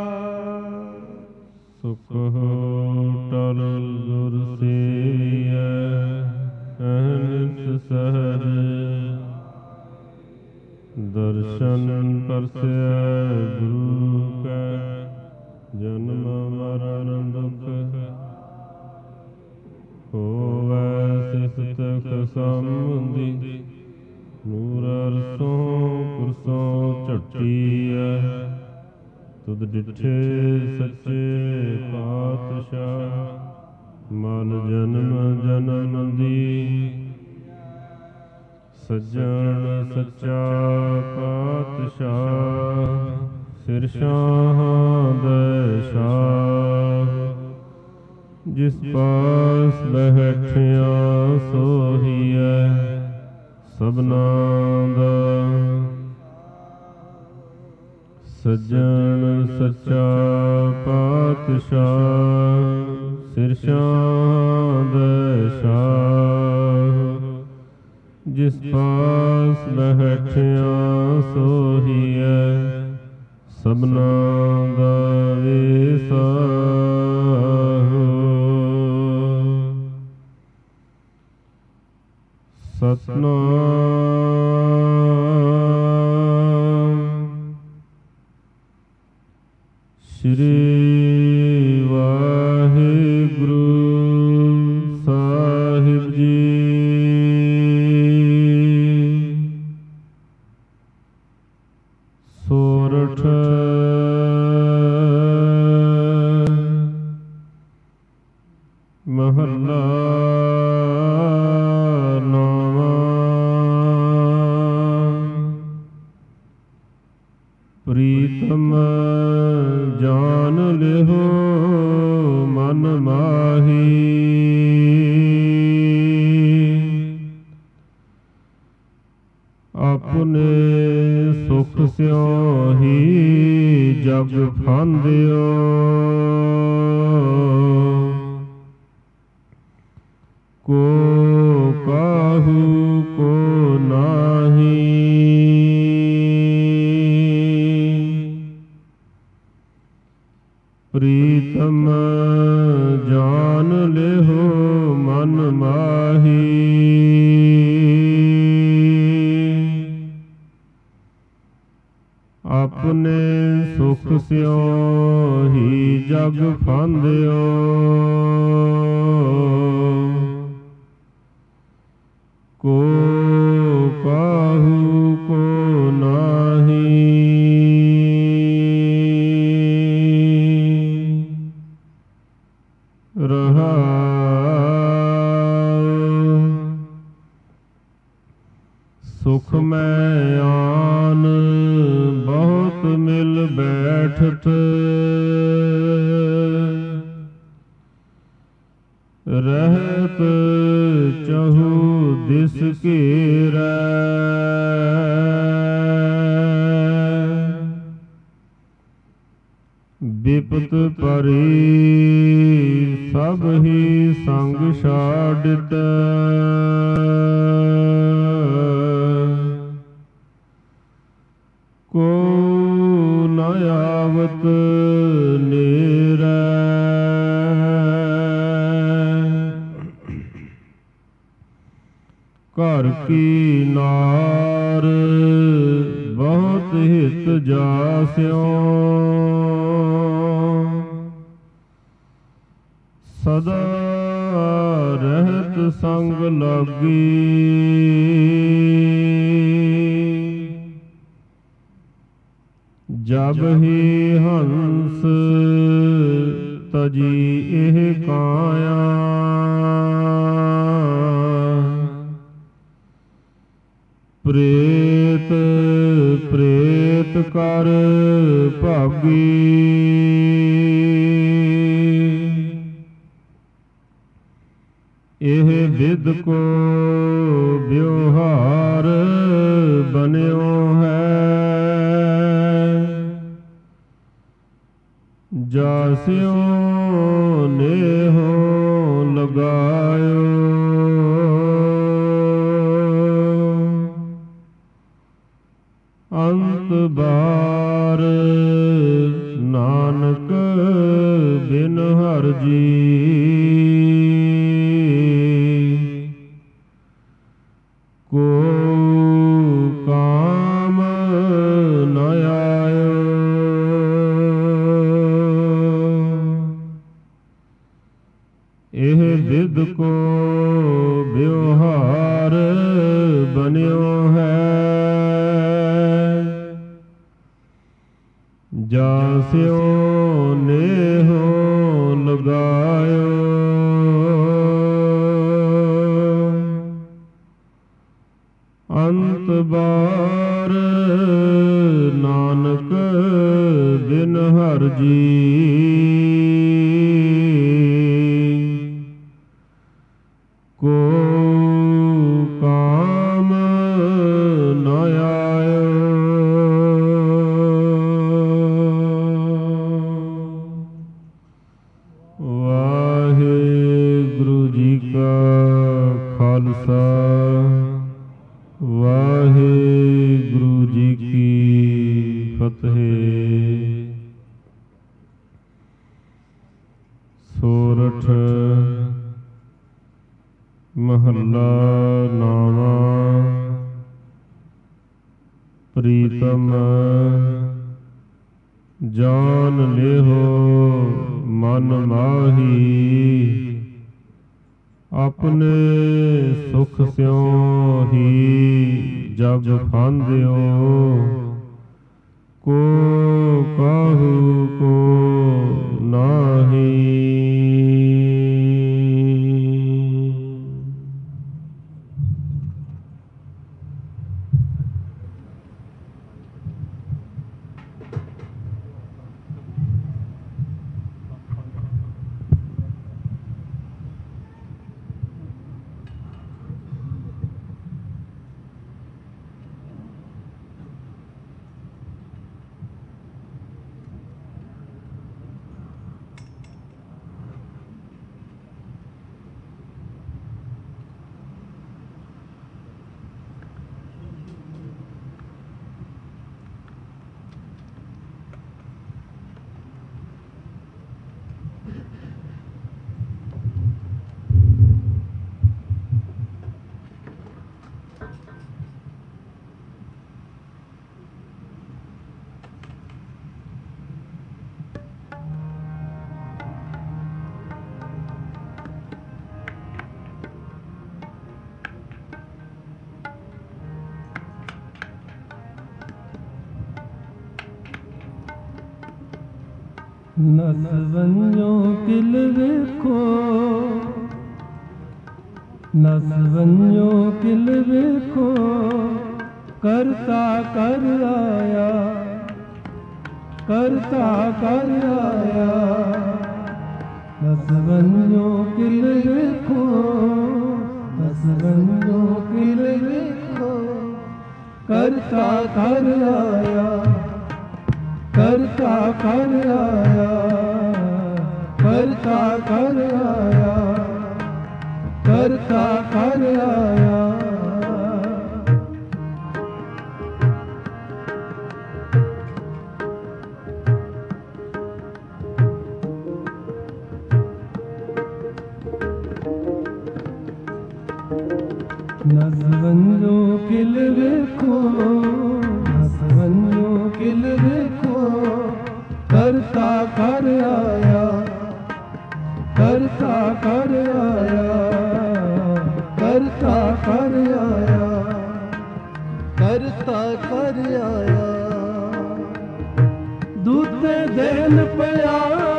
[SPEAKER 1] सुख टल गुर सेविय अहनित सहज। दर्शन परसे गुरु का जन्म मरण दुख। होवै सिफत समुंदी नूर अरसों कुरसों चट्टिया। तुद डिठे सच्चे पातशाह मन जन्म जन्म दी। सज्जन सच्चा पातशाह सिर शाह दशाह। जिस पास बैठिया सोहिया सबना दा। सज्जन सच्चा पातशाह सिर शाह दशाह। जिस पास बैठिया सोहिया सबना दा वेसा। सतनाम श्री ਜਾਨ ਲਿਹੋ ਮਨ ਮਾਹੀ। ਆਪਣੇ ਸੁਖ ਸਿਉ ਹੀ ਜਗ ਫਾਂਦਿਓ। ਕੋ ਕਾਹੂ ਕੋ ਨਾਹੀ। ਪ੍ਰੀਤਮ ਜਾਨ ਲਿਹੋ ਮਨ ਮਾਹੀ। ਆਪਣੇ ਸੁਖ ਸਿਉ ਹੀ ਜਗ ਫਾਂਦਿਓ। ਕੋ ਕਾਹੂ ਕੋ ਨਾਹੀ। ਰਹਾਉ ਸੁਖ ਮੈਂ ਆਨ ਬਹੁਤ ਮਿਲ ਬੈਠਤ। ਰਹਿਤ ਚਹੂ ਦਿਸ ਘੇਰੈ। ਬਿਪਤ ਪਰੀ ਸਭ ਹੀ ਸੰਗ ਛਾਡਿਤ। ਕੋ ਨ ਆਵਤ ਨੇਰੈ। ਘਰ ਕੀ ਨਾਰ ਬਹੁਤ ਹਿਤ ਜਾਸਿਓ। ਸਦਾ ਰਹਿਤ ਸੰਗ ਲਾਗੀ। ਜਬ ਹੀ ਹੰਸ ਤਜੀ ਇਹ ਕਾਇਆ। ਪ੍ਰੇਤ ਪ੍ਰੇਤ ਕਰ ਭਾਗੀ। ਇਹ ਵਿਦ ਕੋ ਵਿਵਹਾਰ ਬਣਿਓ ਹੈ। ਜਾਸਿਓ ਨੇਹੋ ਲਗਾਇਓ। ਅੰਤ ਬਾਰ ਨਾਨਕ ਬਿਨ ਹਰਿ ਜੀ। ਕੋ ਕਾਮ ਨ ਆਇਓ। ਇਹ ਵਿਦ ਕੋ ਵਿਵਹਾਰ ਬਣਿਓ ਹੈ। ਜਾਸਿਓ ਨੇਹੋ ਲਗਾਇਓ। ਅੰਤ ਬਾਰ ਨਾਨਕ ਬਿਨ ਹਰਿ ਜੀ। ਕੋ ਕਾਮ ਨ ਆਇਓ। ਵਾਹਿਗੁਰੂ ਜੀ ਕਾ ਖਾਲਸਾ ਵਾਹਿਗੁਰੂ ਜੀ ਕੀ ਫਤਿਹ। ਸੋਰਠ ਮਹੱਲਾ ਨਾਵਾਂ। ਪ੍ਰੀਤਮ ਜਾਨ ਲਿਹੋ ਮਨ ਮਾਹੀ। ਆਪਣੇ ਸੁਖ ਸਿਉ ਹੀ ਜਗ ਫਾਂਦਿਓ। ਕੋ ਕਾਹੂ ਕੋ ਨਾਹੀ। नस वञो किल वेखो, नस वञो किल वेखो, करता कर आया, करता कर आया। नस वञो किल वेखो, नस वञो किल वेखो, करता कर आया, करता कर आया, करता कर आया, करता कर आया। नस वञो किल वेखो, नस वञो किल वेखो, करता कर आया, करता कर आया, करता कर आया,
[SPEAKER 2] करता कर आया।
[SPEAKER 1] दूते देन पया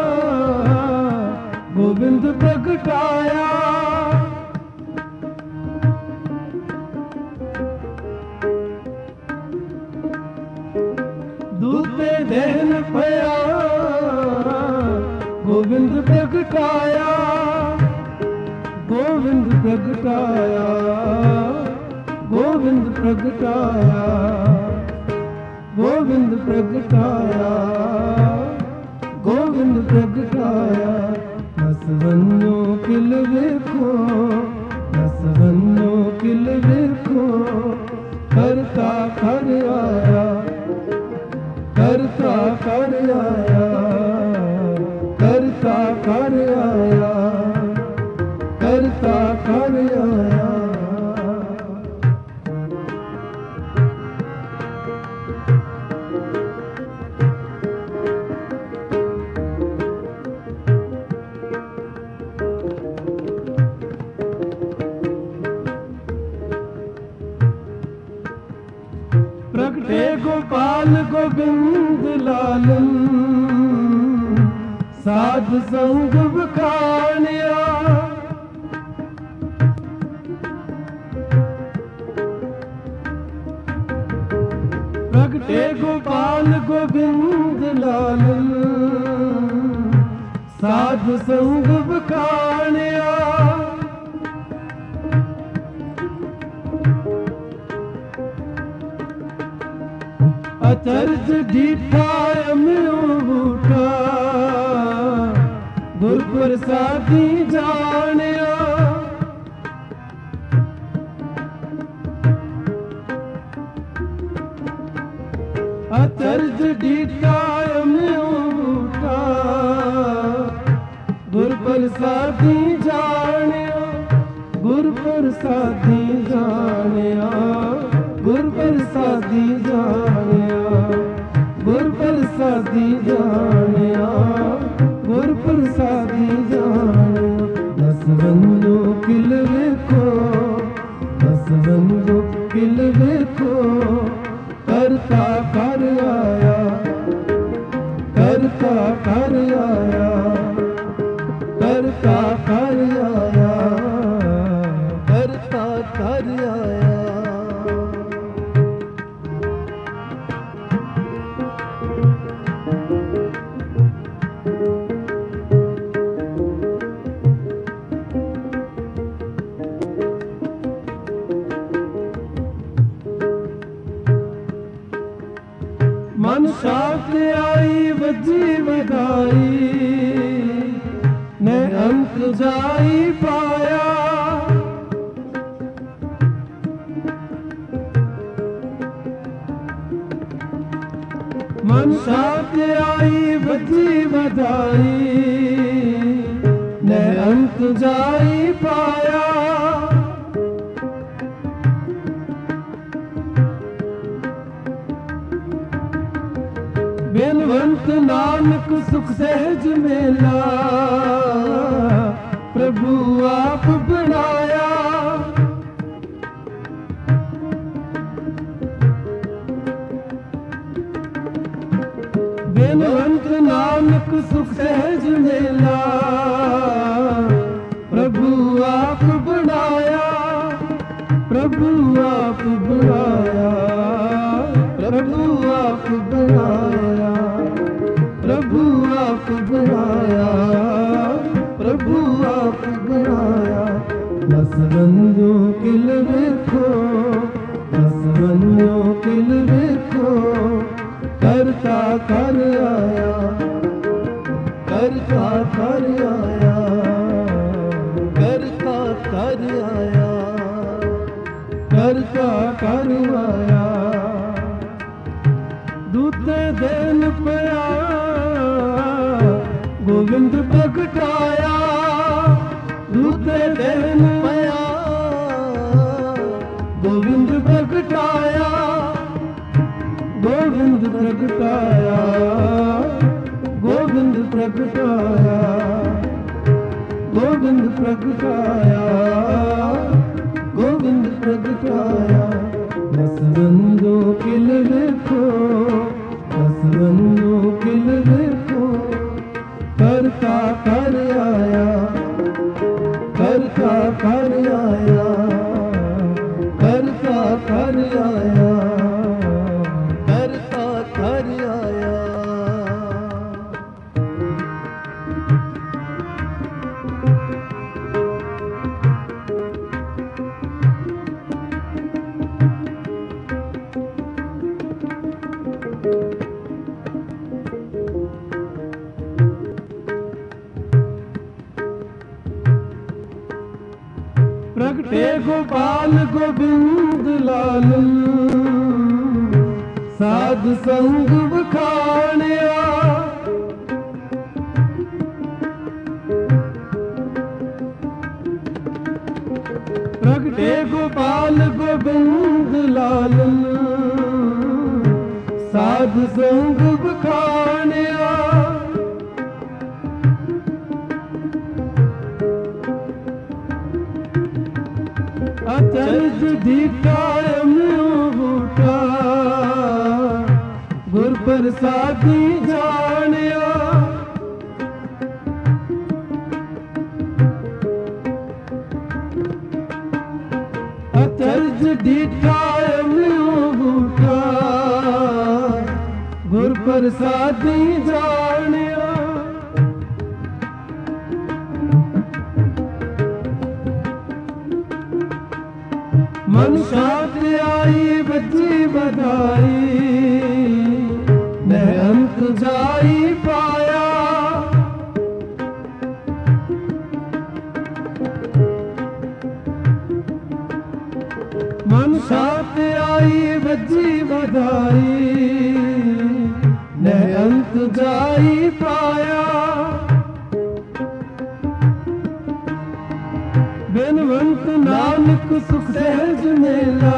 [SPEAKER 1] गोविंद प्रगटाया, दूते देन पया गोविंद प्रगटाया, गोविंद प्रगटाया, गोविंद प्रगटाया, गोविंद प्रगटाया, गोविंद प्रगटाया। नस वञो किल वेखो, नस वञो किल वेखो, करता कर आया, करता कर आया, करता कर आया, करता कर आया। प्रगटे गोपाल गोविंद लालन, साध संग बखानिया, प्रगटे गोपाल गोविंद लालन, साध संग बखानिया। अचरज डीठा अमियो बूठा, गुर प्रसादी जानिया। अचरज डीठा अमियो बूठा, गुर प्रसादी जानिया, गुर प्रसादी जानिया, गुर प्रसादी जानिया, गुर प्रसादी जानिया, गुर प्रसादी जानिया। नस वञो किल वेखो, नस वञो किल वेखो, करता कर आया, करता कर आया, करता कर आया,
[SPEAKER 2] करता कर आया।
[SPEAKER 1] मन साथ आई बजी बधाई, ने अंत जाई पाया। मन साथ आई बजी बधाई, ਅੰਤ ਜਾਈ ਪਾਇਆ। ਬਿਨਵੰਤ ਨਾਨਕ ਸੁਖ ਸਹਿਜ ਮੇਲਾ, ਪ੍ਰਭੂ ਆਪ ਬਣਾਇਆ। ਬਿਨਵੰਤ ਨਾਨਕ ਸੁਖ ਸਹਿਜ ਮੇਲਾ, ਪ੍ਰਭੂ ਆਪ ਬਣਾਇਆ। ਪ੍ਰਭੂ ਆਪ ਬਣਾਇਆ, ਪ੍ਰਭੂ ਆਪ ਬਣਾਇਆ, ਪ੍ਰਭੂ ਆਪ ਬਣਾਇਆ, ਪ੍ਰਭੂ ਆਪ ਬਣਾਇਆ। ਦਸਵੰਦੋ ਕਿਲ ਵੇਖੋ, ਦਸਵੰਦੋ ਕਿਲ ਵੇਖੋ, ਕਰਤਾ ਕਰ ਆਇਆ, ਕਰਤਾ ਕਰ ਆਇਆ, ਕਰਤਾ ਕਰ ਆਇਆ, ਕਰਤਾ ਕਰ ਆਇਆ। ਦੂਤੇ ਦੇਨ ਪਿਆ ਗੋਬਿੰਦ ਪ੍ਰਗਟਾਇਆ, ਦੂਤੇ ਦੇਨ ਪਿਆ ਗੋਬਿੰਦ ਪ੍ਰਗਟਾਇਆ, ਗੋਬਿੰਦ ਪ੍ਰਗਟਾਇਆ, ਗੋਬਿੰਦ ਪ੍ਰਗਟਾਇਆ, ਗੋਬਿੰਦ ਪ੍ਰਗਟਾਇਆ, ਗੋਬਿੰਦ ਪ੍ਰਗਟਾਇਆ। ਦਸਵੰਦੋ ਕਿਲ ਵੇਖੋ, ਦਸਵੰਦੋ ਕਿਲ ਵੇਖੋ, ਕਰਤਾ ਕਰ ਆਇਆ, ਕਰਤਾ ਕਰ ਆਇਆ, ਕਰਤਾ ਕਰ ਆਇਆ, ਕਰਤਾ ਕਰ ਆਇਆ। ਪ੍ਰਗਟੇ ਗੋਪਾਲ ਗੋਬਿੰਦ ਲਾਲ, ਸਾਧ ਸੰਗ ਵਖਾਣਿਆ। ਪ੍ਰਗਟੇ ਗੋਪਾਲ ਗੋਬਿੰਦ ਲਾਲ, ਸਾਧ ਸੰਗ ਵਖਾਣਿਆ। ਅਚਰਜ ਦੀ ਕਾਇਮ ਬੂਟਾ, ਗੁਰ ਪ੍ਰਸਾਦੀ ਜਾਣਿਆ। ਅਚਰਜ ਦੀ ਕਾਇਮ ਬੂਟਾ, ਗੁਰ ਪ੍ਰਸਾਦੀ ਜਾਣਿਆ। ਮਨ ਸ਼ਾਂਤ ਆਈ ਬੱਜੀ ਵਧਾਈ, ਮੈਂ ਅੰਤ ਜਾਈ ਪਾਇਆ। ਮਨ ਸ਼ਾਂਤ ਆਈ ਬੱਜੀ ਵਧਾਈ, ਮੈਂ ਅੰਤ ਜਾਈ ਪਾਇਆ। ਬਿਨਵੰਤ ਨਾਨਕ ਸੁਖ ਸਹਿਜ ਮੇਲਾ,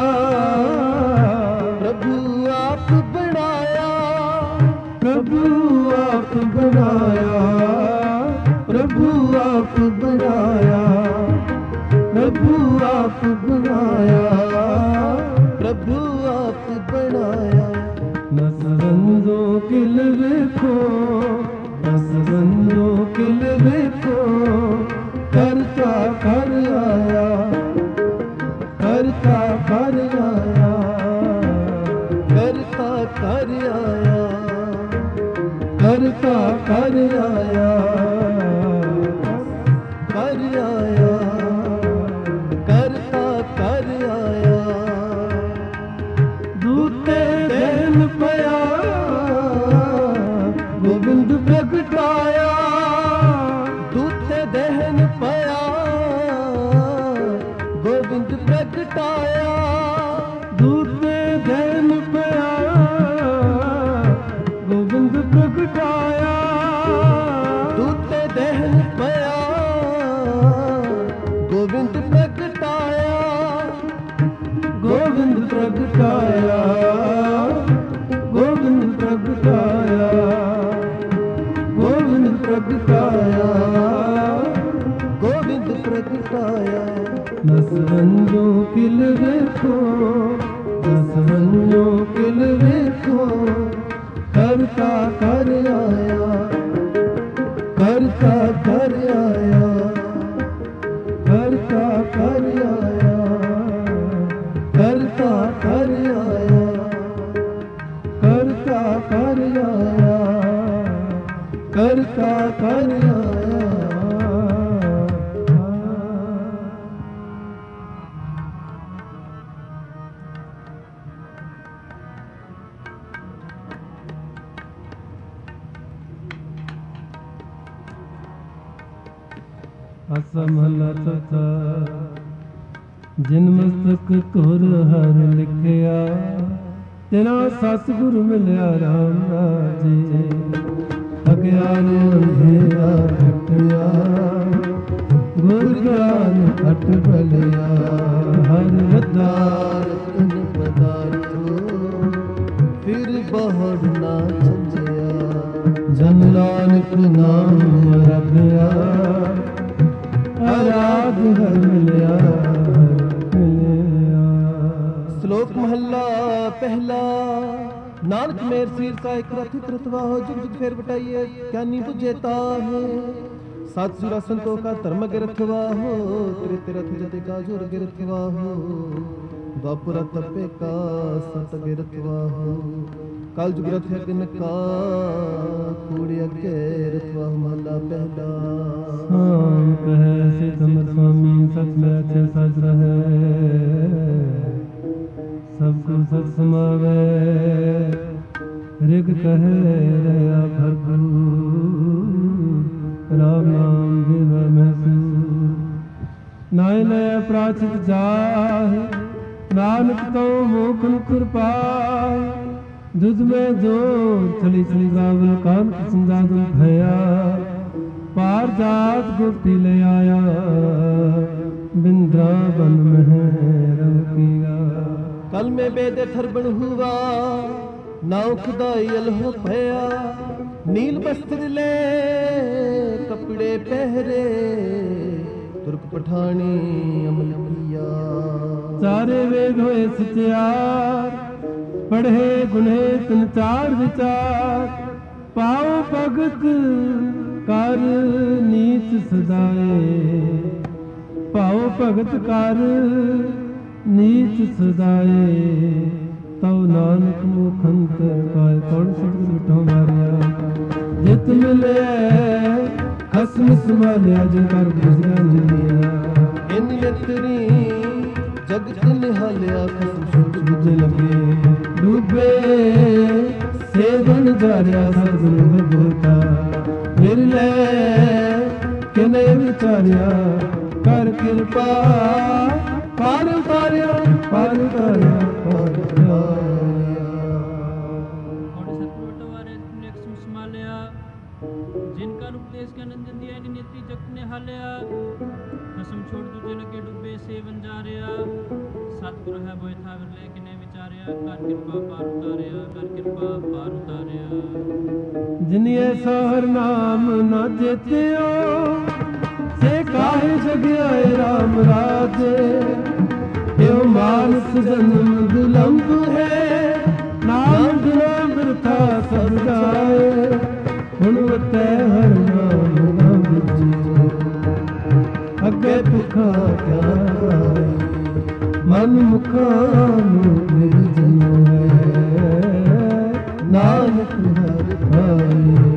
[SPEAKER 1] ਪ੍ਰਭੂ ਆਪ ਬਣਾਇਆ, ਪ੍ਰਭੂ ਆਪ ਬਣਾਇਆ, ਪ੍ਰਭੂ ਆਪ ਬਣਾਇਆ, ਪ੍ਰਭੂ ਆਪ ਬਣਾਇਆ, ਪ੍ਰਭੂ ਆਪ ਬਣਾਇਆ। ਦਸਵੰਦੋ ਕਿਲ ਵੇਖੋ, ਦਸਵੰਦੋ ਕਿਲ ਵੇਖੋ, ਕਰਤਾ ਕਰ ਆਇਆ, ਕਰਤਾ ਕਰ ਆਇਆ, ਕਰਤਾ ਕਰ ਆਇਆ, ਕਰਤਾ ਕਰ ਆਇਆ, ਕਰ ਆਇਆ, ਕਰਤਾ ਕਰ ਆਇਆ। ਦੂਤੇ ਦੇਨ ਪਿਆ ਗੋਬਿੰਦ ਪ੍ਰਗਟਾਇਆ, ਦੂਤੇ ਦੇਨ ਪਿਆ ਗੋਬਿੰਦ ਪ੍ਰਗਟਾਇਆ। ਦੂਤੇ ਦੇਨ ਪਿਆ ਗੋਬਿੰਦ ਪ੍ਰਗਟਾਇਆ, ਦੂਤੇ ਦੇਨ ਪਿਆ ਕਿਲ ਵੇਖੋ, ਦਸ ਵੰਜੋ ਕਿਲ ਵੇਖੋ, ਕਰਤਾ ਕਰ ਆਇਆ, ਕਰਤਾ ਕਰ ਆਇਆ, ਕਰਤਾ ਕਰ ਆਇਆ, ਕਰਤਾ ਕਰ ਆਇਆ, ਕਰਤਾ ਕਰ ਆਇਆ, ਕਰਤਾ ਕਰ ਆਇਆ। ਆਸਾ ਮਹਲਾ ਚੌਥਾ। ਜਿਨ ਮਸਤਕ ਤੁਰ ਹਰ ਲਿਖਿਆ, ਤੇਰਾ ਸਤਿਗੁਰ ਮਿਲਿਆ ਰਾਮ ਰਾਜੇ। ਅਗਿਆਨ ਅੰਧੇਰਾ ਕੱਟਿਆ, ਗੁਰ ਗਿਆਨ ਘਟ ਬਲਿਆ। ਹਰ ਵਦਾਰ ਤਨ ਪਦਾਰਥੋ, ਫਿਰ ਬਹੁੜ ਨਾ ਚੰਜਿਆ। ਜਨ ਨਾਨਕ ਨਾਮ ਰਖਿਆ, ਆਰਾਧ ਹਰ ਮਿਲਿਆ, ਹਰ ਮਿਲਿਆ।
[SPEAKER 2] ਸ਼ਲੋਕ ਮਹੱਲਾ ਪਹਿਲਾ। ਨਾਨਕ ਮੇਰ ਸੀਰ ਸਾਹਿਕ ਰਥਿਤ ਰਤਵਾਹੋ, ਜੁਗ ਜੁਗ ਫੇਰ ਵਟਾਈਏ ਗਿਆਨੀ ਬੁਝੇ ਤਾਹੇ। ਸਤ ਸੁਰਾ ਸੰਤੋ ਕਾ ਧਰਮ ਅਗੇ ਰਖਵਾਹੋ, ਤੇਰੇ ਤੇ ਰਥ ਜਤੇ ਕਾ ਜੁਰ ਅਗੇ ਰਖਵਾਹੋ। ਦੁਆਪਰ ਤਪੇ ਕਾ ਸਤ ਅਗੇ ਰਖਵਾਹੋ, ਕਲ ਜੁਗ ਰਥ ਅਗਨ ਕਾ ਕੂੜੇ ਅਗੇ ਰਖਵਾਹੋ। ਮਹੱਲਾ ਪਹਿਲਾ।
[SPEAKER 1] ਹਾਂ ਕਹੈ ਸੇ ਸਮਰ ਸੁਆਮੀ, ਸਚ ਮੈਂ ਅਛੇ ਸਚ ਰਹੈ। ਸਭ ਕੋ ਸਤ ਸਮਾਵੈ, ਰਿਗ ਕਹੈ ਰਹਾ ਭਰਪੂਰ। ਰਾਮ ਨਾਮ ਦੇਵਾ ਮਹਿਸੂਰ। ਨਾਇ ਨੈ ਪ੍ਰਾਚਿਤ ਜਾਹਿ, ਨਾਨਕ ਤਉ ਮੋਖ ਮੁਖਰ ਪਾਇ। ਦੁਧ ਮੈਂ ਜੋ ਚਲੀ ਚਲੀ ਗਾਵਲ, ਕਾਨ ਕਿਸਮ ਜਾਦੂ ਭਇਆ। ਪਾਰ ਜਾਤ ਗੋਪੀ ਲੈ ਆਇਆ, ਬਿੰਦਰਾਵਨ ਮਹਿ ਰੰਗਿਆ।
[SPEAKER 2] कल में बेदे थरबन हुआ, नाव खुदाई अलहो भया। नील वस्त्र ले कपड़े पहरे, तुर्क पठानी अमल किया।
[SPEAKER 1] चारे वेद होए सचियार, पढ़े गुने तिन चार विचार। पाओ भगत कर नीच सदाए, पाओ भगत कर नीच सदाए। तव नानक मुखंत पाए। कौन सतगुर मिठो मारिया, जित मिले खसम संभालिया। जे कर गुजरा मिलिया,
[SPEAKER 2] इन नेत्री जगत निहालिया। खसम सोच बुझ लगे,
[SPEAKER 1] डूबे सेवन जारिया। सतगुरु बोता मिले किने विचारिया। कर कृपा पार उतारिया, पार उतारिया, पार उतारिया।
[SPEAKER 3] और सतगुरु बटवारे तुमने एक संभालिया। जिनका उपदेश के नंदन दिया, नेत्री जगत ने हालिया। कसम छोड़ दूजे लगे, डूबे सेवन जा रहा। सतगुरु है बोए था लेकिन विचारिया। कर कृपा पार उतारिया, कर कृपा पार उतारिया।
[SPEAKER 1] जिनिए सहर नाम न जेतियो, से काहे जगियाए राम राजे। यो मानस जन्म दुलंब है, नाम बिना बिरथा सब जाए। हुणवते हर नाम न बिजे, अगे भुखा क्या आए। मन मुखा निर्जन है, नानक हर भाए।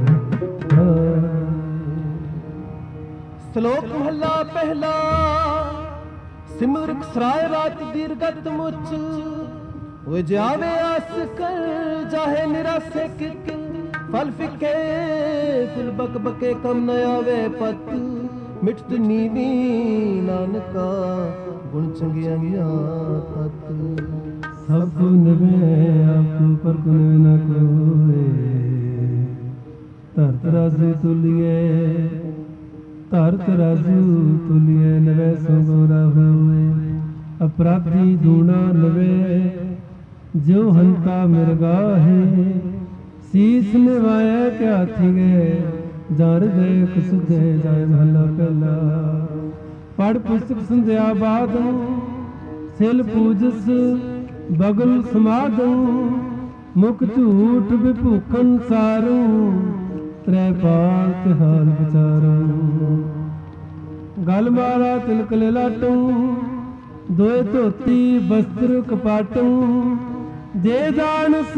[SPEAKER 2] श्लोक महला पहला। सिमरक सराय रात दीर्घत मुच, वो जावे आस कर जाहे निरासे किक। फल फिके फुल बक बके कम न आवे पत। मिटत नीवी नानका गुण चंगिया गया तत।
[SPEAKER 1] सब निभे आपको पर गुण न कोए। धरत राजू तुलिए, धरत राजू तुलिए। नवे संगोरा होए, अपराधी दूना नवे। जो हंता मिर्गा है, शीस निवाया के हाथी गए। जर गए कुसुदे जाए महला पहला। पढ़ पुस्तक संध्या बाद, ਸਿਲ ਪੂਜਸ ਬਗਲ ਸਮਾਦੰ ਮੁਖ ਝੂਠ ਵਿਭੂਖਨ ਸਾਰੂ ਤ੍ਰੈ ਪਾਲ ਤਿਹਾਲ ਵਿਚਾਰੂ ਗਲ ਮਾਰਾ ਤਿਲਕ ਲਾਟੂ ਦੋਏ ਧੋਤੀ ਬਸਤਰ ਕਪਾਟੂ ਜੇ ਜਾਣਸ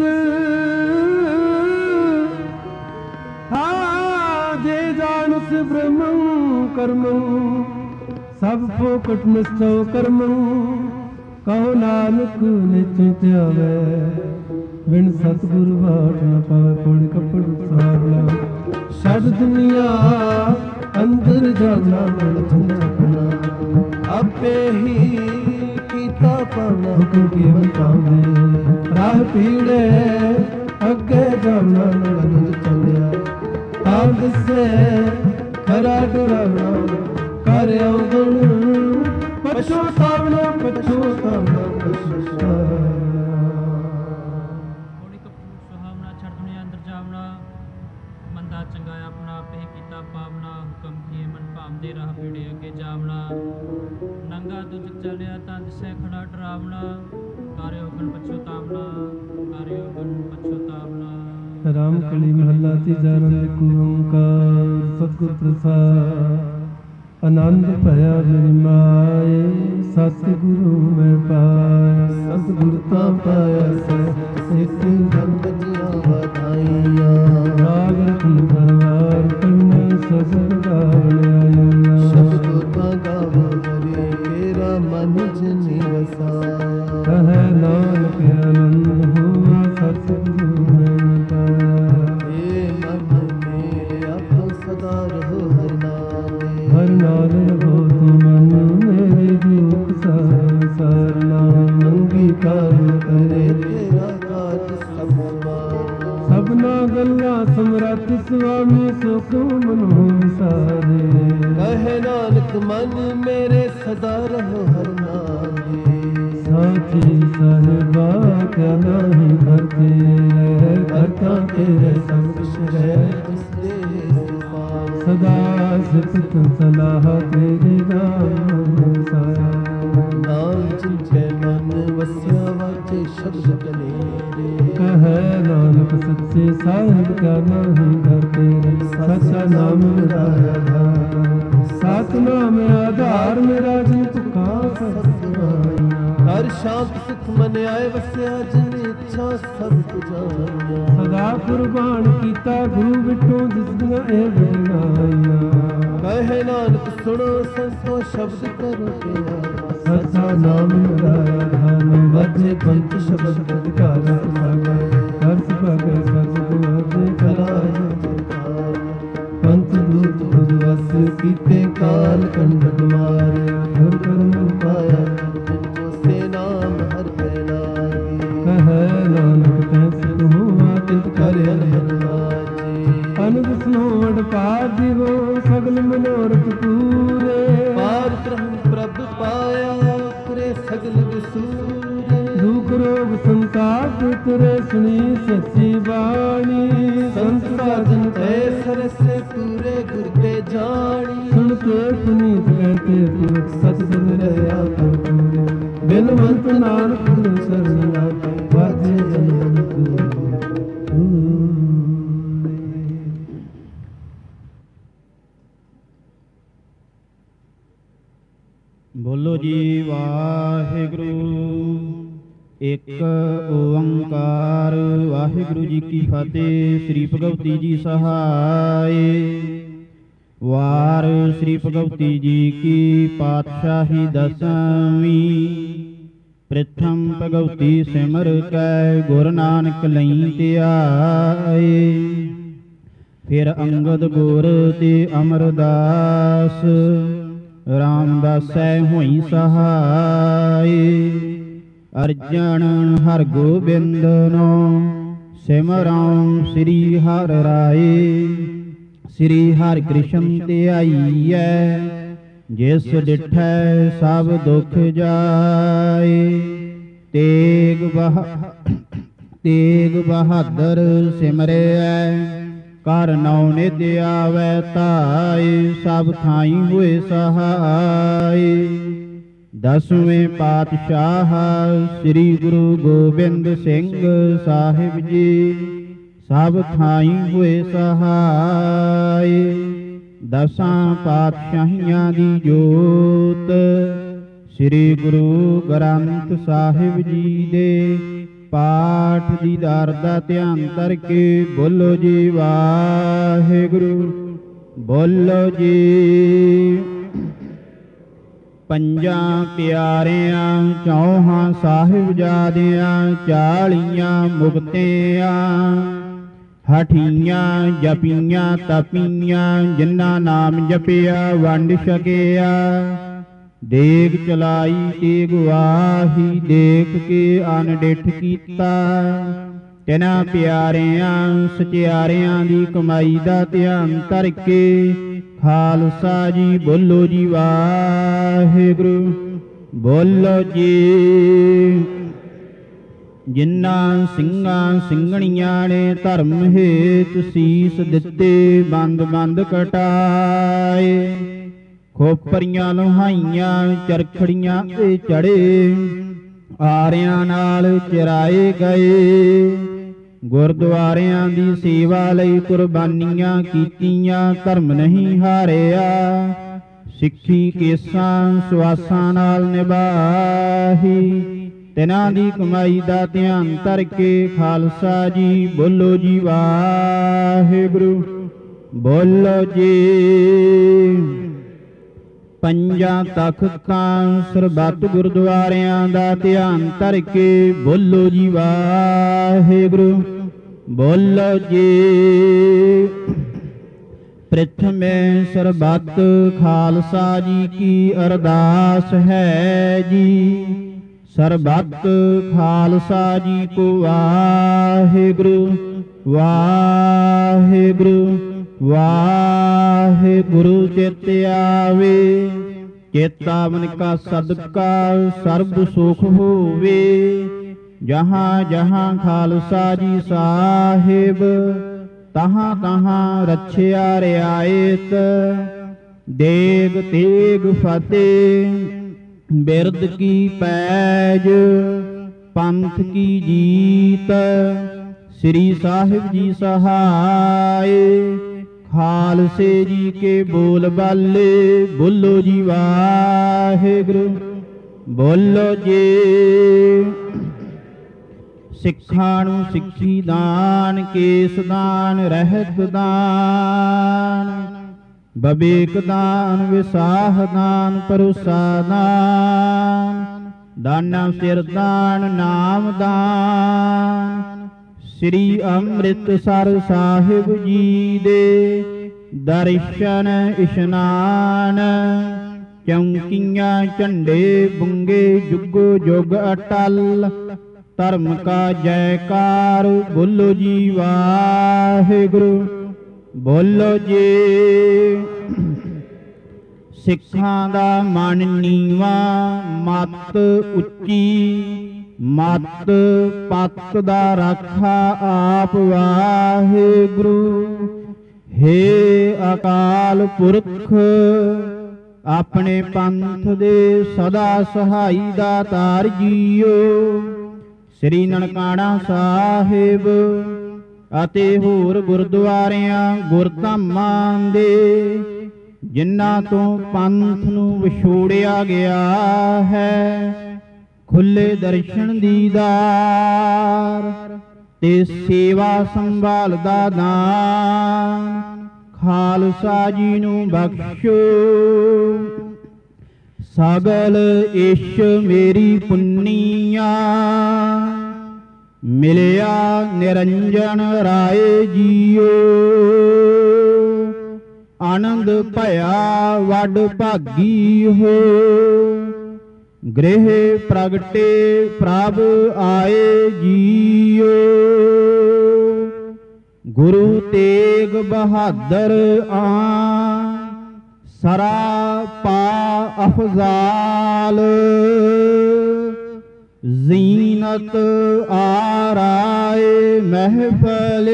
[SPEAKER 1] ਹਾਂ ਜੇ ਜਾਣਸ ਬ੍ਰਹਮ ਕਰਮ ਸਭ ਫੋਕਟ ਨਿਸਚੋ ਕਰਮ ਕਹੋ ਨਾਨਕ ਨਿਚਿ ਧਿਆਵੈ ਬਿਨ ਸਤਿਗੁਰ ਬਾਟ ਨ ਪਾਵੈ ਪੌੜੀ ਕੱਪੜ ਸਾਵਲਾ ਛੱਡ ਦੁਨੀਆ ਅੰਦਰ ਜਾਣਾ ਮਨ ਚੰਨਾ ਆਪੇ ਹੀ ਕੀਤਾ ਪਾਉਣਾ ਹੁਕਮ ਕੀ ਬਤਾਉਂਦੇ ਰਾਹ ਪੀੜੇ ਅੱਗੇ ਜਾਣਾ ਨਗਨ ਚੱਲਿਆ ਤਾਂ ਦਿਸੇ ਖਰਾ ਡਰਾਉਣਾ ਕਰ ਆਉਣ ਪਛੋ ਸਾਵਣਾ ਪਛੋ ਸਾਵਣਾ ਪਛੋ
[SPEAKER 3] ਪੌੜੀ ਕੱਪੜ ਸੁਹਾਵਣਾ ਛੱਡ ਦੁਨੀਆ ਅੰਦਰ ਜਾਵਣਾ ਮੰਦਾ ਚੰਗਾ ਆਪਣਾ ਆਪੇ ਕੀਤਾ ਪਾਵਣਾ ਹੁਕਮ ਕੀਏ ਮਨ ਭਾਵਦੇ ਰਾਹ ਪੀੜੇ ਅੱਗੇ ਜਾਵਣਾ ਨੰਗਾ ਦੁੱਧ ਚੱਲਿਆ ਤਾਂ ਦਿਸੇ ਖੜਾ ਡਰਾਵਣਾ ਕਾਰਿਓ ਗਣ ਪਛੋਤਾਵਣਾ ਕਾਰਿਓ ਗਣ ਪਛੋਤਾਵਣਾ।
[SPEAKER 1] ਰਾਮ ਕਲੀ ਮਹੱਲਾ ਤੀਜਾ ਆਨੰਦ ਇੱਕ ਓੰਕਾਰ ਸਤਿਗੁਰ ਪ੍ਰਸਾਦ ਆਨੰਦ ਭਇਆ ਮੇਰੀ ਮਾਏ ਸਤਿਗੁਰੂ ਮੈਂ ਪਾਇਆ ਸਤਿਗੁਰ ਤਾਂ ਪਾਇਆ ਸੈ ਇੱਕ ਜਨਮ ਜੀਆਂ ਵਧਾਈਆਂ ਰਾਗ ਰਤਨ ਪਰਵਾਰ ਕਰਨਾ ਸਬਦ ਗਾਵਣ ਆਇਆ ਸ਼ਬਦ ਤਾਂ ਗਾਵੋ ਹਰੀ ਤੇਰਾ ਮਨ ਜਿਨੀ ਵਸਾ ਕਹੈ ਨਾਨਕ ਆਨੰਦ ਹੋਆ ਸਤਿਗੁਰੂ ਮੈਂ ਪਾਇਆ ਏ ਮਨ ਮੇਰੇ ਆਪ ਸਦਾ ਰਹੋ ਹਰ ਨਾਮ ਹਰ ਨਾਮ ਰਹੁ ਤੂੰ ਮਨ ਮੇਰੇ ਦੁਖ ਸੰਸਾਰ ਨਾਮ ਮੰਗੀ ਕਾਰਨ ਕਰੇ ਤੇਰਾ ਕਾਜ ਸਭਨਾ ਗੱਲਾਂ ਸਮਰੱਥ ਸੁਆਮੀ ਸੁਖ ਮਨੋ ਵਿਸਾਰੇ ਕਹੇ ਨਾਨਕ ਮਨ ਮੇਰੇ ਸਦਾ ਰਹੋ ਹਰ ਨਾਮ ਸਾਚੀ ਸਾਹਿਬਾ ਕਿਆ ਨਾਹੀ ਘਰ ਤੇਰੇ ਘਰ ਤਾਂ ਤੇਰੇ ਸਭ ਕੁਛ ਹੈ ਸਦਾ ਸਿਫਤ ਸਲਾਹ ਤੇਰੇ ਨਾਮ ਸਾਰਾ ਨਾਮ ਚਿੰਤੇ ਮਨ ਵਸਿਆ ਵਾਚੇ ਸ਼ਬਦ ਕਨੇਰੇ ਕਹੈ ਨਾਨਕ ਸੱਚੇ ਸਾਹਿਬ ਕਾ ਨਾਹੀ ਘਰ ਤੇਰੇ ਸੱਚਾ ਨਾਮ ਮੇਰਾ ਆਧਾਰ ਸਤਿਨਾਮ ਆਧਾਰ ਮੇਰਾ ਜੀ ਤੁਕਾ ਸਤਿਨਾਮ ਹਰ ਸ਼ਾਂਤ ਸੁਖ ਮਨ ਆਏ ਵਸਿਆ ਜਿਨ ਇੱਛਾ ਸਭ ਪੁਜਾਈਆਂ ਸਦਾ ਕੁਰਬਾਨ ਕੀਤਾ ਗੁਰੂ ਵਿਟੋ ਜਿਸ ਦੀਆਂ ਇਹ ਵਡਿਆਈਆਂ ਕਹੇ ਨਾਨਕ ਸੁਣੋ ਸੰਤੋ ਸ਼ਬਦ ਕਰੋ ਪਿਆਰ ਸੱਚਾ ਨਾਮ ਮੇਰਾ ਆਧਾਰ ਵਾਜੇ ਪੰਚ ਸ਼ਬਦ ਅਧਿਕਾਰ ਸਭਾ ਹਰ ਸਭਾ ਕੇ ਸਤਿਗੁਰ ਕਲਾ ਪੰਚ ਦੂਤ ਬੁਧ ਵਸ ਕੀਤੇ ਕਾਲ ਕੰਡਕ ਮਾਰਿਆ ਹਰ ਕਰਮ ਪਾਇਆ ਜਿਨੋ ਸੇ ਨਾਮ ਹਰ ਪੈ ਲਾਗੀ ਕਹੈ ਨਾਨਕ ਤੈ ਸਿਧ ਹੋਆ ਤਿਤ ਕਰ ਅਨਹਰਾਜੀ ਅਨੰਦ ਸਨੋੜ ਪਾਰ ਦਿਵੋ ਸਗਲ ਮਨੋਰਥ ਪੂਰੇ ਪਾਰ ਬ੍ਰਹਮ ਪ੍ਰਭ ਪਾਇਆ ਕਰੇ ਸਗਲ ਵਿਸੂਰੇ ਦੁਖ ਰੋਗ ਸੰਤਾਪ ਤੇਰੇ ਸੁਣੀ ਸੱਚੀ ਬਾਣੀ ਸੰਤ ਸਾਜਨ ਤੈ ਸਰਸੇ ਪੂਰੇ ਗੁਰ ਤੇ ਜਾਣੀ ਸੁਣ ਕੇ ਪੁਨੀਤ ਕਹਤੇ ਪੁਰਖ ਸਤਿਗੁਰ ਰਹਾ ਪੂਰੇ ਬਿਨਵੰਤ ਨਾਨਕ ਗੁਰ ਸ਼ਰਨ ਲਾਗੇ ਵਾਜੇ ਜਨਮ
[SPEAKER 6] ਬੋਲੋ ਜੀ ਵਾਹਿਗੁਰੂ ਇੱਕ ਓੰਕਾਰ ਵਾਹਿਗੁਰੂ ਜੀ ਕੀ ਫਤਿਹ। ਸ੍ਰੀ ਭਗਵਤੀ ਜੀ ਸਹਾਏ। ਵਾਰ ਸ੍ਰੀ ਭਗਵਤੀ ਜੀ ਕੀ ਪਾਤਸ਼ਾਹੀ ਦਸਵੀਂ। ਪ੍ਰਥਮ ਭਗਵਤੀ ਸਿਮਰ ਕੈ ਗੁਰ ਨਾਨਕ ਲਈ ਧਿਆਏ। ਫਿਰ ਅੰਗਦ ਗੁਰ ਤੇ ਅਮਰਦਾਸ ਰਾਮਦਾਸੈ ਹੋਈ ਸਹਾਏ। ਅਰਜਨ ਹਰ ਗੋਬਿੰਦਨੋ ਸਿਮਰਉ ਸ੍ਰੀ ਹਰਿ ਰਾਏ। ਸ੍ਰੀ ਹਰਿ ਕ੍ਰਿਸ਼ਨ ਧਿਆਈਐ ਜਿਸ ਡਿਠੈ ਸਭ ਦੁਖ ਜਾਏ। ਤੇਗ ਬਹਾ ਤੇਗ ਬਹਾਦਰ ਸਿਮਰਿਐ ਕਰ ਨਉ ਨਿਧ ਆਵੈ ਧਾਇ। ਸਭ ਥਾਈ ਹੋਏ ਸਹਾਈ ਦਸਵੇਂ ਪਾਤਸ਼ਾਹ ਸ੍ਰੀ ਗੁਰੂ ਗੋਬਿੰਦ ਸਿੰਘ ਸਾਹਿਬ ਜੀ ਸਭ ਥਾਈ ਹੋਏ ਸਹਾਏ। ਦਸਾਂ ਪਾਤਸ਼ਾਹੀਆਂ ਦੀ ਜੋਤ ਸ੍ਰੀ ਗੁਰੂ ਗ੍ਰੰਥ ਸਾਹਿਬ ਜੀ ਦੇ ਪਾਠ ਦੀ ਦਰ ਦਾ ਧਿਆਨ ਕਰਕੇ ਬੋਲੋ ਜੀ ਵਾਹਿਗੁਰੂ। ਬੋਲੋ ਜੀ। ਪੰਜਾਂ ਪਿਆਰਿਆਂ ਚੌਹਾਂ ਸਾਹਿਬਜ਼ਾਦਿਆਂ ਚਾਲੀਆਂ ਮੁਕਤਿਆਂ ਹਠੀਆਂ ਜਪੀਆਂ ਤਪੀਆਂ ਜਿਨ੍ਹਾਂ ਨਾਮ ਜਪਿਆ ਵੰਡ ਛਕਿਆ। ਦੇਗ ਚਲਾਈ ਤੇ ਗਵਾਹੀ ਦੇਖ ਕੇ ਅਨਡਿਠ ਕੀਤਾ। ਤਿਨਾਂ ਪਿਆਰਿਆਂ ਸਚਿਆਰਿਆਂ ਦੀ ਕਮਾਈ ਦਾ ਧਿਆਨ ਧਰ ਕੇ ਖਾਲਸਾ ਜੀ ਬੋਲੋ ਜੀ ਵਾਹਿਗੁਰੂ। ਬੋਲੋ ਜੀ। ਜਿਨ੍ਹਾਂ ਸਿੰਘਾਂ ਸਿੰਘਣੀਆਂ ਨੇ ਧਰਮ ਹੇਤ ਸੀਸ ਦਿੱਤੇ ਬੰਦ ਬੰਦ ਕਟਾਏ। ਖੋਪਰੀਆਂ ਲੋਹਾਈਆਂ ਚਰਖੜੀਆਂ ਤੇ ਚੜੇ ਆਰਿਆਂ ਨਾਲ ਚਰਾਏ ਗਏ। ਗੁਰਦੁਆਰਿਆਂ ਦੀ ਸੇਵਾ ਲਈ ਕੁਰਬਾਨੀਆਂ ਕੀਤੀਆਂ ਧਰਮ ਨਹੀਂ ਹਾਰਿਆ। ਸਿੱਖੀ ਕੇਸਾਂ ਸੁਆਸਾਂ ਨਾਲ ਨਿਭਾਹੀ। ਤਿਨਾਂ ਦੀ ਕਮਾਈ ਦਾ ਧਿਆਨ ਧਰ ਕੇ ਖਾਲਸਾ ਜੀ ਬੋਲੋ ਜੀ ਵਾਹਿਗੁਰੂ। ਬੋਲੋ ਜੀ। ਪੰਜਾਂ ਤਖਤਾਂ ਸਰਬੱਤ ਗੁਰਦੁਆਰਿਆਂ ਦਾ ਧਿਆਨ ਧਰ ਕੇ ਬੋਲੋ ਜੀ ਵਾਹਿਗੁਰੂ। ਬੋਲੋ ਜੀ। ਪ੍ਰਥਮੇ ਸਰਬੱਤ ਖਾਲਸਾ ਜੀ ਕੀ ਅਰਦਾਸ ਹੈ ਜੀ। ਸਰਬੱਤ ਖਾਲਸਾ ਜੀ ਕੋ ਵਾਹਿਗੁਰੂ ਵਾਹਿਗੁਰੂ ਵਾਹਿਗੁਰੂ ਚਿਤ ਆਵੇ। ਚੇਤਾਵਨ ਕਾ ਸਦਕਾ ਸਰਬ ਸੁਖ ਹੋਵੇ। ਜਹਾਂ ਜਹਾਂ ਖਾਲਸਾ ਜੀ ਸਾਹਿਬ ਤਹਾਂ ਤਹਾਂ ਰੱਛਿਆ ਰਿਆਇਤ। ਦੇਗ ਤੇਗ ਫਤਿਹ ਬਿਰਦ ਕੀ ਪੈਜ ਪੰਥ ਕੀ ਜੀਤ। ਸ੍ਰੀ ਸਾਹਿਬ ਜੀ ਸਹਾਏ ਖਾਲਸੇ ਜੀ ਕੇ ਬੋਲ ਬਾਲੇ ਬੋਲੋ ਜੀ ਵਾਹਿਗੁਰੂ। ਬੋਲੋ ਜੀ। ਸਿੱਖਾਂ ਨੂੰ ਸਿੱਖੀ ਦਾਨ ਕੇਸ ਦਾਨ ਰਹਿਤ ਦਾਨ ਬਵੇਕ ਦਾਨ ਵਿਸਾਹ ਦਾਨ ਭਰੋਸਾ ਦਾਨ ਦਾਨਾ ਸਿਰ ਦਾਨ ਨਾਮ ਦਾਨ। ਸ੍ਰੀ ਅੰਮ੍ਰਿਤਸਰ ਸਾਹਿਬ ਜੀ ਦੇ ਦਰਸ਼ਨ ਇਸ਼ਨਾਨ। ਚੌਂਕੀਆਂ ਝੰਡੇ ਬੁੰਗੇ ਜੁਗੋ ਜੁਗ ਅਟਲ। ਧਰਮ ਕਾ ਜੈਕਾਰ ਬੋਲੋ ਜੀ ਵਾਹਿਗੁਰੂ। ਬੋਲੋ ਜੀ। ਸਿੱਖਾਂ ਦਾ ਮਨ ਨੀਵਾਂ ਮੱਤ ਉੱਚੀ। ਮੱਤ ਪੱਤ ਦਾ ਰਾਖਾ ਆਪ ਵਾਹਿਗੁਰੂ। ਹੇ ਅਕਾਲ ਪੁਰਖ ਆਪਣੇ ਪੰਥ ਦੇ ਸਦਾ ਸਹਾਈ ਦਾਤਾਰ ਜੀਓ। ਸ੍ਰੀ ਨਨਕਾਣਾ ਸਾਹਿਬ ਅਤੇ ਹੋਰ ਗੁਰਦੁਆਰਿਆਂ ਗੁਰਧਾਮਾਂ ਦੇ ਜਿਨ੍ਹਾਂ ਤੋਂ ਪੰਥ ਨੂੰ ਵਿਛੋੜਿਆ ਗਿਆ ਹੈ ਖੁੱਲੇ ਦਰਸ਼ਨ ਦੀਦਾਰ ਤੇ ਸੇਵਾ ਸੰਭਾਲ ਦਾ ਦਾਨ ਖਾਲਸਾ ਜੀ ਨੂੰ ਬਖਸ਼ੋ। ਸਗਲ ਇਸ਼ ਮੇਰੀ ਪੁੰਨੀਆਂ ਮਿਲਿਆ ਨਿਰੰਜਨ ਰਾਏ ਜੀਓ। ਆਨੰਦ ਭਇਆ ਵੱਡ ਭਾਗੀ ਹੋ ਗ੍ਰਹਿ ਪ੍ਰਗਟੇ ਪ੍ਰਭ ਆਏ ਜੀਓ। ਗੁਰੂ ਤੇਗ ਬਹਾਦਰ ਆ ਸਰਾ ਪਾ ਅਫਜ਼ਾਲ। ਜ਼ੀਨਤ ਆਰਾਏ ਮਹਿਫਲ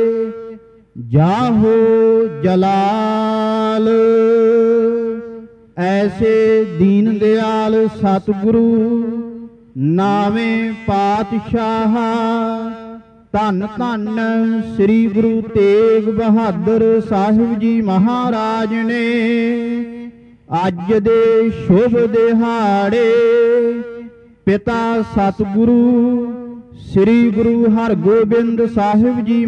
[SPEAKER 6] ਜਾਹੋ ਜਲਾਲ। ਐਸੇ ਦੀਨ ਦਿਆਲ ਸਤਿਗੁਰੂ ਨਾਵੇਂ ਪਾਤਸ਼ਾਹ। ਧੰਨ ਧੰਨ ਸ੍ਰੀ ਗੁਰੂ ਤੇਗ ਬਹਾਦਰ ਸਾਹਿਬ ਜੀ ਮਹਾਰਾਜ ਨੇ ਅੱਜ ਦੇ ਸ਼ੁਭ ਦਿਹਾੜੇ ਪਿਤਾ ਸਤਿਗੁਰੂ ਸ੍ਰੀ ਗੁਰੂ ਹਰਗੋਬਿੰਦ ਸਾਹਿਬ ਜੀ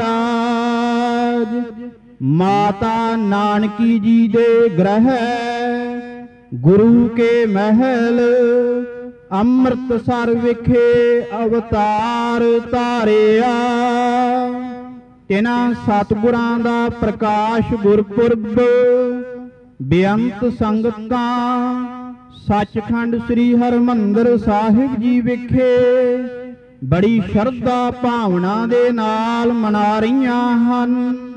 [SPEAKER 6] ਮਹਾਰਾਜ, ਮਾਤਾ ਨਾਨਕੀ ਜੀ ਦੇ ਗ੍ਰਹਿ ਗੁਰੂ ਕੇ ਮਹਿਲ ਅੰਮ੍ਰਿਤਸਰ ਵਿਖੇ ਅਵਤਾਰ ਧਾਰਿਆ। ਤਿਨਾਂ ਸਤਿਗੁਰਾਂ ਦਾ ਪ੍ਰਕਾਸ਼ ਗੁਰਪੁਰਬ ਬੇਅੰਤ ਸੰਗਤਾਂ ਸੱਚਖੰਡ ਸ੍ਰੀ ਹਰਿਮੰਦਰ ਸਾਹਿਬ ਜੀ ਵਿਖੇ ਬੜੀ ਸ਼ਰਧਾ ਭਾਵਨਾ ਦੇ ਨਾਲ ਮਨਾ ਰਹੀਆਂ ਹਨ।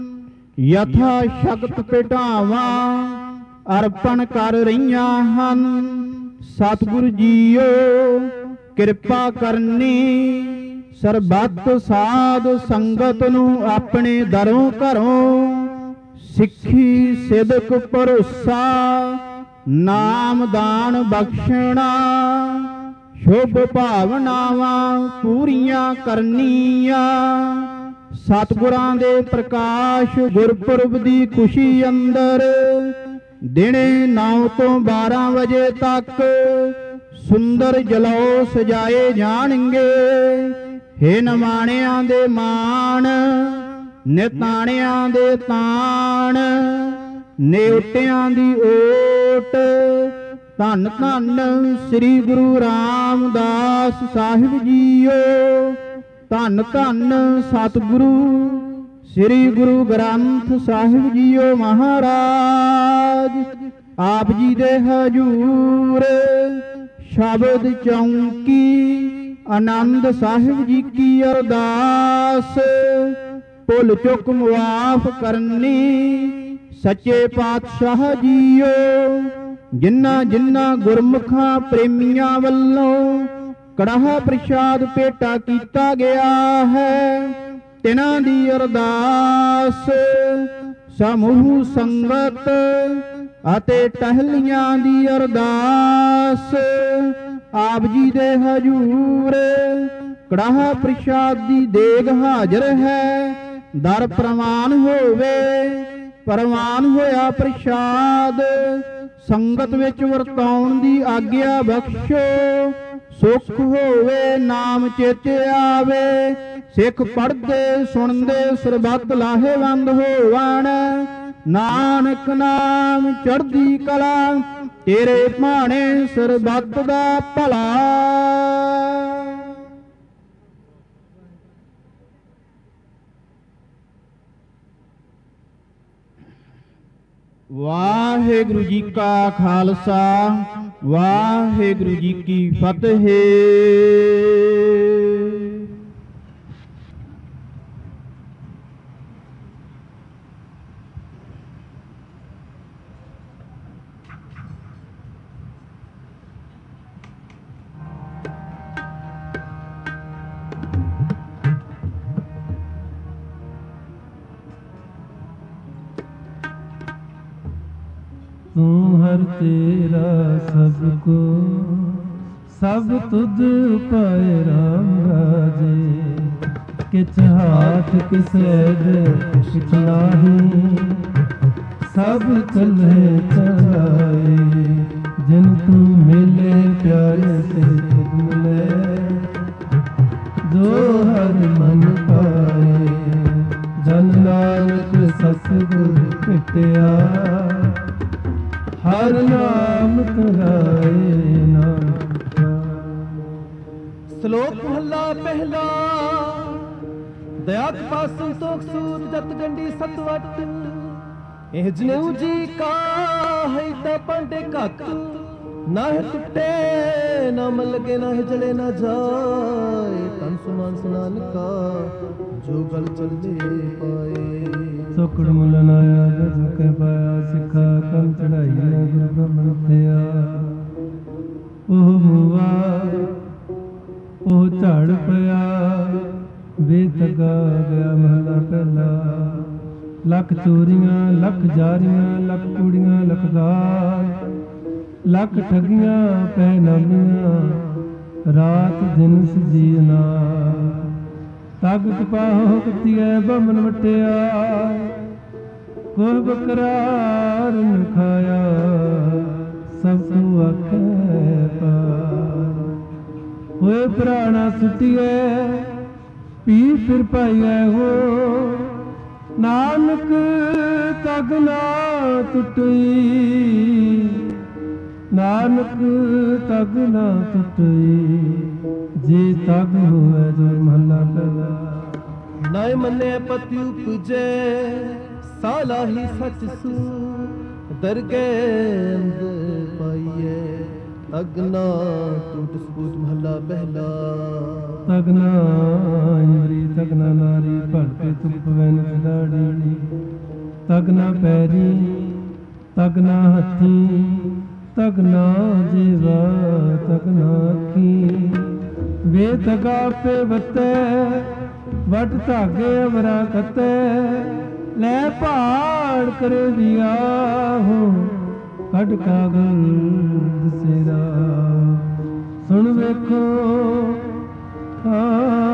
[SPEAKER 6] ਯਥਾ ਸ਼ਕਤ ਭੇਟਾਵਾਂ ਅਰਪਣ ਕਰ ਰਹੀਆਂ ਹਨ। ਸਤਿਗੁਰੂ ਜੀਓ ਕਿਰਪਾ ਕਰਨੀ, ਸਰਬੱਤ ਸਾਧ ਸੰਗਤ ਨੂੰ ਆਪਣੇ ਦਰੋਂ ਘਰੋਂ ਸਿੱਖੀ ਸਿਦਕ ਭਰੋਸਾ ਨਾਮ ਦਾਨ ਬਖਸ਼ਣਾ, ਸ਼ੁਭ ਭਾਵਨਾਵਾਂ ਪੂਰੀਆਂ ਕਰਨੀਆਂ। ਸਤਿਗੁਰਾਂ ਦੇ ਪ੍ਰਕਾਸ਼ ਗੁਰਪੁਰਬ ਦੀ ਖੁਸ਼ੀ ਅੰਦਰ ਦਿਨੇ ਨੌ ਤੋਂ ਬਾਰਾਂ ਵਜੇ ਤੱਕ ਸੁੰਦਰ ਜਲੌ ਸਜਾਏ ਜਾਣਗੇ। ਹੇ ਨਿਮਾਣਿਆਂ ਦੇ ਮਾਣ, ਨਿਤਾਣਿਆਂ ਦੇ ਤਾਣ, ਨੇਉਟਿਆਂ ਦੀ ਓਟ। ਧੰਨ ਧੰਨ ਸ੍ਰੀ ਗੁਰੂ ਰਾਮਦਾਸ ਸਾਹਿਬ ਜੀਓ, ਧੰਨ ਧੰਨ ਸਤਿਗੁਰੂ ਸ੍ਰੀ ਗੁਰੂ ਗ੍ਰੰਥ ਸਾਹਿਬ ਜੀਓ ਮਹਾਰਾਜ। ਆਪ ਜੀ ਦੇ ਹਜੂਰ ਸ਼ਬਦ ਚੌਂਕੀ ਆਨੰਦ ਸਾਹਿਬ ਜੀ ਕੀ ਅਰਦਾਸ, ਭੁੱਲ ਚੁੱਕ ਮੁਆਫ ਕਰਨੀ ਸੱਚੇ ਪਾਤਸ਼ਾਹ ਜੀਓ। ਜਿਨ੍ਹਾਂ ਜਿਨ੍ਹਾਂ ਗੁਰਮੁਖਾਂ ਪ੍ਰੇਮੀਆਂ ਵੱਲੋਂ ਕੜਾਹ ਪ੍ਰਸ਼ਾਦ ਭੇਟਾ ਕੀਤਾ ਗਿਆ ਹੈ, ਤਿਨਾਂ ਦੀ ਅਰਦਾਸ ਸਮੂਹ ਸੰਗਤ ਅਤੇ ਟਹਿਲੀਆਂ ਦੀ ਅਰਦਾਸ ਆਪ ਜੀ ਦੇ ਹਜੂਰ ਕੜਾਹ ਪ੍ਰਸ਼ਾਦ ਦੀ ਦੇਗ ਹਾਜ਼ਰ ਹੈ। ਦਰ ਪ੍ਰਵਾਨ ਹੋਵੇ, ਪ੍ਰਵਾਨ ਹੋਇਆ ਪ੍ਰਸ਼ਾਦ ਸੰਗਤ ਵਿੱਚ ਵਰਤਾਉਣ ਦੀ ਆਗਿਆ ਬਖਸ਼ੋ। ਸੁਖ ਹੋਵੇ ਨਾਮ ਚੇਤੇ ਆਵੇ, ਸਿੱਖ ਪੜ੍ਹਦੇ ਸੁਣਦੇ ਸਰਬੱਤ ਲਾਹੇਵੰਦ ਹੋਵਣ। ਨਾਨਕ ਨਾਮ ਚੜ੍ਹਦੀ ਕਲਾ ਤੇਰੇ ਭਾਣੇ ਸਰਬੱਤ ਦਾ ਭਲਾ। ਵਾਹਿਗੁਰੂ ਜੀ ਕਾ ਖਾਲਸਾ, ਵਾਹਿਗੁਰੂ ਜੀ ਕੀ ਫਤਿਹ।
[SPEAKER 1] ਤੂੰ ਹਰ ਤੇਰਾ ਸਭ ਕੋ ਸਭ ਤੁਧ ਪਾਏ ਰਾਮ ਰਾਜੇ। ਕਿਛ ਹਾਥ ਕਿਸੇ ਦੇ ਕਿਛ ਨਾਹੀ, ਸਭ ਚਲੇ ਚਲਾਏ। ਜਿਨ ਤੂੰ ਮਿਲੇ ਪਿਆਰੇ ਤੇ ਤੁਧ ਮਿਲੇ, ਜੋ ਹਰ ਮਨ ਪਾਏ। ਜਨ ਨਾਨਕ ਸਤਿਗੁਰ ਭੇਟਿਆ, ਹਰ ਨਾਮ ਧਿਆਏ ਨਾਨਕ।
[SPEAKER 2] ਸ਼ਲੋਕ ਮਹਲਾ ਪਹਿਲਾ। ਦਇਆ ਕ੍ਰਿਪਾ ਸੰਤੋਖ ਸੂਤ ਜਤ ਗੰਢੀ ਸਤਵਟ। ਇਹ ਜਨੇਊ ਜੀ ਕਾ ਹੈ ਤਾਂ ਪਾਂਡੇ ਘੱਟ। ਨਾ ਹੈ ਟੁੱਟੇ ਨਾ ਮਲ ਲਗੇ, ਨਾ ਹੈ ਜਲੇ ਨਾ ਜਾਏ। ਤਨ ਸੁਮਾਨ ਸੁਨਾਨ ਕਾ ਜੋ ਗਲ ਚਲਦੇ ਪਾਏ।
[SPEAKER 1] ਸੁਕੜ ਮੁਲ ਨਾਇਆ ਜਸ ਕੇ ਪਾਇਆ। ਸਿੱਖਾ ਕਮ ਚੜਾਈ ਨਾ ਗੁਰ ਬ੍ਰਹਮਣ ਥਿਆ। ਉਹ ਮੂਆ ਉਹ ਝੜ ਪਿਆ, ਬੇਤਗਾ ਗਿਆ ਮਹਲਾ ਪਹਿਲਾ। ਲੱਖ ਚੋਰੀਆਂ ਲੱਖ ਜਾਰੀਆਂ, ਲੱਖ ਕੁੜੀਆਂ ਲੱਖ ਗਾਲ। ਲੱਖ ਠਗੀਆਂ ਪੈ ਨਾਮੀਆਂ ਰਾਤ ਦਿਨ ਸਜੀਨਾ ਤਗ ਕਪਾਹੋ ਕਤੀਐ ਬੰਮਨ ਵਟਿਆ ਕੋਹ ਬਕਰਾਰ ਨ ਖਾਇਆ ਸਭ ਤੋਂ ਆਖੇ ਪਾਰ ਹੋਏ ਪ੍ਰਾਣਾ ਸੁਟੀਐ ਪੀ ਫਿਰ ਪਾਈਐ ਹੋ ਨਾਨਕ ਤਗ ਨਾ ਟੁੱਟਈ ਨਾਨਕ ਤਗ ਨਾ ਟੁੱਟਈ ਜੇ ਤਗ ਹੋਵੇ ਜੋ ਮਹਲਾ ਪਹਿਲਾ
[SPEAKER 2] ਨਾਇ ਮੰਨੈ ਪਤੀ ਉਪਜੈ ਸਾਲਾਹੀ ਸਚ ਸੂ ਦਰਗਹਿ ਅੰਦਰ ਪਾਈਐ ਅਗਨਾ ਟੁੱਟ ਸਬੂਤ ਮਹਲਾ ਪਹਿਲਾ
[SPEAKER 1] ਤਗਨਾ ਇੰਦਰੀ ਤਗਨਾ ਨਾਰੀ ਭੜਕੇ ਤੁਕ ਪਵਨ ਖਿਲਾੜੀ ਤਗਨਾ ਪੈਰੀ ਤਗਨਾ ਹੱਥੀ ਤਗਨਾ ਜੀਵਾ ਤਗਨਾ ਅੱਖੀ ਵੇ ਤਗਾ ਪੇ ਵਤੈ ਵਟ ਧਾਗੇ ਅਮਰਾ ਕਤੈ ਲੈ ਭਾੜ ਕਰੇ ਦਿਆ ਹੋ ਕੱਢ ਕਾਗਲ ਦਸੇਰਾ ਸੁਣ ਵੇਖੋ ਆ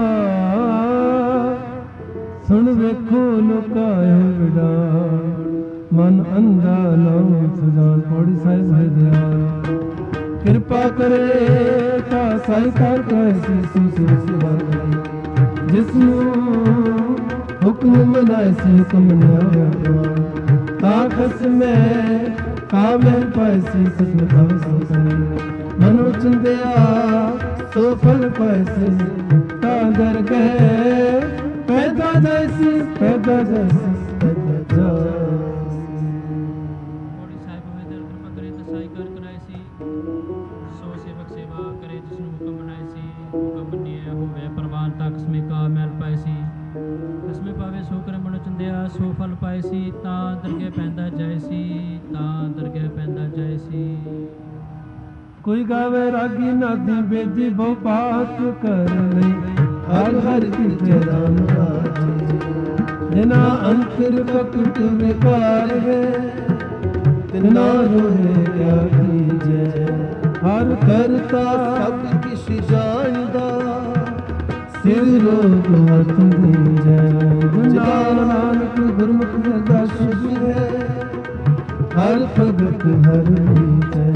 [SPEAKER 1] ਸੁਣ ਵੇਖੋ ਲੋਕਾਇ ਵਿਡਾ ਮਨ ਅੰਧਾ ਨਾਮ ਸੁਜਾਨ ਪੌੜੀ ਸਾਹਿਬ ਹੈ ਦਿਆਲ ਕਿਰਪਾ ਕਰੇ ਤਾ ਸਾਈ ਕਰ ਕੈਸੀ ਸੁਸੂ ਸਿਵਾ ਜਿਸ ਨੂੰ ਹੁਕਮ ਮਨਾਏ ਸੇ ਹੁਕਮ ਨਿਆਇਆ ਤਾ ਖਸਮੈ ਕਾਮੈ ਪਾਇਸੀ ਸਤਿ ਭਵ ਸੰਸੈ ਮਨੁ ਚੰਦਿਆ ਸੋ ਫਲ ਪਾਇਸੀ ਤਾ ਦਰਗਹਿ ਪੈਦਾ ਜੈਸੀ ਪੈਦਾ ਜੈਸੀ ਪੈਦਾ ਜੈਸੀ
[SPEAKER 3] ਪੌੜੀ ਸਾਹਿਬ ਹੋਵੇ ਦਰ ਕਿਰਪਾ ਕਰੇ ਤਾਂ ਸਾਈ ਕਰ ਕਰਾਏ ਸੀ ਸੋ ਸੇਵਕ ਸੇਵਾ ਕਰੇ ਜਿਸ ਨੂੰ ਹੁਕਮ ਬਣਾਏ ਸੀ ਹੁਕਮ ਮੰਨਿਆ ਹੋਵੇ ਪ੍ਰਵਾਨ ਤੱਕ ਸਮੇ ਕਾ ਮੈਲ ਪਾਏ ਸੀ ਕਸਮੇ ਪਾਵੇ ਸੋ ਕਰ ਮਨੁ ਚੰਦਿਆ ਸੋ ਫਲ ਪਾਏ ਸੀ ਤਾਂ ਦਰਗਹਿ ਪੈਂਦਾ ਜਾਏ ਸੀ ਤਾਂ ਦਰਗਹਿ ਪੈਂਦਾ ਜਾਏ ਸੀ
[SPEAKER 1] ਕੋਈ ਗਾਵੇ ਰਾਗੀ ਨਾਦੀ ਬੇਦੀ ਬਹੁ ਪਾਤ ਕਰ ਲਈ ਹਰ ਹਰ ਕੀਤੇ ਰਾਮ ਰਾਜੇ ਜਿਨਾ ਅੰਤਰ ਪਕਟ ਵਿਕਾਰ ਵੇ ਤਿਨਾ ਰੋਏ ਕਿਆ ਕੀਜੈ ਹਰ ਕਰਤਾ ਸਭ ਕਿਛ ਜਾਣਦਾ ਸਿਰ ਰੋਗ ਹੱਥ ਦੀਜੈ ਜਿਨਾ ਨਾਨਕ ਗੁਰਮੁਖ ਦਾ ਸ਼ੁਭ ਹੈ ਹਰ ਭਗਤ ਹਰ ਰੀਤੈ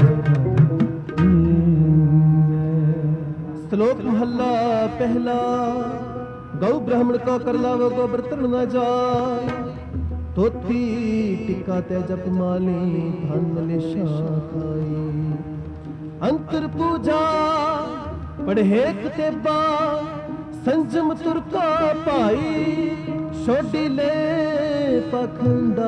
[SPEAKER 2] श्लोक महला पहला गौ ब्राह्मण का कर लावो गोबर तरण न जाय तोथी टिका ते जप माली धन मलेशा खाई अंतर पूजा पढ़े कितेबा संजम तुरका भाई छोड़ी ले पखंडा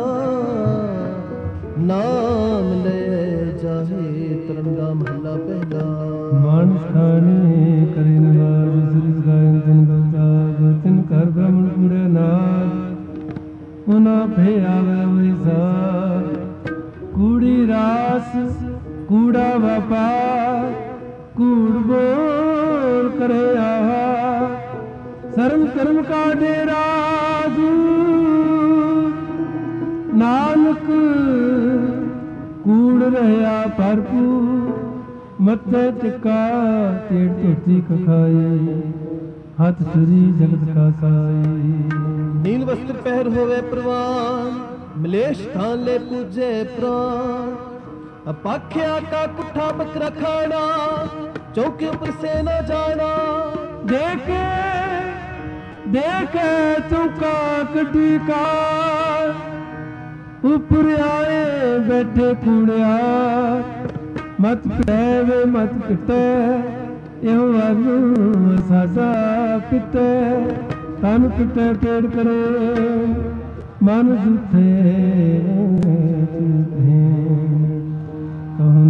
[SPEAKER 2] नाम ले जाहे तरंगा महला पहला
[SPEAKER 1] ਮਾਨਸ ਖਾਣੇ ਕਰੇ ਨਿਵਾਸ ਸਿਰਿ ਗਾਇਨ ਤਿਨ ਗਲਤਾਬ ਤਿਨ ਕਰ ਬ੍ਰਹਮਣ ਕੁੜੇ ਨਾਥ ਉਨਾ ਭੇ ਆਵੇ ਵਿਸਾਰ ਕੂੜੀ ਰਾਸ ਕੂੜਾ ਵਪਾਰ ਕੂੜ ਬੋਲ ਕਰੇ ਆਹਾ ਸਰਮ ਕਰਮ ਕਾ ਡੇਰਾ ਨਾਨਕ ਕੂੜ ਰਹਿਆ ਭਰਪੂਰ ਮੱਥੇ ਟਿਕਾ ਤੇੜ ਧੋਤੀ ਕਖਾਈ ਹੱਥ ਸੁਰੀ ਜਗਤ ਕਾ ਸਾਈ
[SPEAKER 2] नील वस्त्र पहर होवे प्रवान मलेश खान ले पूजे प्राण अपाख्या का कुठा बकरा खाना चौके पर से न जाना
[SPEAKER 1] देखे देखे चौका कटी का ऊपर आए बैठे कूड़िया मत पिटे मत पिटे ਇਹੋ ਵਾਰੂ ਸਾਡਾ ਪਿਤੇ ਤਨ ਪਿਤੇ ਪੇੜ ਕਰੇ ਮਨ ਜੁਥੇ ਕਹੁ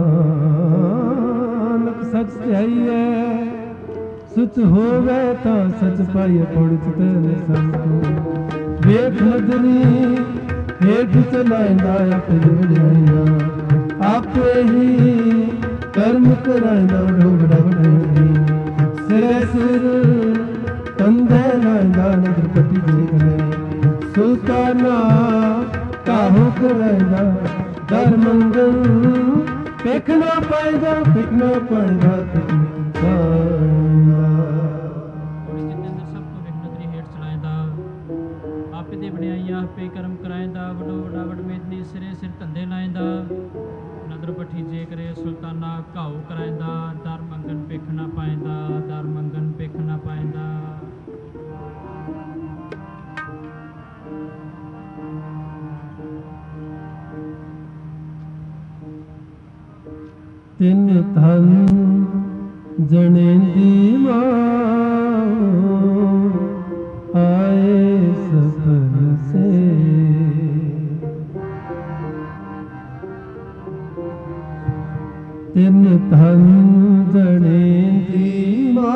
[SPEAKER 1] ਨਾਨਕ ਸਚ ਧਿਆਈਐ ਸੁਚ ਹੋਵੇ ਤਾਂ ਸਚ ਪਾਈਐ ਪੌੜੀ ਚਿਤੇ ਸੰਤੋ ਵੇਖ ਨਦਰੀ ਹੇਠ ਚਲਾਇਂਦਾ ਆਪੇ ਵਡਿਆਈਆਂ ਆਪੇ ਹੀ कर्म कराइंदा ढोबड़ा बढ़ाई सिरे सिर कंधे लाइंदा नगर पट्टी देखने सुल्ताना काहू कराइंदा दर मंगल ਵੇਖਣਾ ਪੈਂਦਾ ਵੇਖਣਾ ਪੈਂਦਾ ਵੇਖਣਾ
[SPEAKER 3] ਔੜੀ ਜਿੰਨੇ ਅੰਦਰ ਸਭ ਤੋਂ ਵੇਖਣਾ ਤੇਰੀ ਹੇਠ ਚਲਾਇਂਦਾ ਆਪੇ ਦੇ ਬਣਾਈਆਂ ਆਪੇ ਕਰਮ ਕਰਾਇਂਦਾ ਵੱਡੋ ਵੱਡਾ ਵਡਮੇਦਨੀ ਸਿਰੇ ਸਿਰ ਧੰਦੇ ਲਾਇਂਦਾ ਨਦਰ ਪੱਠੀ ਜੇ ਕਰੇ ਸੁਲਤਾਨਾ ਘਾਉ ਕਰਾਇਂਦਾ ਦਰ ਮੰਗਨ ਵੇਖਣਾ ਪਾਇਂਦਾ ਦਰ ਮੰਗਨ ਵੇਖਣਾ ਪਾਇਂਦਾ
[SPEAKER 1] ਤਿੰਨ ਧਨ ਜਣੇ ਦੀ ਮਾਂ ਆਏ ਸਫਰ ਸੇ ਤਿੰਨ ਧਨ ਜਣੇ ਦੀ ਮਾਂ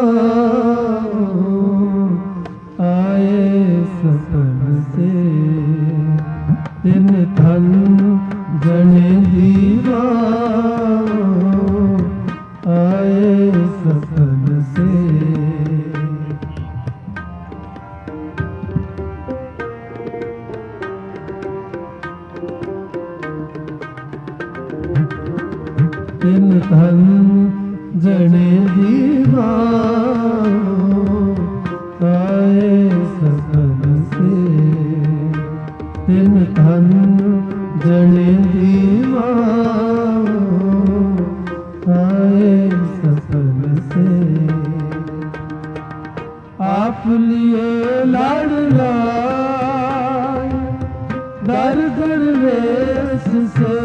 [SPEAKER 1] ਆਏ ਸਫਰ ਸੇ ਤਿੰਨ ਧਨ ਜਣੇ ਦੀ ਮਾਂ आए सफल से तिन धन जने दीवा आए सफल से तिन धन जने दीवा आए सफल से आप लिए लाड़ लाए दर दरवेश से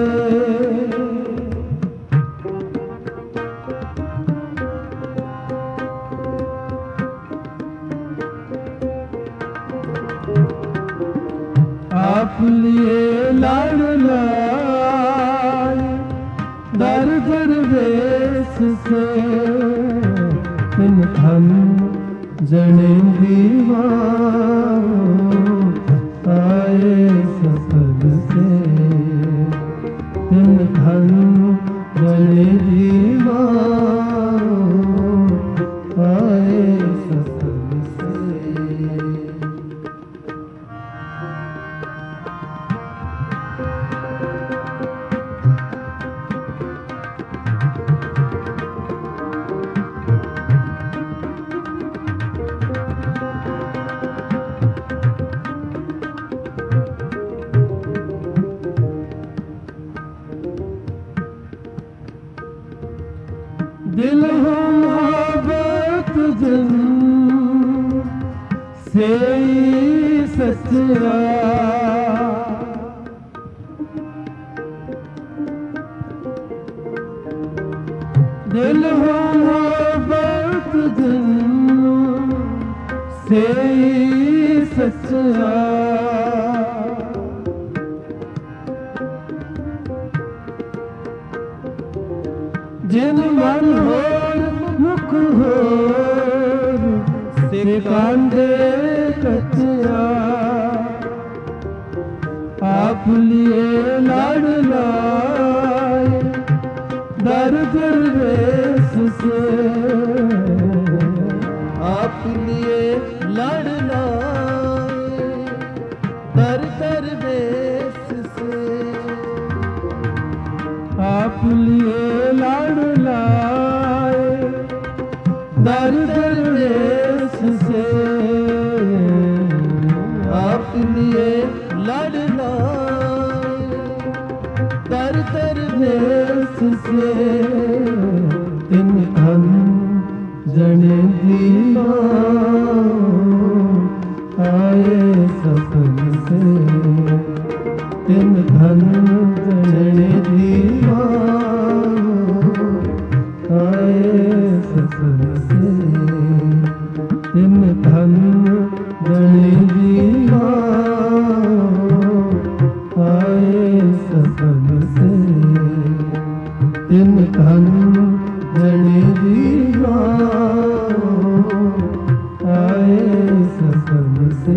[SPEAKER 1] आप लिए लाड़ लाए दर दरवेश से तिन धन जने दीवा आए सफल से तिन धन जने दीवा आए सफल से दिल हो मोहब्बत जन से सच्चा दिल हो मोहब्बत जन से सच्चा जिन मन होर मुख होर से कांधे कच्चा आप लिए लाड़ लाए दर दरवेश से आप लिए लाड़ लाए दर दरवेश से आप लिए लाड़ लाए दर दरवेश से आप लिए लाड़ लाए दर दरवेश से तिन धन जने दीवा आए सफल से तिन धन जने दीवा आए सफल से तिन धन जने दीवा आए सफल से तिन धन जने दीवा आए सफल से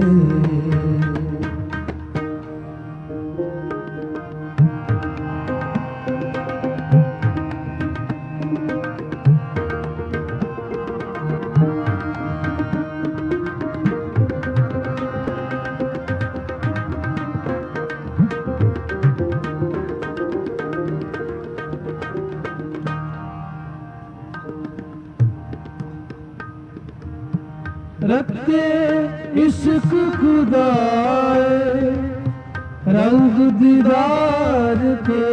[SPEAKER 1] रखते इश्क खुदाए रंग दीदार के,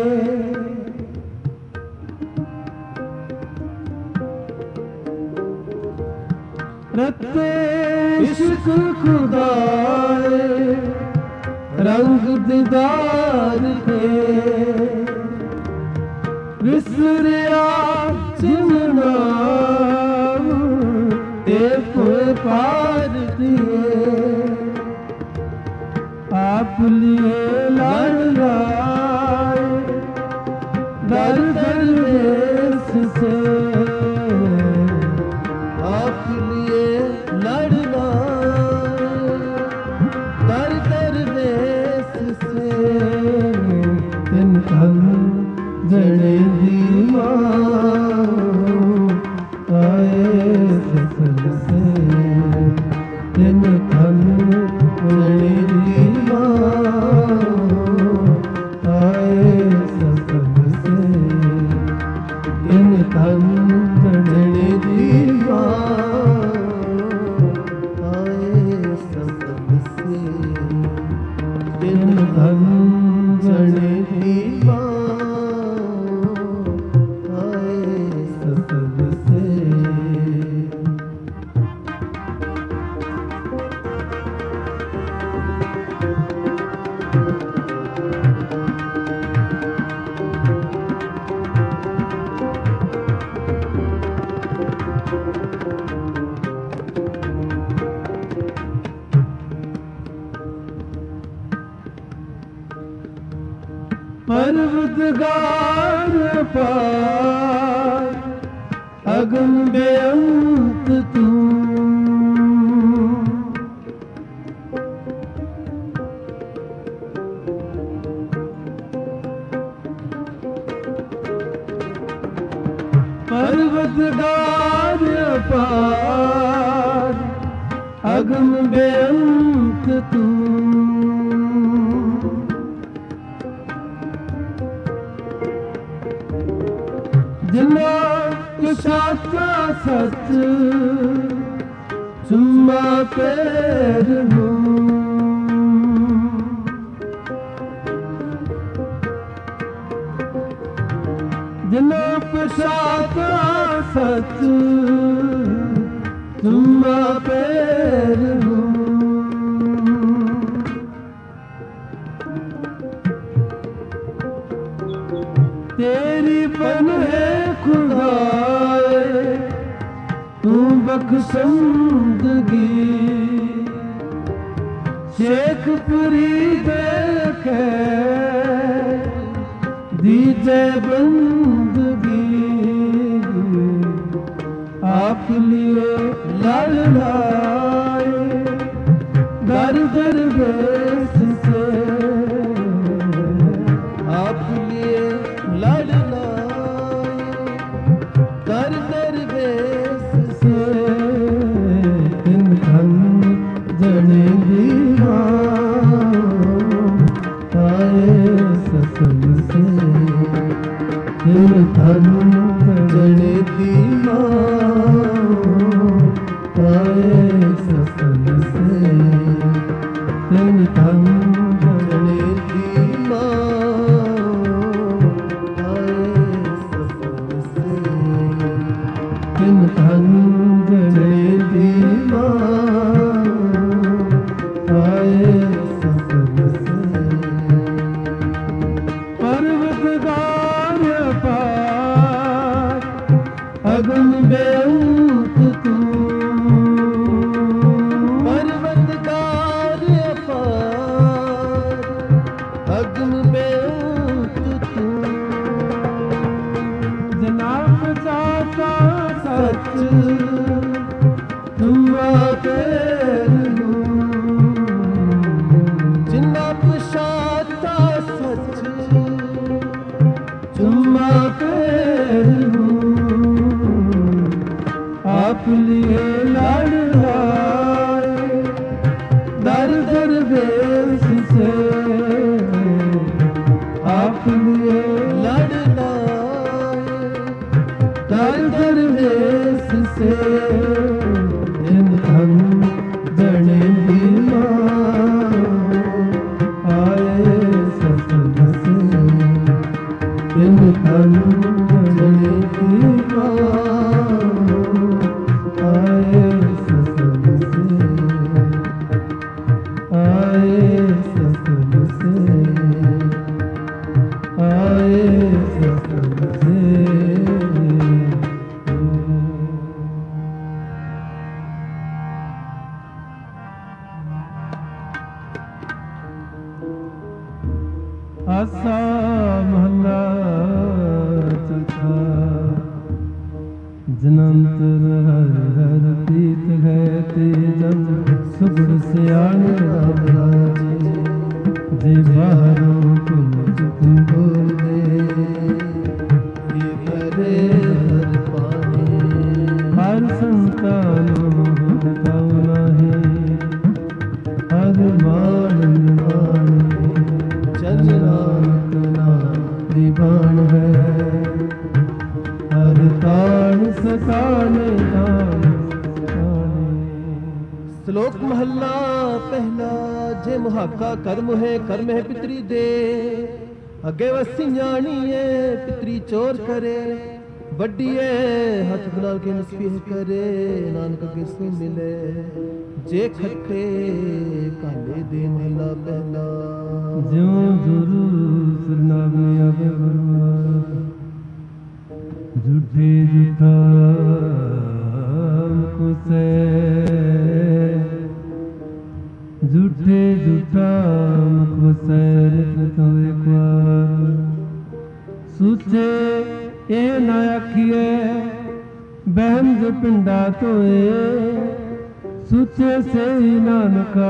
[SPEAKER 1] रखते इश्क खुदाए रंग दीदार के, विसरिया चिमना ते पार दिए, आप लिए लड़ लाए दर दर देश से,
[SPEAKER 2] आप लिए लड़ लाए दर दर देश से,
[SPEAKER 1] तिन धन जड़े दीवान आए सफल से, तिन धन जड़े दीवान आए सफल से, तिन धन जड़े दीवान
[SPEAKER 2] आए सफल से,
[SPEAKER 1] तिन धन जड़े दीवान आए सफल से। परवतगार पार अगम बेअंत तू, परवतगार पार अगम बेअंत तू, जिना कुशाता सच चुम्मा पैर हूँ, जिना कुशाता सच चुम्मा पैर हूँ, तेरी पन है खुदाए तू बख्शंदगी, शेख पुरी देखे दीजे बंदगी, आप लिए लड़ लाए दर दर देश से,
[SPEAKER 2] आप लिए लड़ लाए दर दर देश से,
[SPEAKER 1] तिन धन जड़े दीवान आए सफल से, तिन धन जड़े दीवान आए सफल से, तिन धन
[SPEAKER 2] जड़े दीवान आए सफल से,
[SPEAKER 1] तिन धन जड़े दीवान आए सफल से। पर्वतगार पार अगम बेअंत तू,
[SPEAKER 2] पर्वतगार पार अग्न बेअंत तू,
[SPEAKER 1] जनाब चाहता सच तुम पैर हूँ,
[SPEAKER 2] जिन्ना पशाता सच
[SPEAKER 1] चुम्मा पैर हूँ, आप लिए लड़ लाए दर दर देश से, आप लिए
[SPEAKER 2] लड़ लाए
[SPEAKER 1] दर दर देश से, इन धन ਤਿੰਨ ਤਨ ਜਣੇ ਕੀ ਆਏ ਸਸਨ ਸੇ ਆਏ ਸਸਨ ਸੇ ਆਏ ਸਸਨ ਸੇ। ਆਸਾ ਮਹਲਾ ਚੌਥਾ। ਜਨੰਤਰ ਹਰ ਹਰ ਪ੍ਰੀਤ ਹੈ ਤੇ ਜਨ ਸੁਗੜ ਸਿਆਣ ਰਾਮ ਰਾਜੇ। ਜੇ ਬਾਹਰੋਂ ਕੁਝ ਤੁਮ ਬੋਲੇ ਇਹ ਕਰੇ ਹਰ ਪਾਣੀ। ਹਰ ਸੰਤਾਨੋ ਬਤਾਉ ਨਾਹੀ ਹਰ ਮਾਣ ਨਿਮਾਣੀ। ਜਨ ਨਾਨਕ ਨਾਮ ਦੀਵਾਨ ਹੈ ਹਰ ਤਾਣ ਸਤਾਣੇ ਤਾਣ ਸਤਾਣੇ।
[SPEAKER 2] ਸ਼ਲੋਕ ਮਹੱਲਾ ਪਹਿਲਾ। ਜੇ ਮੁਹਾਕਾ ਕਰਮ ਹੈ ਕਰਮ ਹੈ ਪਿਤਰੀ ਦੇ। ਅੱਗੇ ਵਸੀ ਜਾਣੀਏ ਪਿਤਰੀ ਚੋਰ ਕਰੇ। ਵੱਡੀਏ ਹੱਥ ਗੁਲਾਲ ਕੇ ਨਸਬੀਹ ਕਰੇ। ਨਾਨਕ ਅੱਗੇ ਸੋ ਮਿਲੇ ਜੇ ਖੱਟੇ ਕਾਲੇ ਦੇ। ਮਹੱਲਾ ਪਹਿਲਾ।
[SPEAKER 1] ਜਿਉ ਗੁਰੂ ਸਰਨਾਮੀ ਆਵੇ ਗੁਰੂ ਝੂਠੇ ਝੂਠਾ ਮੁਕਸੇ। ਝੂਠੇ ਝੂਠਾ ਮੁਕਸੇ ਰਿਤ ਹੋਏ ਕੁਆਰ। ਸੂਚੇ ਇਹ ਨਾ ਆਖੀਏ ਬਹਿਮ ਜੋ ਪਿੰਡਾ ਧੋਏ। ਸੂਚੇ ਸੇ ਨਾਨਕਾ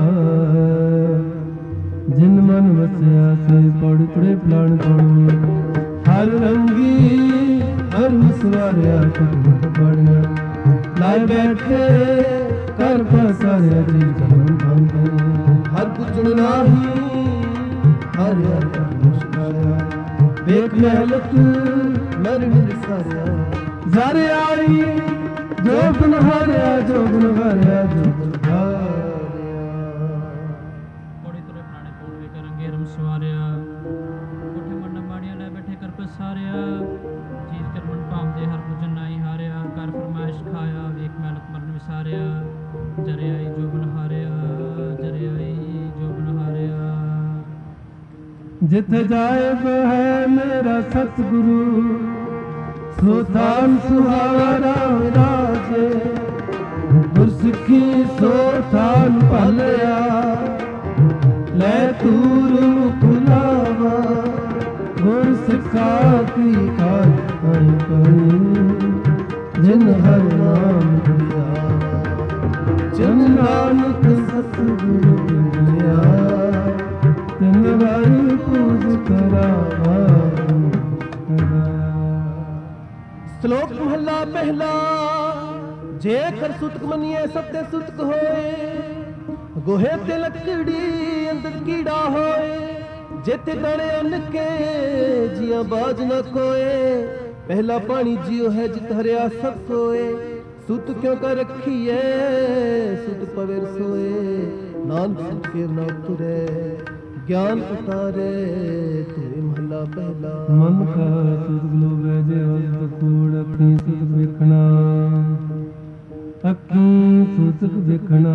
[SPEAKER 1] ਜਿਨ ਮਨ ਵਸਿਆ ਸੇ ਪੜ ਪੜੇ ਪਲਾਣ ਪਾਉ। ਹਰ ਰੰਗੀ ਹਰ ਮੁਸਵਾਰਿਆ ਕੁਟ ਪੜਨਾ। ਲਾਇ ਬੈਠੇ ਕਰ ਪਸਾਰਿਆ ਜੀ ਜਨ ਬੰਦੇ।
[SPEAKER 2] ਹਰ ਪੁੱਜਣ ਨਾਹੀ ਹਰ ਹਰ ਮੁਸਕਾਰਿਆ। ਵੇਖ ਮਹਿਲਤ ਮਰਨ ਵਿਸਾਰਿਆ।
[SPEAKER 1] ਜ਼ਰ ਆਈ ਜੋ ਗੁਣ ਹਾਰਿਆ ਜੋ ਗੁਣ ਹਾਰਿਆ ਜੋ ਗੁਣ ਹਾਰਿਆ।
[SPEAKER 3] ਕੋੜੇ ਤੁਰੇ ਪੁਰਾਣੇ ਪੂਣ ਵੇ ਕਰਾਂਗੇ ਰਮ ਸਵਾਰਿਆ। ਕੋਠੇ ਮੰਡ ਮਾੜੀਆਂ ਲੈ ਬੈਠੇ ਕਰ ਪਸਾਰਿਆ। ਚੀਜ਼ ਕਰਮਨ ਭਾਵਦੇ ਹਰ ਪੁਜਨ ਨਾਈ ਹਾਰਿਆ। ਕਰ ਫਰਮਾਇਸ਼ ਖਾਇਆ ਵੇਖ ਮਹਿਲਤ ਮਰਨ ਵਿਸਾਰਿਆ। ਜਰੇ ਆਈ ਜੋ ਗੁਣ ਹਾਰਿਆ ਜਰੇ ਆਈ ਜੋ ਗੁਣ ਹਾਰਿਆ।
[SPEAKER 1] ਜਿੱਥੇ ਜਾਇਬ ਹੈ ਮੇਰਾ ਸਤਿਗੁਰੂ ਸੋ ਥਾਨ ਸੁਹਾਵਾ ਰਾਮ ਰਾਜੇ। ਗੁਰਸਿੱਖੀ ਸੋ ਥਾਨ ਭਲਿਆ ਲੈ ਤੂਰ ਮੁਕਲਾਵਾ। ਗੁਰ ਸਿੱਖਾ ਕੀ ਕਾਰ ਕਈ ਕਈ ਜਿਨ ਹਰ ਨਾਮ ਲਿਆ। ਜਿਨ ਨਾਨਕ ਸਤਿਗੁਰੂ ਮਿਲਿਆ ਤਿਨ ਵਾਰੀ ਪੂਜ ਕਰਾਵਾ।
[SPEAKER 2] ਸ਼ਲੋਕ ਮਹੱਲਾ ਪਹਿਲਾ। ਜੇਕਰ ਸੁਤਕ ਮੰਨੀਏ ਸਭ ਤੇ ਸੁਤਕ ਹੋਏ। ਗੋਹੇ ਤੇ ਲੱਕੜੀ ਅੰਦਰ ਕੀੜਾ ਹੋਏ। ਜਿੱਤੇ ਤਣੇ ਅੰਨ ਕੇ ਜੀਆਂ ਬਾਜ ਨਾ ਕੋਏ। ਪਹਿਲਾ ਪਾਣੀ ਜਿਉ ਹੈ ਜਿਤ ਹਰਿਆ ਸਭ ਕੋਏ। ਸੁਤ ਕਿਉਂ ਕਰ ਰੱਖੀਏ ਸੁਤ ਪਵੇ ਰਸੋਏ। ਨਾਨਕ ਸੁਤ ਕੇ ਨਾ ਤੁਰੇ ਗਿਆਨ ਉਤਾਰੇ ਤੇਰੇ। ਮਹੱਲਾ ਪਹਿਲਾ।
[SPEAKER 1] ਮਨ ਕਾ ਸੁਤ ਗਲੋਵੇ ਜੇ ਹਸਤ ਕੂੜ। ਅੱਖੀਂ ਸੁਤ ਵੇਖਣਾ ਅੱਖੀਂ ਸੁਤ ਵੇਖਣਾ।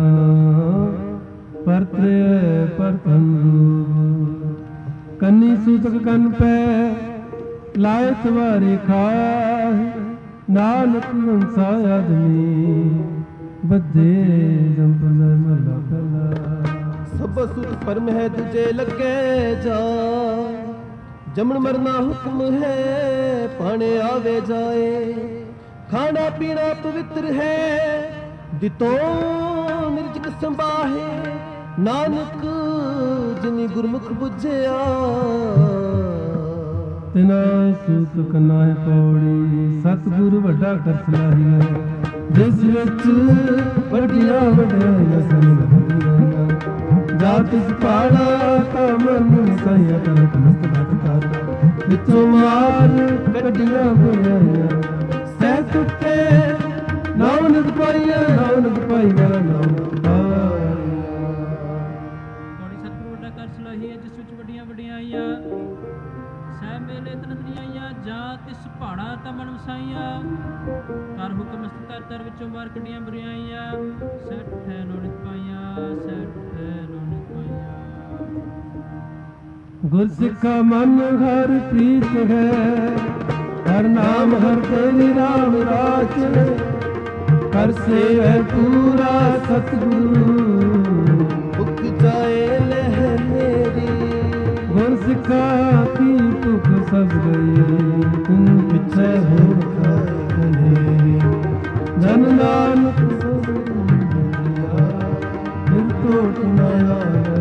[SPEAKER 1] ਪਰਤਰੇ ਪਰਤਨ ਰੂਪ। ਕੰਨੀ ਸੂਤਕ ਕੰਨ ਪੈ ਲਾਇ ਸਵਾਰੇ ਖਾਹਿ। ਨਾਨਕ ਹੰਸਾ ਆਦਮੀ ਬੱਧੇ ਜੰਪਦਾ। ਮਹੱਲਾ ਪਹਿਲਾ।
[SPEAKER 2] ਸਭ ਸੁਤ ਪਰਮ ਹੈ ਤੁਝੇ ਲੱਗੇ ਜਾ। ਜਮਣ ਮਰਨਾ ਹੁਕਮ ਹੈ ਪਾਣੇ ਆਵੇ ਜਾਏ। ਖਾਣਾ ਪੀਣਾ ਪਵਿੱਤਰ ਹੈ ਦਿਤੋ ਨਿਰਜਕ ਸੰਭਾਹੇ। ਨਾਨਕ ਜਿਨੀ ਗੁਰਮੁਖ ਬੁਝਿਆ
[SPEAKER 1] ਤਿਨਾ ਸੂਤ ਕਨਾ ਪੌੜੀ। ਸਤਿਗੁਰ ਵੱਡਾ ਕਰ ਸਲਾਹੀਆ ਜਿਸ ਵਿੱਚ ਵੱਡੀਆਂ ਵਡਿਆਈਆਂ ਸਨ। ਜਾਤ ਪਾੜਾ ਕਾ ਮਨ ਸਈਆ ਕਰਤ ਮਸਤਕ ਕਰ। ਵਿੱਚੋਂ ਮਾਰ ਕੱਢੀਆਂ ਬੁਰਾਈਆਂ ਸਹਿ ਟੁੱਟੇ। ਨਾਨਕ ਪਾਈਆ ਨਾਨਕ ਪਾਈਆ ਨਾਨਕ ਪਾਈਆ।
[SPEAKER 3] ਕੋੜੀ ਸਤਿਗੁਰੂ ਵੱਡਾ ਕਰ ਸਲਾਹੀਆ ਜਿਸ ਵਿੱਚ ਵੱਡੀਆਂ ਵਡਿਆਈਆਂ ਸਹਿ ਮੇਲੇ ਤਨਦਨੀਆਂ ਜਾਂ ਤਿਸ ਪਹਾੜਾ ਤਾਂ ਮਨ ਵਸਾਈਆਂ ਕਰ ਹੁਕਮ ਸਤਰ ਤਰ ਵਿੱਚੋਂ ਬਾਹਰ ਕੱਢੀਆਂ ਬੁਰੀਆਈਆਂ ਸੱਠੇ ਨੋਨਿਤ ਪਾਈਆਂ ਸੱਠੇ ਨੋਨਿਤ ਪਾਈਆਂ।
[SPEAKER 1] ਗੁਰਸਿੱਖਾ ਮਨ ਹਰ ਪ੍ਰੀਤ ਹੈ ਹਰ ਨਾਮ ਹਰ ਤੇਰੀ ਰਾਮ ਰਾਜ ਹਰ ਸੇਵੈ ਪੂਰਾ ਸਤਿਗੁਰੂ
[SPEAKER 2] ਭੁੱਖ ਜਾਏ ਲਹਿ ਮੇਰੀ
[SPEAKER 1] ਗੁਰਸਿੱਖਾ ਕੀ ਭੁੱਖ ਸਭ ਗਈ ਤੁਮ ਪਿਛੇ ਹੋ ਖਾਏ ਜਨ ਨਾਨਕ ਫਿਰ ਟੋਟ ਨਾ ਆਵੇ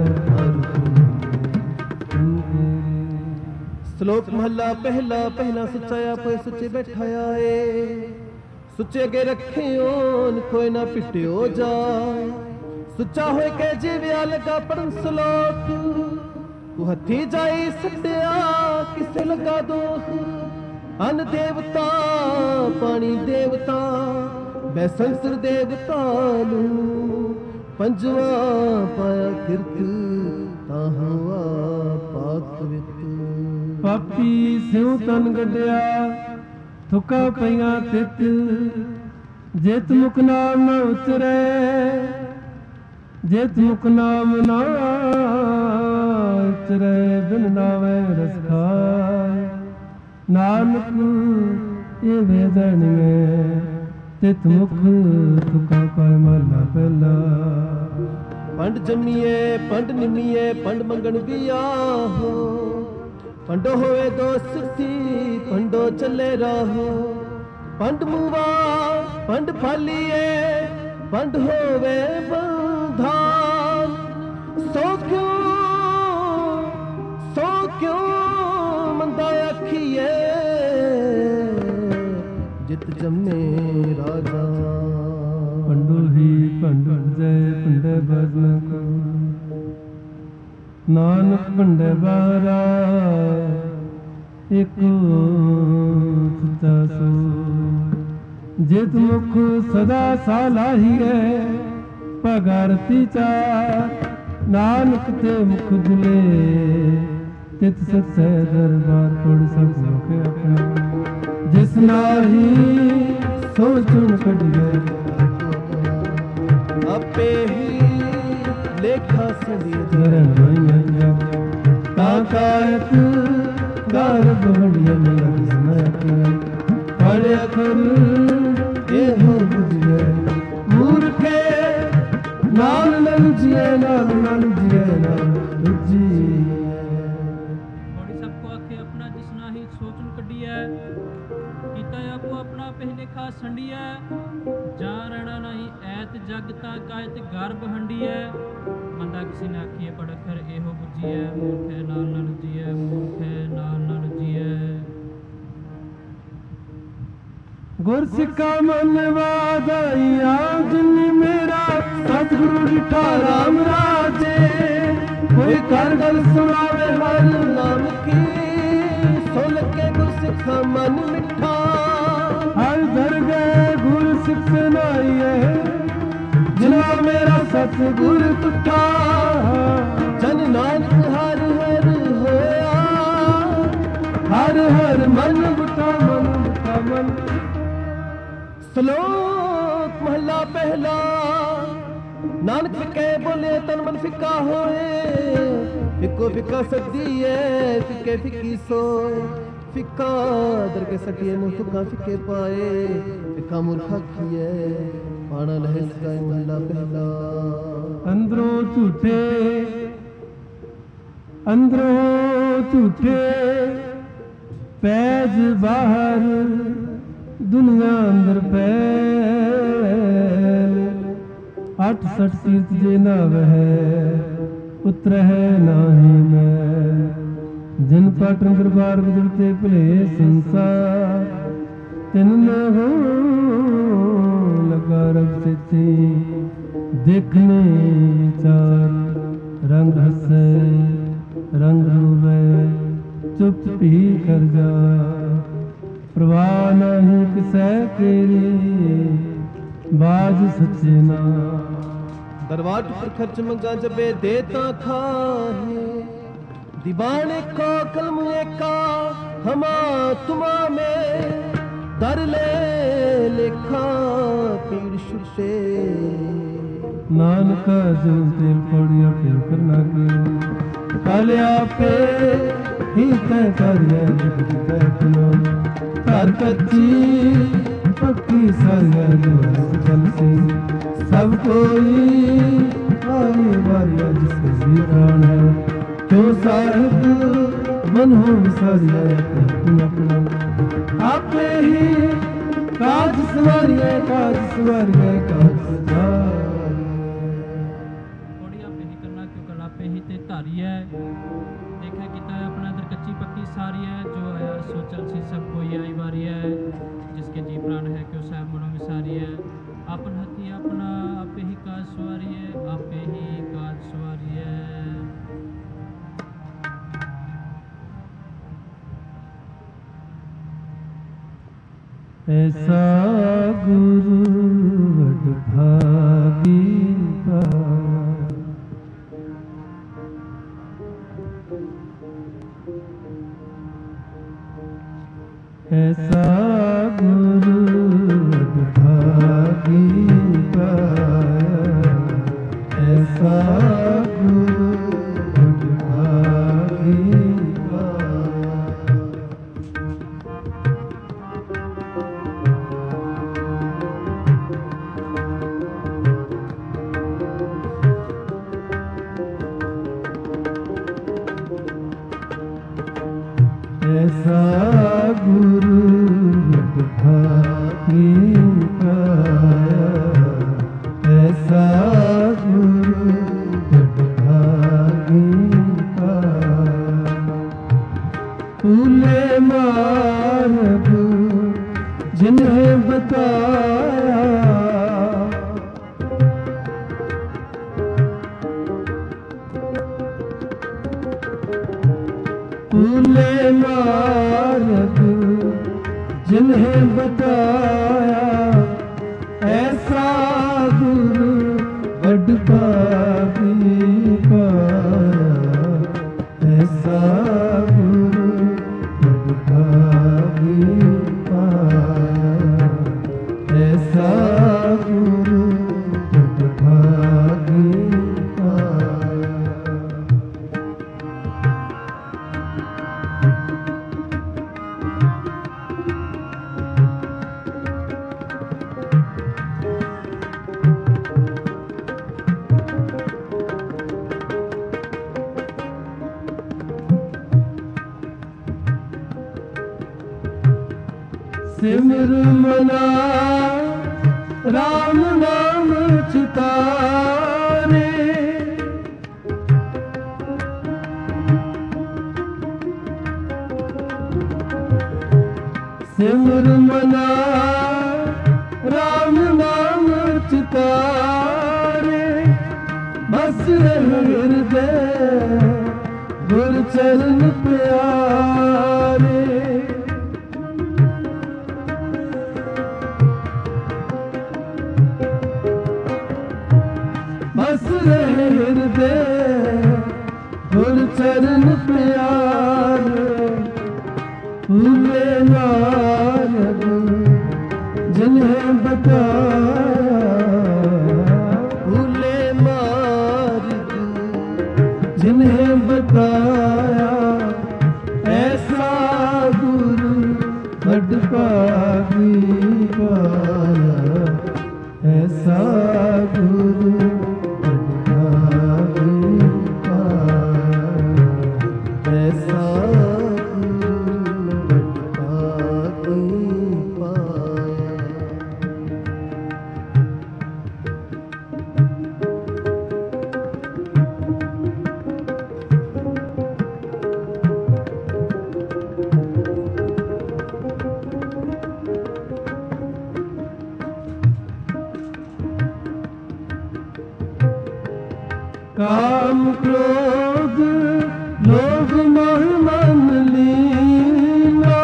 [SPEAKER 2] ਸ਼ਲੋਕ ਮਹਲਾ ਪਹਿਲਾ ਪਹਿਲਾ ਸੁੱਚਾ ਆਪੇ ਸੁੱਚੇ ਬੈਠਾ ਆਏ ਸੁੱਚੇ ਅਗੇ ਰੱਖਿਓਨ ਕੋਈ ਨਾ ਪਿਟਿਓ ਜਾਏ ਸੁੱਚਾ ਹੋਏ ਕੇ ਜੀਵਿਆ ਲਗਾ ਪੜਨ ਸ਼ਲੋਕ ਤੂੰ ਹੱਥੀ ਜਾਈ ਸੱਟਿਆ ਕਿਸੇ ਲਗਾ ਦੋਖ ਅਨ ਦੇਵਤਾ ਪਾਣੀ ਦੇਵਤਾ ਬੈਸੰਸਰ ਦੇਵਤਾ ਨੂੰ ਪੰਜਵਾ ਪਾਇਆ ਕਿਰਤ ਤਾਂ ਹਵਾ ਪਾਕ ਵਿਤ
[SPEAKER 1] ਪਾਪੀ ਸਿਉ ਤਨ ਗੱਡਿਆ ਥੁਕਾ ਪਈਆਂ ਤਿਤ ਜਿਤ ਮੁਖ ਨਾਮ ਨ ਉਚਰੇ ਜਿਤ ਮੁਖ ਨਾਮ ਨਾ ਉਚਰੇ ਬਿਨ ਨਾਵੇ ਰਸ ਖਾਏ ਨਾਨਕ ਇਹ ਵੇਦਣੀਏ ਤਿਤ ਮੁਖ ਥੁਕਾ ਪਾਏ ਮਹਲਾ ਪਹਿਲਾ।
[SPEAKER 2] ਪੰਡ ਜੰਮੀਏ ਪੰਡ ਨਿਮੀਏ ਪੰਡ ਮੰਗਣ ਵੀ ਆਹੋ ਪੰਡੋ ਹੋਵੇ ਦੋਸਤੀ ਪੰਡੋ ਚੱਲੇ ਰਾਹੋ ਪੰਡ ਮੂਵਾ ਪੰਡ ਫਾਲੀਏ ਪੰਡ ਹੋਵੇ ਬੰਧਾਨ ਸੋ ਕਿਉਂ ਸੋ ਕਿਉਂ ਮੰਦਾ ਆਖੀਏ ਜਿਤ ਜੰਮੇ ਰਾਜਾ
[SPEAKER 1] ਪੰਡੋ ਹੀ ਪੰਡ ਜੈ ਪੰਡੇ ਬਰਨ ਨਾਨਕ ਪੰਡੇ ਬਾਰਾ ਇਕ ਸੱਚਾ ਸੋ ਜਿਤ ਮੁਖ ਸਦਾ ਸਾਲਾਹੀਏ ਭਗਰਤੀ ਚਾਰ ਨਾਨਕ ਤੇ ਮੁਖ ਜੁਲੇ ਤਿਤ ਸਤਿ ਦਰਬਾਰ ਪੜ ਸਭ ਸੁਖ ਆਪਣਾ ਜਿਸ ਨਾਹੀ ਸੋ ਚੁਣ ਕੱਢਿਏ
[SPEAKER 2] ਆਪੇ ਹੀ ਲੇਖਾ ਸੰਦੀ
[SPEAKER 1] ਚਰਨ ਹੋਈਆਂ ਤਾਂ ਕਾਇਤ ਗਰਭ ਹੰਡੀਆਂ ਲਗ ਸਨਕ ਪੜ ਅਖਰ ਇਹੋ ਬੁਝੇ ਮੂਰਖੇ ਨਾਲ ਨਾਲ ਜੀਏ ਨਾਲ ਨਾਲ ਜੀਏ ਨਾਲ ਜੀਏ
[SPEAKER 3] ਬੜੀ ਸਭ ਕੋ ਆਖੇ ਆਪਣਾ ਜਿਸ ਨਾਹੀ ਸੋਚਣ ਕੱਢੀਐ ਕੀਤਾ ਆਪੋ ਆਪਣਾ ਪਹਿਲੇ ਖਾ ਸੰਡੀਐ ਜਾਂ ਰਹਿਣਾ ਨਹੀਂ ਐਤ ਜਗ ਤਾ ਕਾਇਤ ਗਰਭ ਹੰਡੀਐ ਮੰਦਾ ਕਿਸੇ ਨੇ ਆਖੀਏ ਪੜ ਅਖਰ ਇਹੋ ਬੁਝੀਐ ਮੂਰਖੇ ਨਾਲ ਨਾਲ ਜੀਐ ਮੂਰਖੇ ਨਾਲ ਨਾਲ ਜੀਐ।
[SPEAKER 1] ਗੁਰਸਿੱਖਾ ਮਨ ਵਾਦਾਈਆ ਜਿਨੀ ਮੇਰਾ ਸਤਿਗੁਰੂ ਡਿਠਾ ਰਾਮ ਰਾਜੇ ਕੋਈ ਕਰ ਗੱਲ ਸੁਣਾਵੇ ਹਰ ਨਾਮ ਕੀ ਸੁਣ ਕੇ ਗੁਰਸਿੱਖਾ ਮਨ ਮਿੱਠਾ ਹਰ ਦਰਗਹਿ ਗੁਰਸਿੱਖ ਸੁਣਾਈਏ ਜਿਨਾ ਮੇਰਾ ਸਤਿਗੁਰ ਤੁਠਾ ਜਨ ਨਾਨਕ ਹਰ ਹਰ ਹੋਇਆ ਹਰ ਹਰ ਮਨ ਬੁਟਾ ਮਨ ਬੁਟਾ ਮਨ।
[SPEAKER 2] ਸ਼ਲੋਕ ਮਹਲਾ ਪਹਿਲਾ ਨਾਨਕ ਫਿੱਕੇ ਬੋਲੇ ਤਨ ਮਨ ਫਿੱਕਾ ਹੋਏ ਫਿੱਕੋ ਫਿੱਕਾ ਸਦੀਏ ਫਿੱਕੇ ਫਿੱਕੀ ਸੋਏ ਫਿੱਕਾ ਦਰ ਕੇ ਸਟੀਏ ਮੁਖ ਸੁੱਕਾ ਫਿੱਕੇ ਪਾਏ ਫਿੱਕਾ ਮੂਰਖ ਆਖੀਏ ਪਾਣਾ ਲਹਿ ਸਕਾਏ ਮਹਲਾ ਪਹਿਲਾ।
[SPEAKER 1] ਅੰਦਰੋਂ ਝੂਠੇ ਅੰਦਰੋਂ ਝੂਠੇ ਪੈਜ ਬਾਹਰ ਦੁਨੀਆ ਅੰਦਰ ਪੈਲ ਅੱਠ ਸਠ ਤੀਰਥ ਜੇ ਨਾ ਵਹਿ ਉਤਰਹਿ ਨਾਹੀ ਮੈਂ ਜਿਨ ਪਾਟਨ ਦਰਬਾਰ ਗੁਜਰਤੇ ਭਲੇ ਸੰਸਾਰ ਤਿਨ ਨ ਹੋ ਲਗਾ ਰਬ ਚੇਤੇ ਦੇਖਨੇ ਵਿਚਾਰ ਰੰਗ ਹੱਸੇ ਰੰਗ ਰੂਵੇ ਚੁੱਪ ਹੀ ਕਰ ਜਾ ਪ੍ਰਵਾਹ ਨਹੀਂ ਕਿਸੈ ਤੇਰੀ ਬਾਜ ਸੱਚੇ ਨਾ।
[SPEAKER 2] ਦਰਬਾਰ ਪਰ ਖਰਚ ਮੰਗਾ ਜਬੇ ਦੇ ਤਾਂ ਖਾਹੇ दीवान को कलम एका हमा तुमा में दर ले लेखा पीर छुटे
[SPEAKER 1] नानक जो तेल पड़िया फिर करना के काले आपे ही तय करिए जित तय करो तार कच्ची पक्की सारिया जो चल से सब कोई आए वारिया जिसके भी प्राण है जो साहिब मन हो सारिया अपना आपे ही काज सवारिए काज सवारिए काज सवारिए
[SPEAKER 3] कोड़ी आपे ही करना क्यों कल आपे ही ते धारी है देखा किता है अपना दर कच्ची पक्की सारी है जो है सो चल सी सब कोई आई वारी है जिसके जी प्राण है क्यों साहब मनो विसारी है अपन हथी अपना आपे ही काज सवारी है आपे ही काज सवारी है
[SPEAKER 1] ऐसा गुरु वडभागी ऐसा गुरु वडभागी ऐसा गुरु वडभागी ऐसा गुरु वडभागी पाया ऐसा गुरु वडभागी पाया फूले मार्ग जिन्हें बताया फूले मार्ग जिन्हें बताया ऐसा गुरु वडभागी पाया ऐसा गुरु वडभागी पाया ऐसा गुरु वडभागी पाया सिमर मना राम नाम चितारे सिमर मना राम नाम चितारे बस हृदय गुर चरण प्यारे बस रहे हृदय गुर चरण प्यारे फूले मार्ग जिन्हें बताया फूले मार्ग जिन्हें बताया ऐसा गुरु वडभागी पाया ऐसा गुरु ऐसा काम क्रोध लोभ मोह मन लीना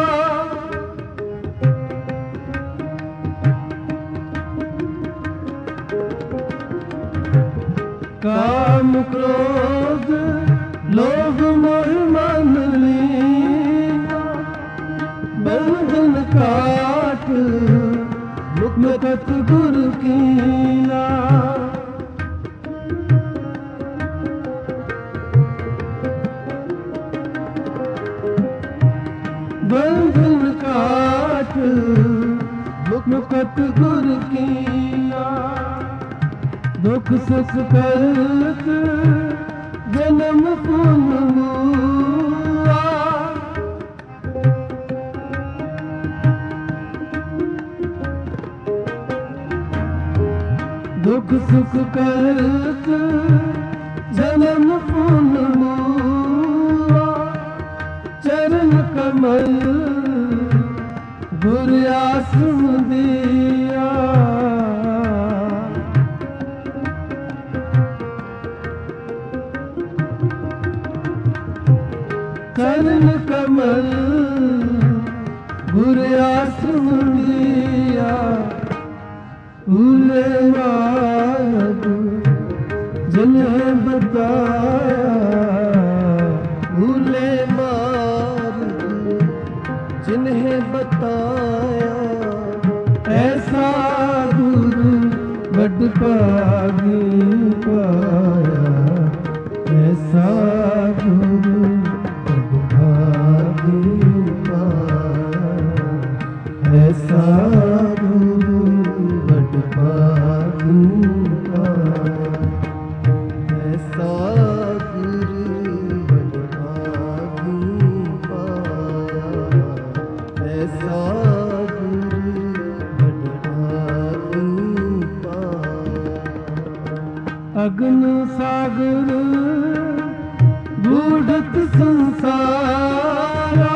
[SPEAKER 1] काम क्रोध लोभ मोह मुकत गुर कीना बंधन काट मुकत गुर कीना दुख सुख करत जन्म पुन हुआ दुख सुख करत जन्म पुन हुआ चरण कमल गुर आसम दिया चरण कमल गुर आसम दिया भूले मार्ग जिन्हें बताया भूले मार्ग जिन्हें बताया ऐसा गुरु बड़ भागी पाया ऐसा गुरु बड़ भागी पाया ऐसा गुरु बड़ भागी पाया ऐसा गुरु बड़ भागी पाया ऐसा गुरु बड़ भागी पाया अग्न सागर बूढ़त संसारा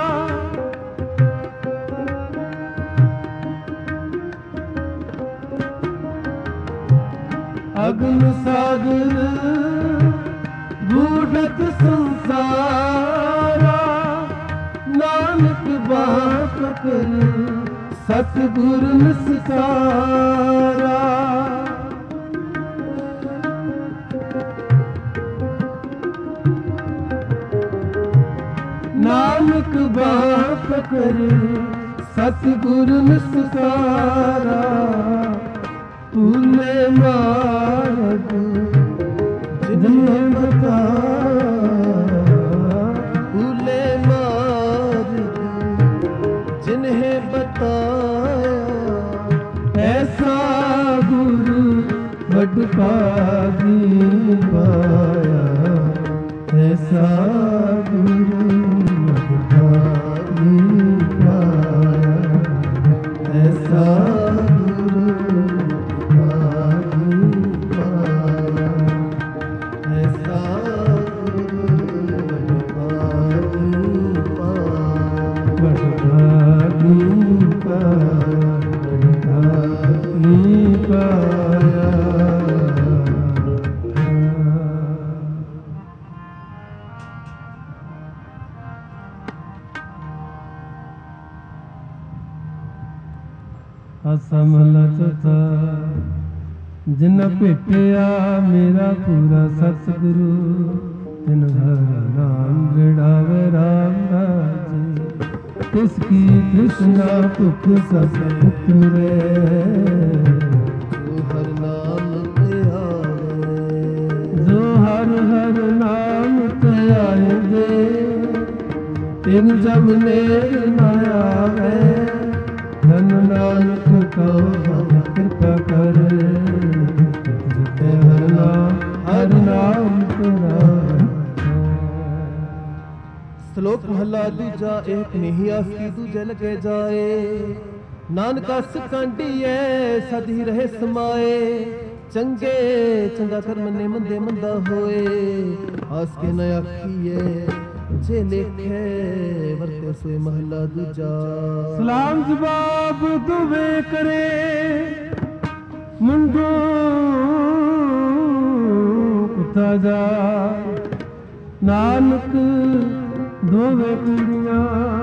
[SPEAKER 1] अग्न सागर बूढ़त संसारा नानक बाप कर सतगुर निस्तारा नानक बाप कर सतगुर निस्तारा भूले मार्ग जिन्हें बताया भूले मार्ग जिन्हें बताया ऐसा गुरु बड़ भागी पाया ऐसा गुरु बड़ भागी पाया ऐसा असमलत जिन भेटिया मेरा पूरा सतगुरु तिन हर नाम दृढ़ावे राम राजे तिसकी कृष्णा भुख सब उतरे जो हर नाम ते आवे जो हर हर नाम ते आए दे तिन जब नेर न आवे धन नानक को कृपा कर हर नाम हर नाम
[SPEAKER 2] श्लोक महला दूजा एक नहीं आसी दूजे लगे जाए नानका सिकांडिए सद ही रहे समाए चंगे चंगा कर मने मंदे मंदा होए आस के न आखिए जे लेखे वरते सोए महला दूजा
[SPEAKER 1] सलाम जवाब दुवे करे मुंडो कुत्ता जा नानक दोवे कुड़ियां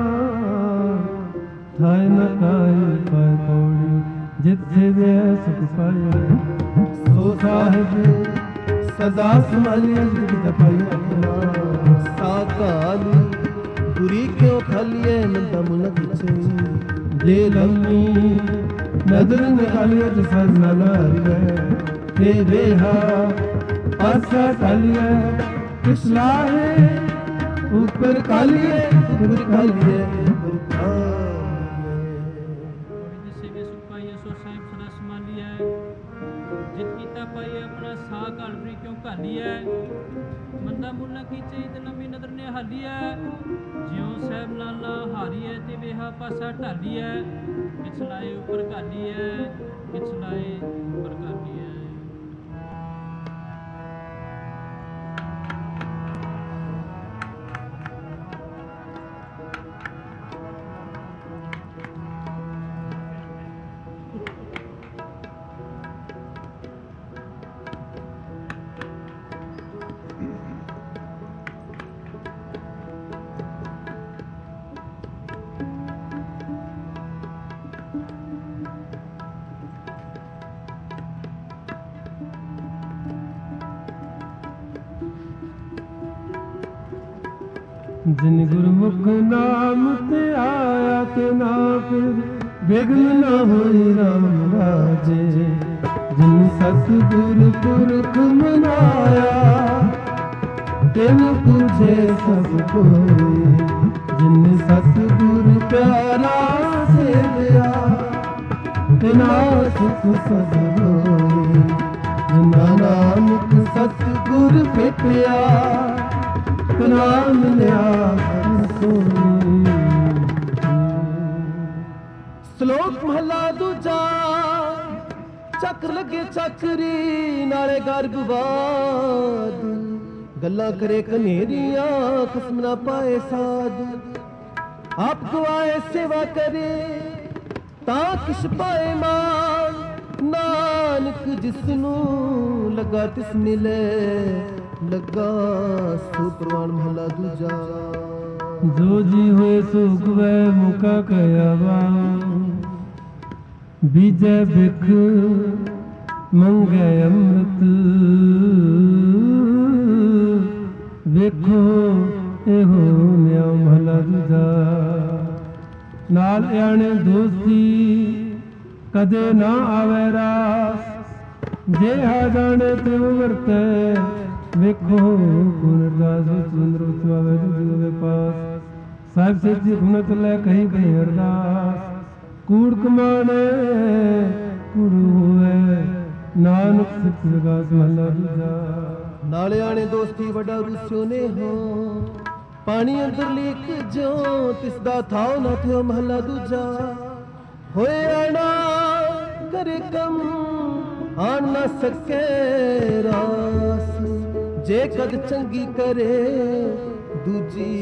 [SPEAKER 1] थाए न काई पाए पौड़ी जिथे वे सुख पाए सो साहिब सदा संभालिए जिद पाई अपना साकाल बुरी क्यों खालिए नंदा मुन किछे जे लम्मी ਨਦਰ ਨਿਕਾਲਿਆ ਜਸਨ ਲਾਰੀਐ ਤੇਰੇ ਹਾ ਪਾਸਾ ਕਾਲੀਐ ਕਿਸ ਲਾਹੇ ਉੱਪਰ ਕਾਲੀਐ ਉੱਪਰ ਕਾਲੀਐ
[SPEAKER 3] ਮੰਦਾ ਮੁੱਲਾ ਕੀਚੇ ਤੇ ਲੰਮੀ ਨਦਰ ਨੇ ਹਾਲੀ ਹੈ ਜਿਉ ਸਹਿਬ ਲਾਲਾ ਹਾਰੀ ਹੈ ਤੇ ਵੇਹਾ ਪਾਸਾ ਢਾਲੀ ਹੈ ਕਿਛ ਲਾਏ ਉੱਪਰ ਘਾਲੀ ਹੈ ਕਿਛ ਲਾਏ ਉੱਪਰ ਘਾਲੀ ਹੈ।
[SPEAKER 1] ਜਿਨ ਗੁਰਮੁਖ ਨਾਮ ਤੇ ਆਇਆ ਤੇ ਨਾ ਫਿਰ ਬਿਗਨ ਨਾ ਹੋਈ ਰਾਮ ਰਾਜੇ ਜਿਨ ਸਤਿਗੁਰ ਪੁਰਖ ਮਨਾਇਆ ਤਿਨ ਤੁਝੇ ਸਭ ਕੋਈ ਜਿਨ ਸਤਿਗੁਰ ਪਿਆਰਾ ਸੇਵਿਆ ਤਿਨਾ ਸੁਖ ਸਦ ਹੋਈ ਜਿਨਾ ਨਾਨਕ ਸਤਿਗੁਰ ਭੇਟਿਆ ਨਾਮ ਲਿਆ ਸੋਨੀ।
[SPEAKER 2] ਸ਼ਲੋਕ ਮਹਲਾ ਦੂਜਾ। ਚੱਕਰ ਲੱਗੇ ਚੱਕਰੀ ਨਾਲੇ ਗਰਭਵਾਦ ਗੱਲਾਂ ਕਰੇ ਕਨੇਰੀਆਂ ਖਸਮ ਨਾ ਪਾਏ ਸਾਧ ਆਪ ਗਵਾਏ ਸੇਵਾ ਕਰੇ ਤਾਂ ਕਿਛ ਪਾਏ ਮਾਨ ਨਾਨਕ ਜਿਸ ਨੂੰ ਲੱਗਾ ਤਿਸ ਮਿਲੇ ਲੱਗਾ ਸੋ ਪ੍ਰਵਾਨ ਮਹਲਾ ਦੂਜਾ।
[SPEAKER 1] ਜੋ ਜੀ ਹੋਏ ਸੋ ਗਵੈ ਮੁਕਾ ਕਹਿਆ ਬੀਜੈ ਬਿਖ ਮੰਗੈ ਅੰਮ੍ਰਿਤ ਵੇਖੋ ਇਹੋ ਨਿਆ ਮਹਲਾ ਦੂਜਾ। ਨਾਲ ਆਣੇ ਦੋਸਤੀ ਕਦੇ ਨਾ ਆਵੇ ਰਾਸ ਜੇ ਹਾ ਜਾਣੇ ਤੇ ਵਰਤੈ ਵੇਖੋ ਗੁਰਦਾਸ ਸੁੰਦਰ ਉਤਵਾਵੇ ਜੁਗੇ ਪਾਸ ਸਾਹਿਬ ਸੱਚੀ ਗੁਣਤ ਲੈ ਕਹੀ ਕਹੀ ਅਰਦਾਸ ਕੂੜ ਕਮਾਣੇ ਕੂੜ ਹੋਵੇ ਨਾਨਕ ਸਿੱਖ ਵਿਗਾਸ ਮਹਲਾ ਦੂਜਾ।
[SPEAKER 2] ਨਾਲੇ ਆਣੇ ਦੋਸਤੀ ਵੱਡਾ ਰੁਸਿਓ ਨੇ ਹੋ ਪਾਣੀ ਅੰਦਰ ਲੀਕ ਜੋ ਤਿਸ ਦਾ ਥਾਉ ਨਾ ਥਿਓ ਮਹਲਾ ਦੂਜਾ। ਹੋਏ ਆਣਾ ਕਰੇ ਕੰਮ ਆਣ ਨਾ ਸਕੇ ਰਾਸ ਜੇ ਕਦ ਚੰਗੀ ਕਰੇ ਦੂਜੀ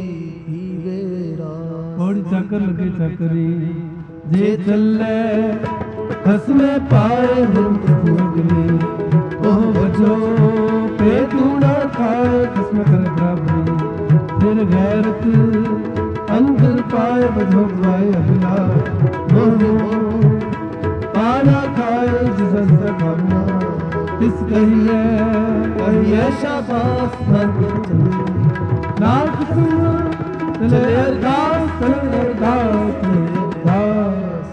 [SPEAKER 2] ਹੀਵੇ ਰਾਸ।
[SPEAKER 1] ਔੜੀ ਚੱਕਰ ਲੱਗੇ ਚੱਕਰੀ ਜੇ ਚੱਲੇ ਖਸਮੇ ਪਾਏ ਹੁੰਦ ਫੂਗਲੀ ਉਹ ਵਜੋ ਪੇ ਤੂਣਾ ਖਾਏ ਖਸਮ ਕਰ ਬਰਾਬਰੀ ਫਿਰ ਗੈਰਤ ਅੰਦਰ ਪਾਏ ਵਜੋ ਗਵਾਏ ਅਗਲਾ ਮੋਹ ਪਾਣਾ ਖਾਏ ਜਿਸ ਸਖਾਨਾ ਤਿਸ ਕਹੀਏ ਕਹੀਏ ਸ਼ਾਬਾਸ਼ ਨਾਨਕ ਚੰਗੀ ਨਾਨਕ ਸੁਣ ਤਲੇ ਅਰਦਾਸ ਤਲੇ ਅਰਦਾਸ ਅਰਦਾਸ।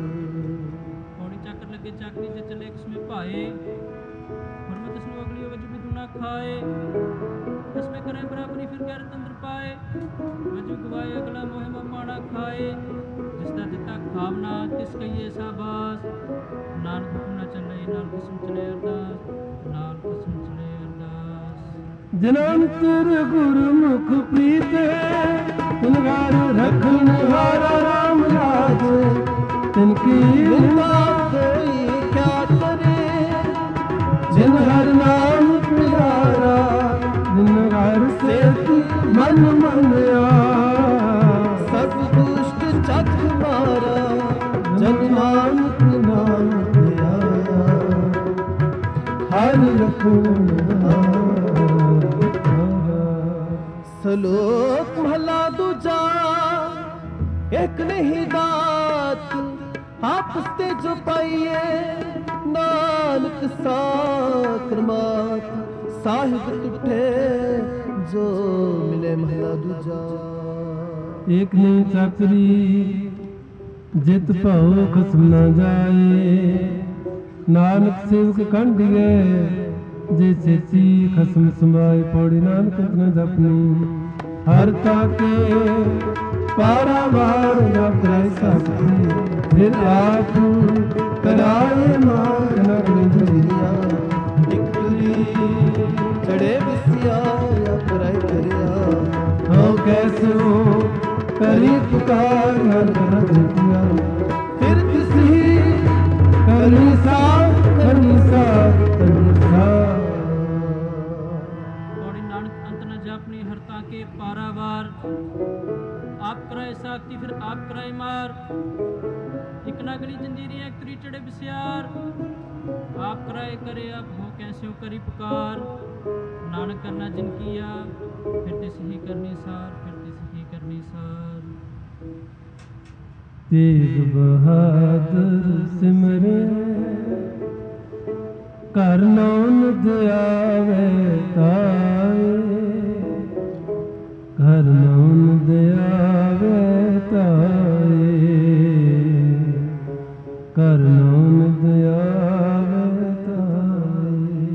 [SPEAKER 3] ਪੌੜੀ ਚੱਕਰ ਲੱਗੇ ਚੱਕਰੀ ਜੇ ਚੱਲੇ ਕਿਸਮੇ ਭਾਏ ਹੁਰਮਤ ਇਸ ਨੂੰ ਅਗਲੀ ਵਜ ਵੀ ਤੂੰ ਨਾ ਖਾਏ ਕਿਸਮੇ ਕਰੇ ਬਰਾਬਰੀ ਫਿਰ ਗੈਰਤ ਅੰਦਰ ਪਾਏ ਵਜੂ ਗਵਾਏ ਅਗਲਾ ਮੋਹਿਮਾ ਪਾਣਾ ਖਾਏ ਜਿਸ ਦਾ ਦਿੱਤਾ ਖਾਵਨਾ ਤਿਸ ਕਹੀਏ ਸ਼ਾਬਾਸ਼ ਨਾਨਕ ਹੁਕਮ ਨਾ ਚੱਲੇ ਨਾਲ ਕਿਸਮ ਚਲੇ ਅਰਦਾਸ ਨਾਲ ਕਿਸਮ ਚਲੇ ਅਰਦਾਸ।
[SPEAKER 1] ਜਨੰਤਰ ਗੁਰਮੁਖ ਪ੍ਰੀਤੈ ਤੁਨਗਾਰ ਰਖਣ ਹਾਰਾ ਰਾਮ ਰਾਜ ਤਿਨ ਕੀ ਨਿੰਦਾ
[SPEAKER 2] ਕੋਈ ਕਿਆ ਕਰੇ
[SPEAKER 1] ਜਿਨ ਹਰ ਨਾਮ ਪਿਆਰਾ ਜਿਨ ਹਰ ਸੇਤ ਮਨ ਮੰਨਿਆ
[SPEAKER 2] ਸਭ ਦੁਸ਼ਟ ਚੱਕ ਮਾਰਾ ਜਨ ਨਾਨਕ ਨਾਮ ਧਿਆਇਆ ਹਰ ਰਖਣ ਸ਼ਲੋਕ ਮਹਲਾ ਦੂਜਾ। ਇੱਕ ਨਹੀਂ ਦਾਤ ਆਪਸ ਤੇ ਜੋ ਪਾਈਏ ਨਾਨਕ ਸਾਖਰ ਮਾਤ ਸਾਹਿਬ ਟੁੱਟੇ ਜੋ ਮਿਲੇ ਮਹਲਾ ਦੂਜਾ।
[SPEAKER 1] ਇੱਕ ਨਹੀਂ ਚੱਕਰੀ ਜਿਤ ਭਉ ਖਸਮ ਨਾ ਜਾਏ। ਨਾਨਕ ਸੇਵਕ ਕੰਢੀਏ ਜੇ ਸੇਚੀ ਖਸਮ ਸੰਭਾਏ। ਪੌੜੀ ਨਾਨਕ ਨ ਜਪਨੀ ਹਰ ਤਾਕੇ ਪਾਰਾਵਾਰ ਨਾ ਕਰੇ ਸਾਥੀ। ਫਿਰ ਆਪ ਕਰਾਏ ਮਾਰ ਨ ਗ੍ਰਿੰਦਰੀਆ।
[SPEAKER 2] ਇੱਕ ਤੁਰੀ ਚੜੇ ਵਿਸਿਆ ਆਪਰਾਇ ਕਰਿਆ।
[SPEAKER 1] ਹਉ ਕੈਸੋ ਕਰੀ ਪੁਕਾਰ ਹਰ ਨ ਦਿੱਤਿਆ।
[SPEAKER 2] ਫਿਰ ਤੁਸੀਂ
[SPEAKER 1] ਕਰਨੀ ਸਾਥ ਕਰਨੀ ਸਾਥ ਕਰਨੀ ਸਾਥ।
[SPEAKER 3] ਪੌੜੀ ਨਾਨਕ ਅੰਤ ਨ ਜਾਪਨੀ ਹਰ ਤਾਕੇ ਪਾਰਾਵਾਰ। ਆਪ ਕਰਾਏ ਸਾਖਤੀ ਫਿਰ ਆਪ ਕਰਾਏ ਮਾਰ। ਇੱਕ ਨਾ ਗਲੀ ਜੰਜੀਰੀਆਂ ਇੱਕ ਤੁਰੀ ਚੜੇ ਵਿਸਿਆਰ। ਆਪ ਕਰਾਏ ਕਰੇ ਆਪ ਹੋ ਕੈਸਿਓ ਕਰੀ ਪੁਕਾਰ। ਨਾਨਕ ਕਰਨਾ ਜਿਨ ਕੀਆ ਫਿਰ ਤਿਸ ਹੀ ਕਰਨੀ ਸਾਰ। ਫਿਰ ਤਿਸ ਹੀ ਕਰਨੀ ਸਾਰ।
[SPEAKER 1] ਤੇਗ ਬਹਾਦਰ ਸਿਮਰੇ ਘਰ ਨਾਨਕ ਆਵੇ ਤਾਏ। ਘਰ ਨਾਨਕ ਆਵੇ ਤਾਏ। ਘਰ ਨਾਨਕ ਆਵੇ ਤਾਏ।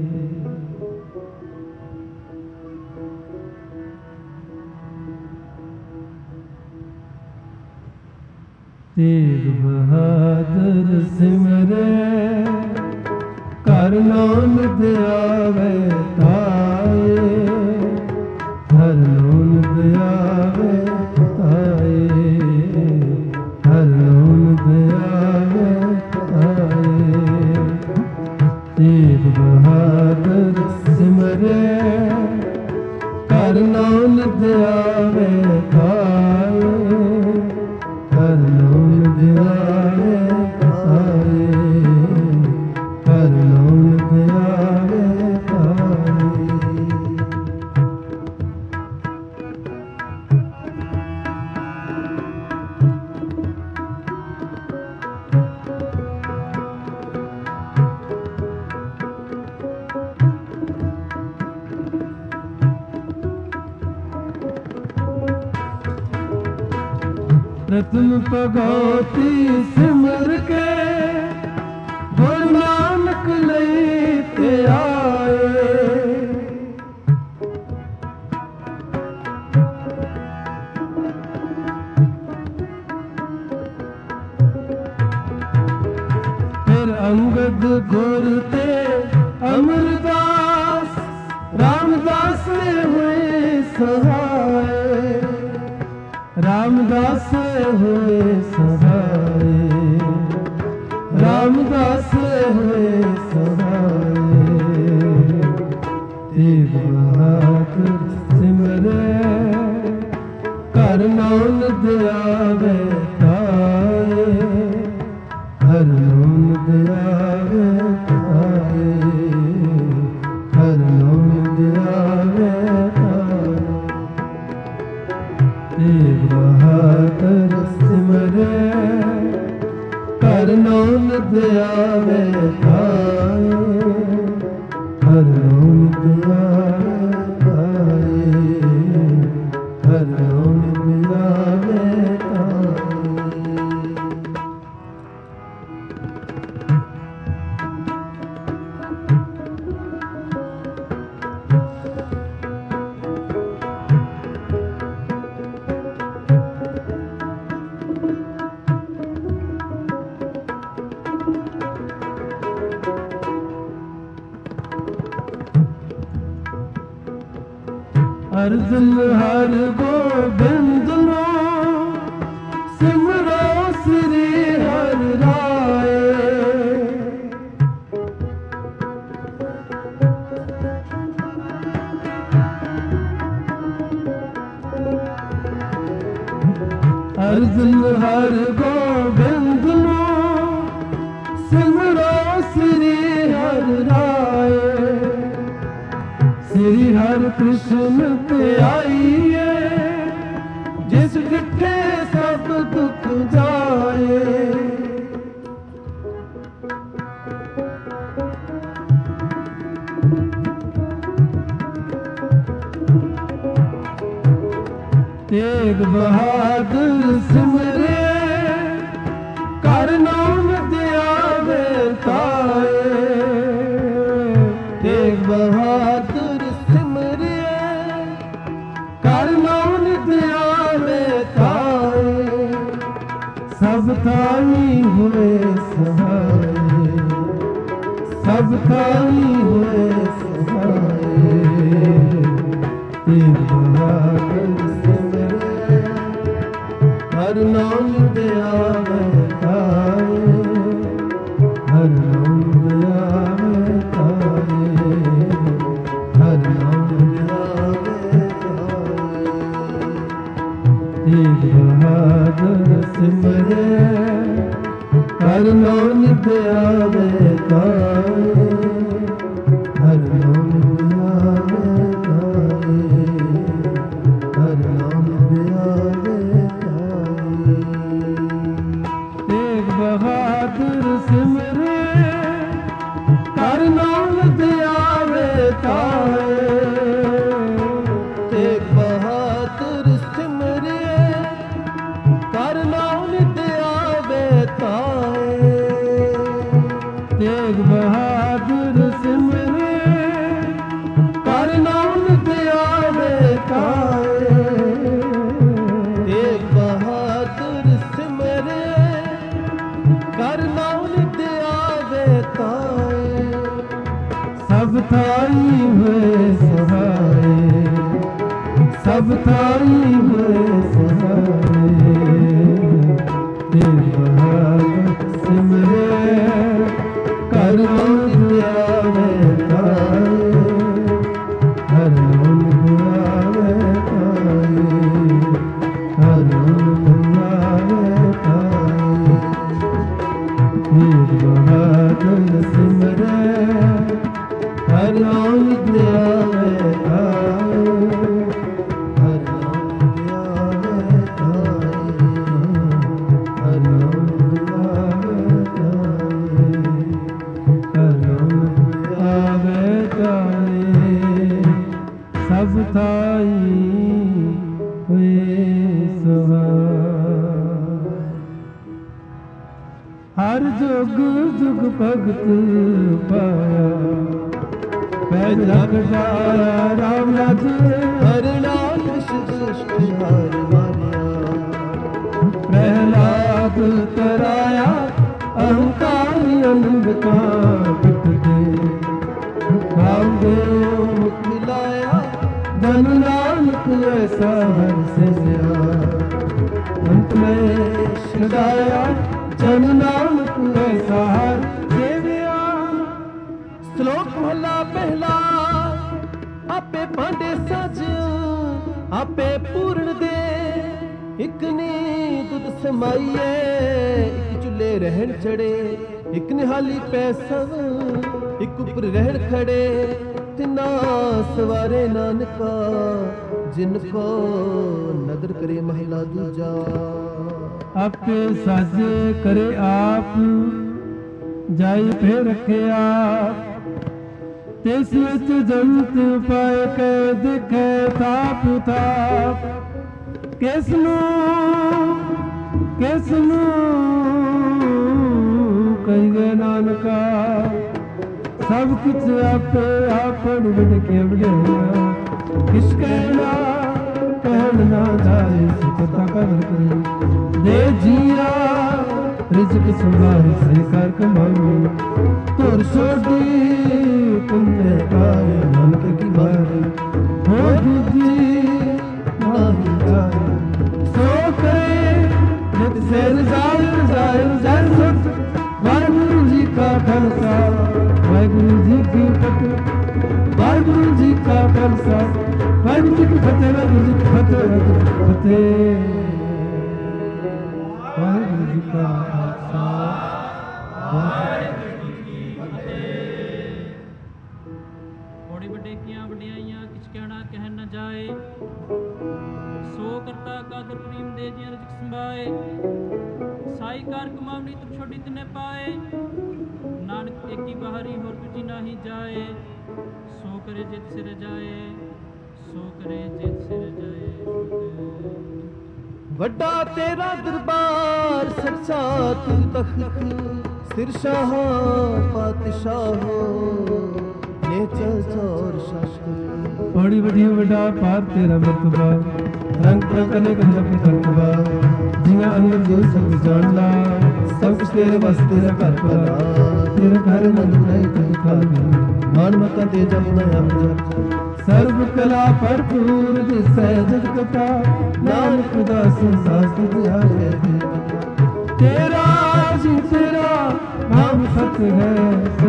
[SPEAKER 1] ਤੇਗ ਬਹਾਦਰ ਸਿਮਰੇ ਘਰ ਨਾਨਕ ਆਵੇ ਤਾਏ। ਘਰ ਨਾਨਕ ਆਵੇ ਤਾਏ। ਘਰ ਨਾਨਕ ਆਵੇ ਤਾਏ। ਤੇਗ ਬਹਾਦਰ ਸਿਮਰੇ ਘਰ ਨਾਨਕ ਆਵੇ ਤਾਏ। ਘਰ ਨਾਨਕ ਆਵੇ ਤਾਏ। ਘਰ ਨਾਨਕ ਆਵੇ ਤਾਏ। ਰਤਨ ਭਗਉਤੀ ਸਿਮਰ ਕੇ ਗੁਰੂ ਨਾਨਕ ਲਈ ਤੇ ਆਏ। ਫਿਰ ਅੰਗਦ ਗੁਰ ਤੇ ਅਮਰਦਾਸ ਰਾਮਦਾਸ ਨੇ ਹੋਏ ਸਹਾਏ। ਰਾਮਦਾਸ ਹੋਏ ਸਹਾਏ। ਰਾਮਦਾਸ ਹੋਏ ਸਹਾਏ। ਤੇਗ ਬਹਾਦਰ ਸਿਮਰੇ ਘਰ ਨਾਨਕ ਆਵੇ ਤਾਏ। ਘਰ ਨਾਨਕ ਆਵੇ ਤਾਏ। ਘਰ ਨਾਨਕ ਆਵੇ ਤਾਏ। ਤੇਗ ਬਹਾਦਰ ਸਿਮਰੇ ਘਰ ਨਾਨਕ ਆਵੇ ਤਾਏ। ਘਰ ਨਾਨਕ ਆਵੇ ਤਾਏ। ਘਰ ਨਾਨਕ ਆਵੇ ਤਾਏ। ਅਰਜਨ ਹਰ ਗੋਬਿੰਦ ਨੂੰ ਸਿਮਰੋ ਸ੍ਰੀ ਹਰਿ ਰਾਏ। ਅਰਜਨ ਹਰ ਗੋਬਿੰਦ ਨੂੰ ਸਿਮਰੋ ਸ੍ਰੀ ਹਰਿ ਰਾਏ। ਸ੍ਰੀ ਹਰਿ ਕ੍ਰਿਸ਼ਨ ਤੇ ਆਈਏ ਜਿਸ ਡਿਠੇ ਸਭ ਦੁੱਖ ਜਾਏ। ਤੇਗ ਬਹਾਦਰ ਸਿਮਰੇ ਕਰ ਨਾਮ ਦਿਆਵੇ ਤਾਏ
[SPEAKER 2] ਤੇਗ ਬਹਾਦਰ ਸਿਮਰਿਐ
[SPEAKER 1] ਕਰ ਨਾਮ ਦਿਆਵੇ ਤਾਏ ਸਭ ਥਾਈ ਹੋਏ ਸਹਾਏ ਸਭ ਥਾਈ ਹੋਏ ਸਹਾਏ ਤੇਗ ਬਹਾਦਰ ਸਿਮਰਿਐ ਹਰ ਨਾਮ ਦਿਆਵੇ ਤਾਏ ਹਰ ਨਾਮ ਦਿਆਵੇ ਤਾਏ ਹਰ ਨਾਮ ਦਿਆਵੇ ਤਾਏ ਤੇਗ ਬਹਾਦਰ ਸਿਮਰਿਐ ਹਰ ਨਾਮ ਦਿਆਵੇ ਤਾਏ ਹਰ ਨਾਮ ਦਿਆਵੇ ਤਾਏ ਹਰ ਨਾਮ ਦਿਆਵੇ ਤਾਏ ਤੇਗ ਬਹਾਦਰ ਸਿਮਰਿਐ ਕਰ ਨਾਮ ਦਿਆਵੇ ਤਾਏ
[SPEAKER 2] ਤੇਗ ਬਹਾਦਰ ਸਿਮਰਿਐ ਕਰ ਨਾਮ ਦਿਆਵੇ ਤਾਏ
[SPEAKER 1] ਤੇਗ ਬਹਾਦਰ ਸਿਮਰਿਐ ਕਰ ਨਾਮ ਦਿਆਵੇ ਤਾਏ
[SPEAKER 2] ਤੇਗ ਬਹਾਦਰ ਸਿਮਰਿਐ ਕਰ ਨਾਮ ਦਿਆਵੇ ਤਾਏ
[SPEAKER 1] ਸਭ ਥਾਈ ਹੋਏ ਸਹਾਏ ਸਭ ਥਾਈ ਹੋਏ ਸਹਾਏ ਤੇਗ ਬਹਾਦਰ ਸਿਮਰਿਐ ਕਰ ਨਾਮ ਦਿਆਵੇ ਤਾਏ ਹਰ ਨਾਮ ਦਿਆਵੇ ਤਾਏ ਹਰ ਨਾਮ ਦਿਆਵੇ ਤਾਏ ਤੇਗ ਬਹਾਦਰ ਸਿਮਰਿਐ ਹਰ ਨਾਮ ਦਿਆਵੇ ਤਾਏ ਹਰ ਨਾਮ ਦਿਆਵੇ ਤਾਏ ਹਰ ਨਾਮ ਦਿਆਵੇ ਤਾਏ ਹਰ ਨਾਮ ਦਿਆਵੇ ਤਾਏ ਸਭ ਥਾਈ ਹੋਏ ਸਹਾਏ ਹਰ ਜੁਗ ਜੁਗ ਭਗਤ ਪਾਇਆ ਪੈਜ ਲਖ ਜਾਇਆ ਰਾਮ ਰਾਜ
[SPEAKER 2] ਹਰ ਨਾਮ ਦੁਸ਼ਟ ਹਾਰ ਮਾਰਿਆ
[SPEAKER 1] ਪ੍ਰਹਿਲਾਦ ਤਰਾਇਆ ਅਹੰਕਾਰੀ ਅਨੰਦ ਕਾ ਪਿਤ ਦੇ ਰਾਮ ਦੇ
[SPEAKER 2] ਮੁਖ ਮਿਲਾਇਆ
[SPEAKER 1] ਜਨ ਨਾਨਕ ਐਸਾ ਹਰ ਸਿਆ ਅੰਤ ਮੈਂ ਛਡਾਇਆ ਜਨ ਨਾਨਕ ਐਸਾ ਹਰ ਸੇਵਿਆ
[SPEAKER 2] ਸ਼ਲੋਕ ਮਹਲਾ ਪਹਿਲਾ ਆਪੇ ਭਾਂਡੇ ਸਜ ਆਪੇ ਪੂਰਨ ਦੇ ਇਕ ਨੇ ਦੁੱਧ ਸਮਾਈਏ ਇਕ ਚੁੱਲੇ ਰਹਿਣ ਚੜੇ ਇਕ ਨਿਹਾਲੀ ਪੈਸਵ ਇਕ ਉੱਪਰ ਰਹਿਣ ਖੜੇ ਤਿਨਾ ਸਵਾਰੇ ਨਾਨਕਾ ਜਿਨ ਕੋ ਨਦਰ ਕਰੇ ਮਹਿਲਾ ਦੂਜਾ
[SPEAKER 1] ਆਪੇ ਸਾਜੇ ਕਰੇ ਆਪ ਜਾਈ ਫੇ ਰੱਖਿਆ ਤਿਸ ਵਿੱਚ ਜੰਤ ਪਾਏ ਕੇ ਦਿਖੇ ਤਾਪ ਤਾਪ ਕਿਸ ਨੂੰ ਕਿਸ ਨੂੰ ਕਹੀਏ ਨਾਨਕਾ ਸਭ ਕੁਛ ਆਪੇ ਆਪਣ ਵਿੜ ਕੇ ਵਡਿਆ ਕਿਸ ਕਹਿਣਾ ਕਹਿਣ ਨਾ ਜਾਏ ਸਿਕਤਾ ਕਦਰ ਕਰੇ ਦੇ ਜੀਆ ਰਿਜ਼ਕ ਸੰਭਾਲ ਸੇ ਕਰ ਕਮਾਉ ਤੁਰ ਸੋਡੀ ਪੁੰਨੇ ਕਾਏ ਨਾਨਕ ਕੀ ਮਾਰੇ ਹੋ ਦੂਜੀ ਨਾਹੀ ਜਾਏ ਸੋ ਕਰੇ ਜਿਤ ਸਿਰ ਜ਼ਾਹਿਰ ਜ਼ਾਹਿਰ ਜ਼ਾਹਿਰ ਸੁਤ ਵਾਹਿਗੁਰੂ ਜੀ ਕਾ ਖਾਲਸਾ ਵਾਹਿਗੁਰੂ ਜੀ ਕੀ ਫਤਿਹ ਵਾਹਿਗੁਰੂ ਜੀ ਕਾ ਖਾਲਸਾ ਵਾਹਿਗੁਰੂ ਜੀ ਕੀ ਫਤਿਹ ਵਾਹਿਗੁਰੂ ਜੀ ਕੀ ਫਤਿਹ ਫਤਿਹ ਵਾਹਿਗੁਰੂ ਜੀ ਕਾ ਖਾਲਸਾ ਵਾਹਿਗੁਰੂ ਜੀ ਕੀ ਫਤਿਹ।
[SPEAKER 3] ਬੜੀ ਵੱਡੇ ਕੀਆਂ ਵਡਿਆਈਆਂ ਕਿਛ ਕਹਿਣਾ ਕਹਿ ਨ ਜਾਏ ਸੋ ਕਰਤਾ ਕਾਦਰ ਪ੍ਰੀਮ ਦੇ ਜੀ ਰਜਕ ਸੰਭਾਏ ਸਾਈ ਕਾਰ ਕਮਾਵਨੀ ਤੁਮ ਛੋਡੀ ਤਨੇ ਪਾਏ ਨਾਨਕ ਏਕੀ ਬਾਹਰੀ ਹੋਰ ਦੂਜੀ ਨਾਹੀ ਜਾਏ ਸੋ ਕਰੇ ਜਿਤ ਸਿਰ ਜਾਏ ਸੋ ਕਰੇ ਜਿਤ ਸਿਰ ਜਾਏ
[SPEAKER 2] ਵੱਡਾ ਤੇਰਾ ਦਰਬਾਰ ਸੱਚਾ ਤੂੰ ਤਖਤ ਸਿਰ ਸ਼ਾਹ ਪਾਤਸ਼ਾਹ ਨੇ ਚਲ ਚੌਰ ਸ਼ਾਸਤਰ
[SPEAKER 1] ਬੜੀ ਵੱਡੀ ਵੱਡਾ ਪਾਰ ਤੇਰਾ ਮਰਤਬਾ ਰੰਗ ਪ੍ਰਕਨੇ ਕੰਦਾ ਪ੍ਰਤਬਾ ਜਿਵੇਂ ਅੰਦਰ ਜੋ ਸਭ ਜਾਣਦਾ ਸਭ ਕੁਛ ਤੇਰੇ ਵਾਸਤੇ ਤੇਰਾ ਘਰ ਭਲਾ ਤੇਰਾ ਘਰ ਨੰਦ ਨਹੀਂ ਤੂੰ ਖਾਵੇ
[SPEAKER 2] ਮਾਨ ਮਤਾਂ ਤੇ ਜਪਨਾ ਅਮਰ
[SPEAKER 1] ਸਰਬ ਕਲਾ ਭਰਪੂਰ ਦਿਸੈ ਜਗ ਕਥਾ ਨਾਨਕ ਦਾਸ ਸਾਸਤ ਆਏ ਤੇਰਾ ਜੀ ਤੇਰਾ ਨਾਮ ਸਤ ਹੈ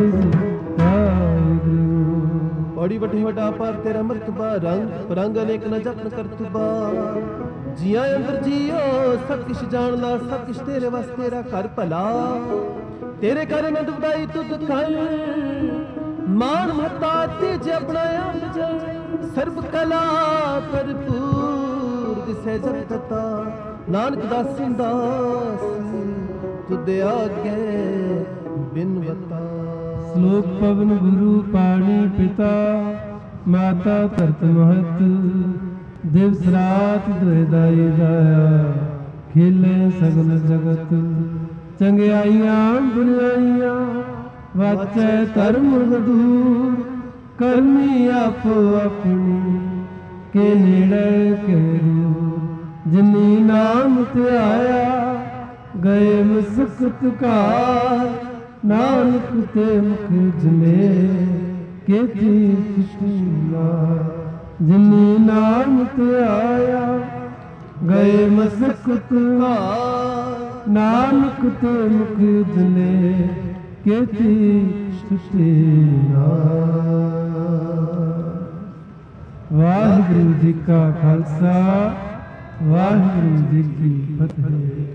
[SPEAKER 2] ਬੜੀ ਵੱਡੀ ਵੱਡਾ ਪਰ ਤੇਰਾ ਮਰਤਬਾ ਰੰਗ ਪਰੰਗ ਅਨੇਕ ਨ ਜਪਨ ਕਰਤਬਾ ਜੀਆਂ ਅੰਦਰ ਜੀਓ ਸਭ ਕੁਛ ਜਾਣਦਾ ਸਭ ਕੁਛ ਤੇਰੇ ਵਾਸਤੇ ਤੇਰਾ ਘਰ ਭਲਾ ਤੇਰੇ ਘਰ ਨੰਦ ਵਧਾਈ ਤੁਧ ਕਰ ਮਾਨ ਮਤਾ ਤੇ ਜਪਣਾਇਆ ਸਰਬ ਕਲਾ ਭਰਪੂਰ ਦਿਸੈ ਜਗ ਕਥਾ ਨਾਨਕ ਦਾਸ ਦਾਸ ਤੁਧ ਆਗੇ ਬਿਨਵਤਾ
[SPEAKER 1] ਸ਼ਲੋਕ ਪਵਨ ਗੁਰੂ ਪਾਣੀ ਪਿਤਾ ਮਾਤਾ ਧਰਤ ਮਹਤ ਦਿਵਸ ਰਾਤ ਦੁਇਦਾਈ ਜਾਇਆ ਖੇਲੇ ਸਗਲ ਜਗਤ ਚੰਗਿਆਈਆਂ ਬੁਰਾਈਆਂ ਵਾਚੈ ਧਰਮ ਹਦੂਰ ਕਰਮੀ ਆਪੋ ਆਪਣੀ ਕੇ ਨੇੜੇ ਕੇ ਦੂਰ ਜਿਨੀ ਨਾਮ ਧਿਆਇਆ ਗਏ ਮੁਸਕਤ ਘਾਰ ਨਾਨਕ ਤੇ ਮੁਖ ਜਨੇ ਕੀਤੀ ਖੁਸ਼ੀਆਂ ਜਿਨੀ ਨਾਮ ਧਿਆਇਆ ਗਏ ਮੁਸਕਤ ਘਾਰ ਨਾਨਕ ਤੇ ਮੁਖ ਜਨੇ ਕੀਤੀ ਖੁਸ਼ੀਆਂ। ਵਾਹਿਗੁਰੂ ਜੀ ਕਾ ਖਾਲਸਾ ਵਾਹਿਗੁਰੂ ਜੀ ਕੀ ਫਤਿਹ।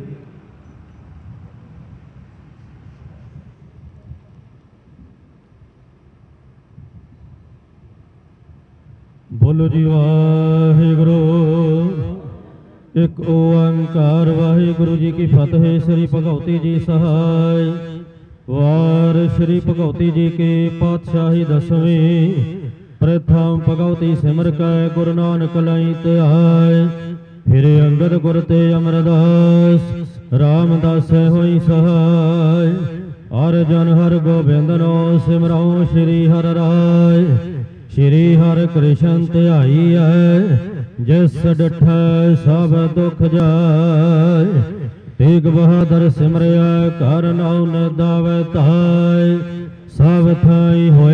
[SPEAKER 8] ਬੋਲੋ ਜੀ ਵਾਹਿਗੁਰੂ ਇੱਕ ਓੰਕਾਰ ਵਾਹਿਗੁਰੂ ਜੀ ਕੀ ਫਤਿਹ। ਸ੍ਰੀ ਭਗਉਤੀ ਜੀ ਸਹਾਇ ਵਾਰ ਸ੍ਰੀ ਭਗਉਤੀ ਜੀ ਕੀ ਪਾਤਸ਼ਾਹੀ ਦਸਵੀਂ ਪ੍ਰਥਮ ਭਗਉਤੀ ਸਿਮਰ ਕੈ ਗੁਰੂ ਨਾਨਕ ਲਈ ਧਿਆਇ ਫਿਰ ਅੰਗਦ ਗੁਰ ਤੇ ਅਮਰਦਾਸ ਰਾਮਦਾਸ ਹੋਈ ਸਹਾਇ ਅਰਜਨ ਹਰ ਗੋਬਿੰਦਨੋ ਸਿਮਰਉ ਸ੍ਰੀ ਹਰਿ ਰਾਇ ਸ਼੍ਰੀ ਹਰਿ ਕ੍ਰਿਸ਼ਨ ਧਿਆਈਐ ਜਿਸ ਡਠੈ ਸਭ ਦੁਖ ਜਾਇ ਤੇਗ ਬਹਾਦਰ ਸਿਮਰਿਆ ਕਰ ਨਾਉ ਨ ਦਾਵੈ ਧਾਇ ਸਭ ਥਾਈ ਹੋਇ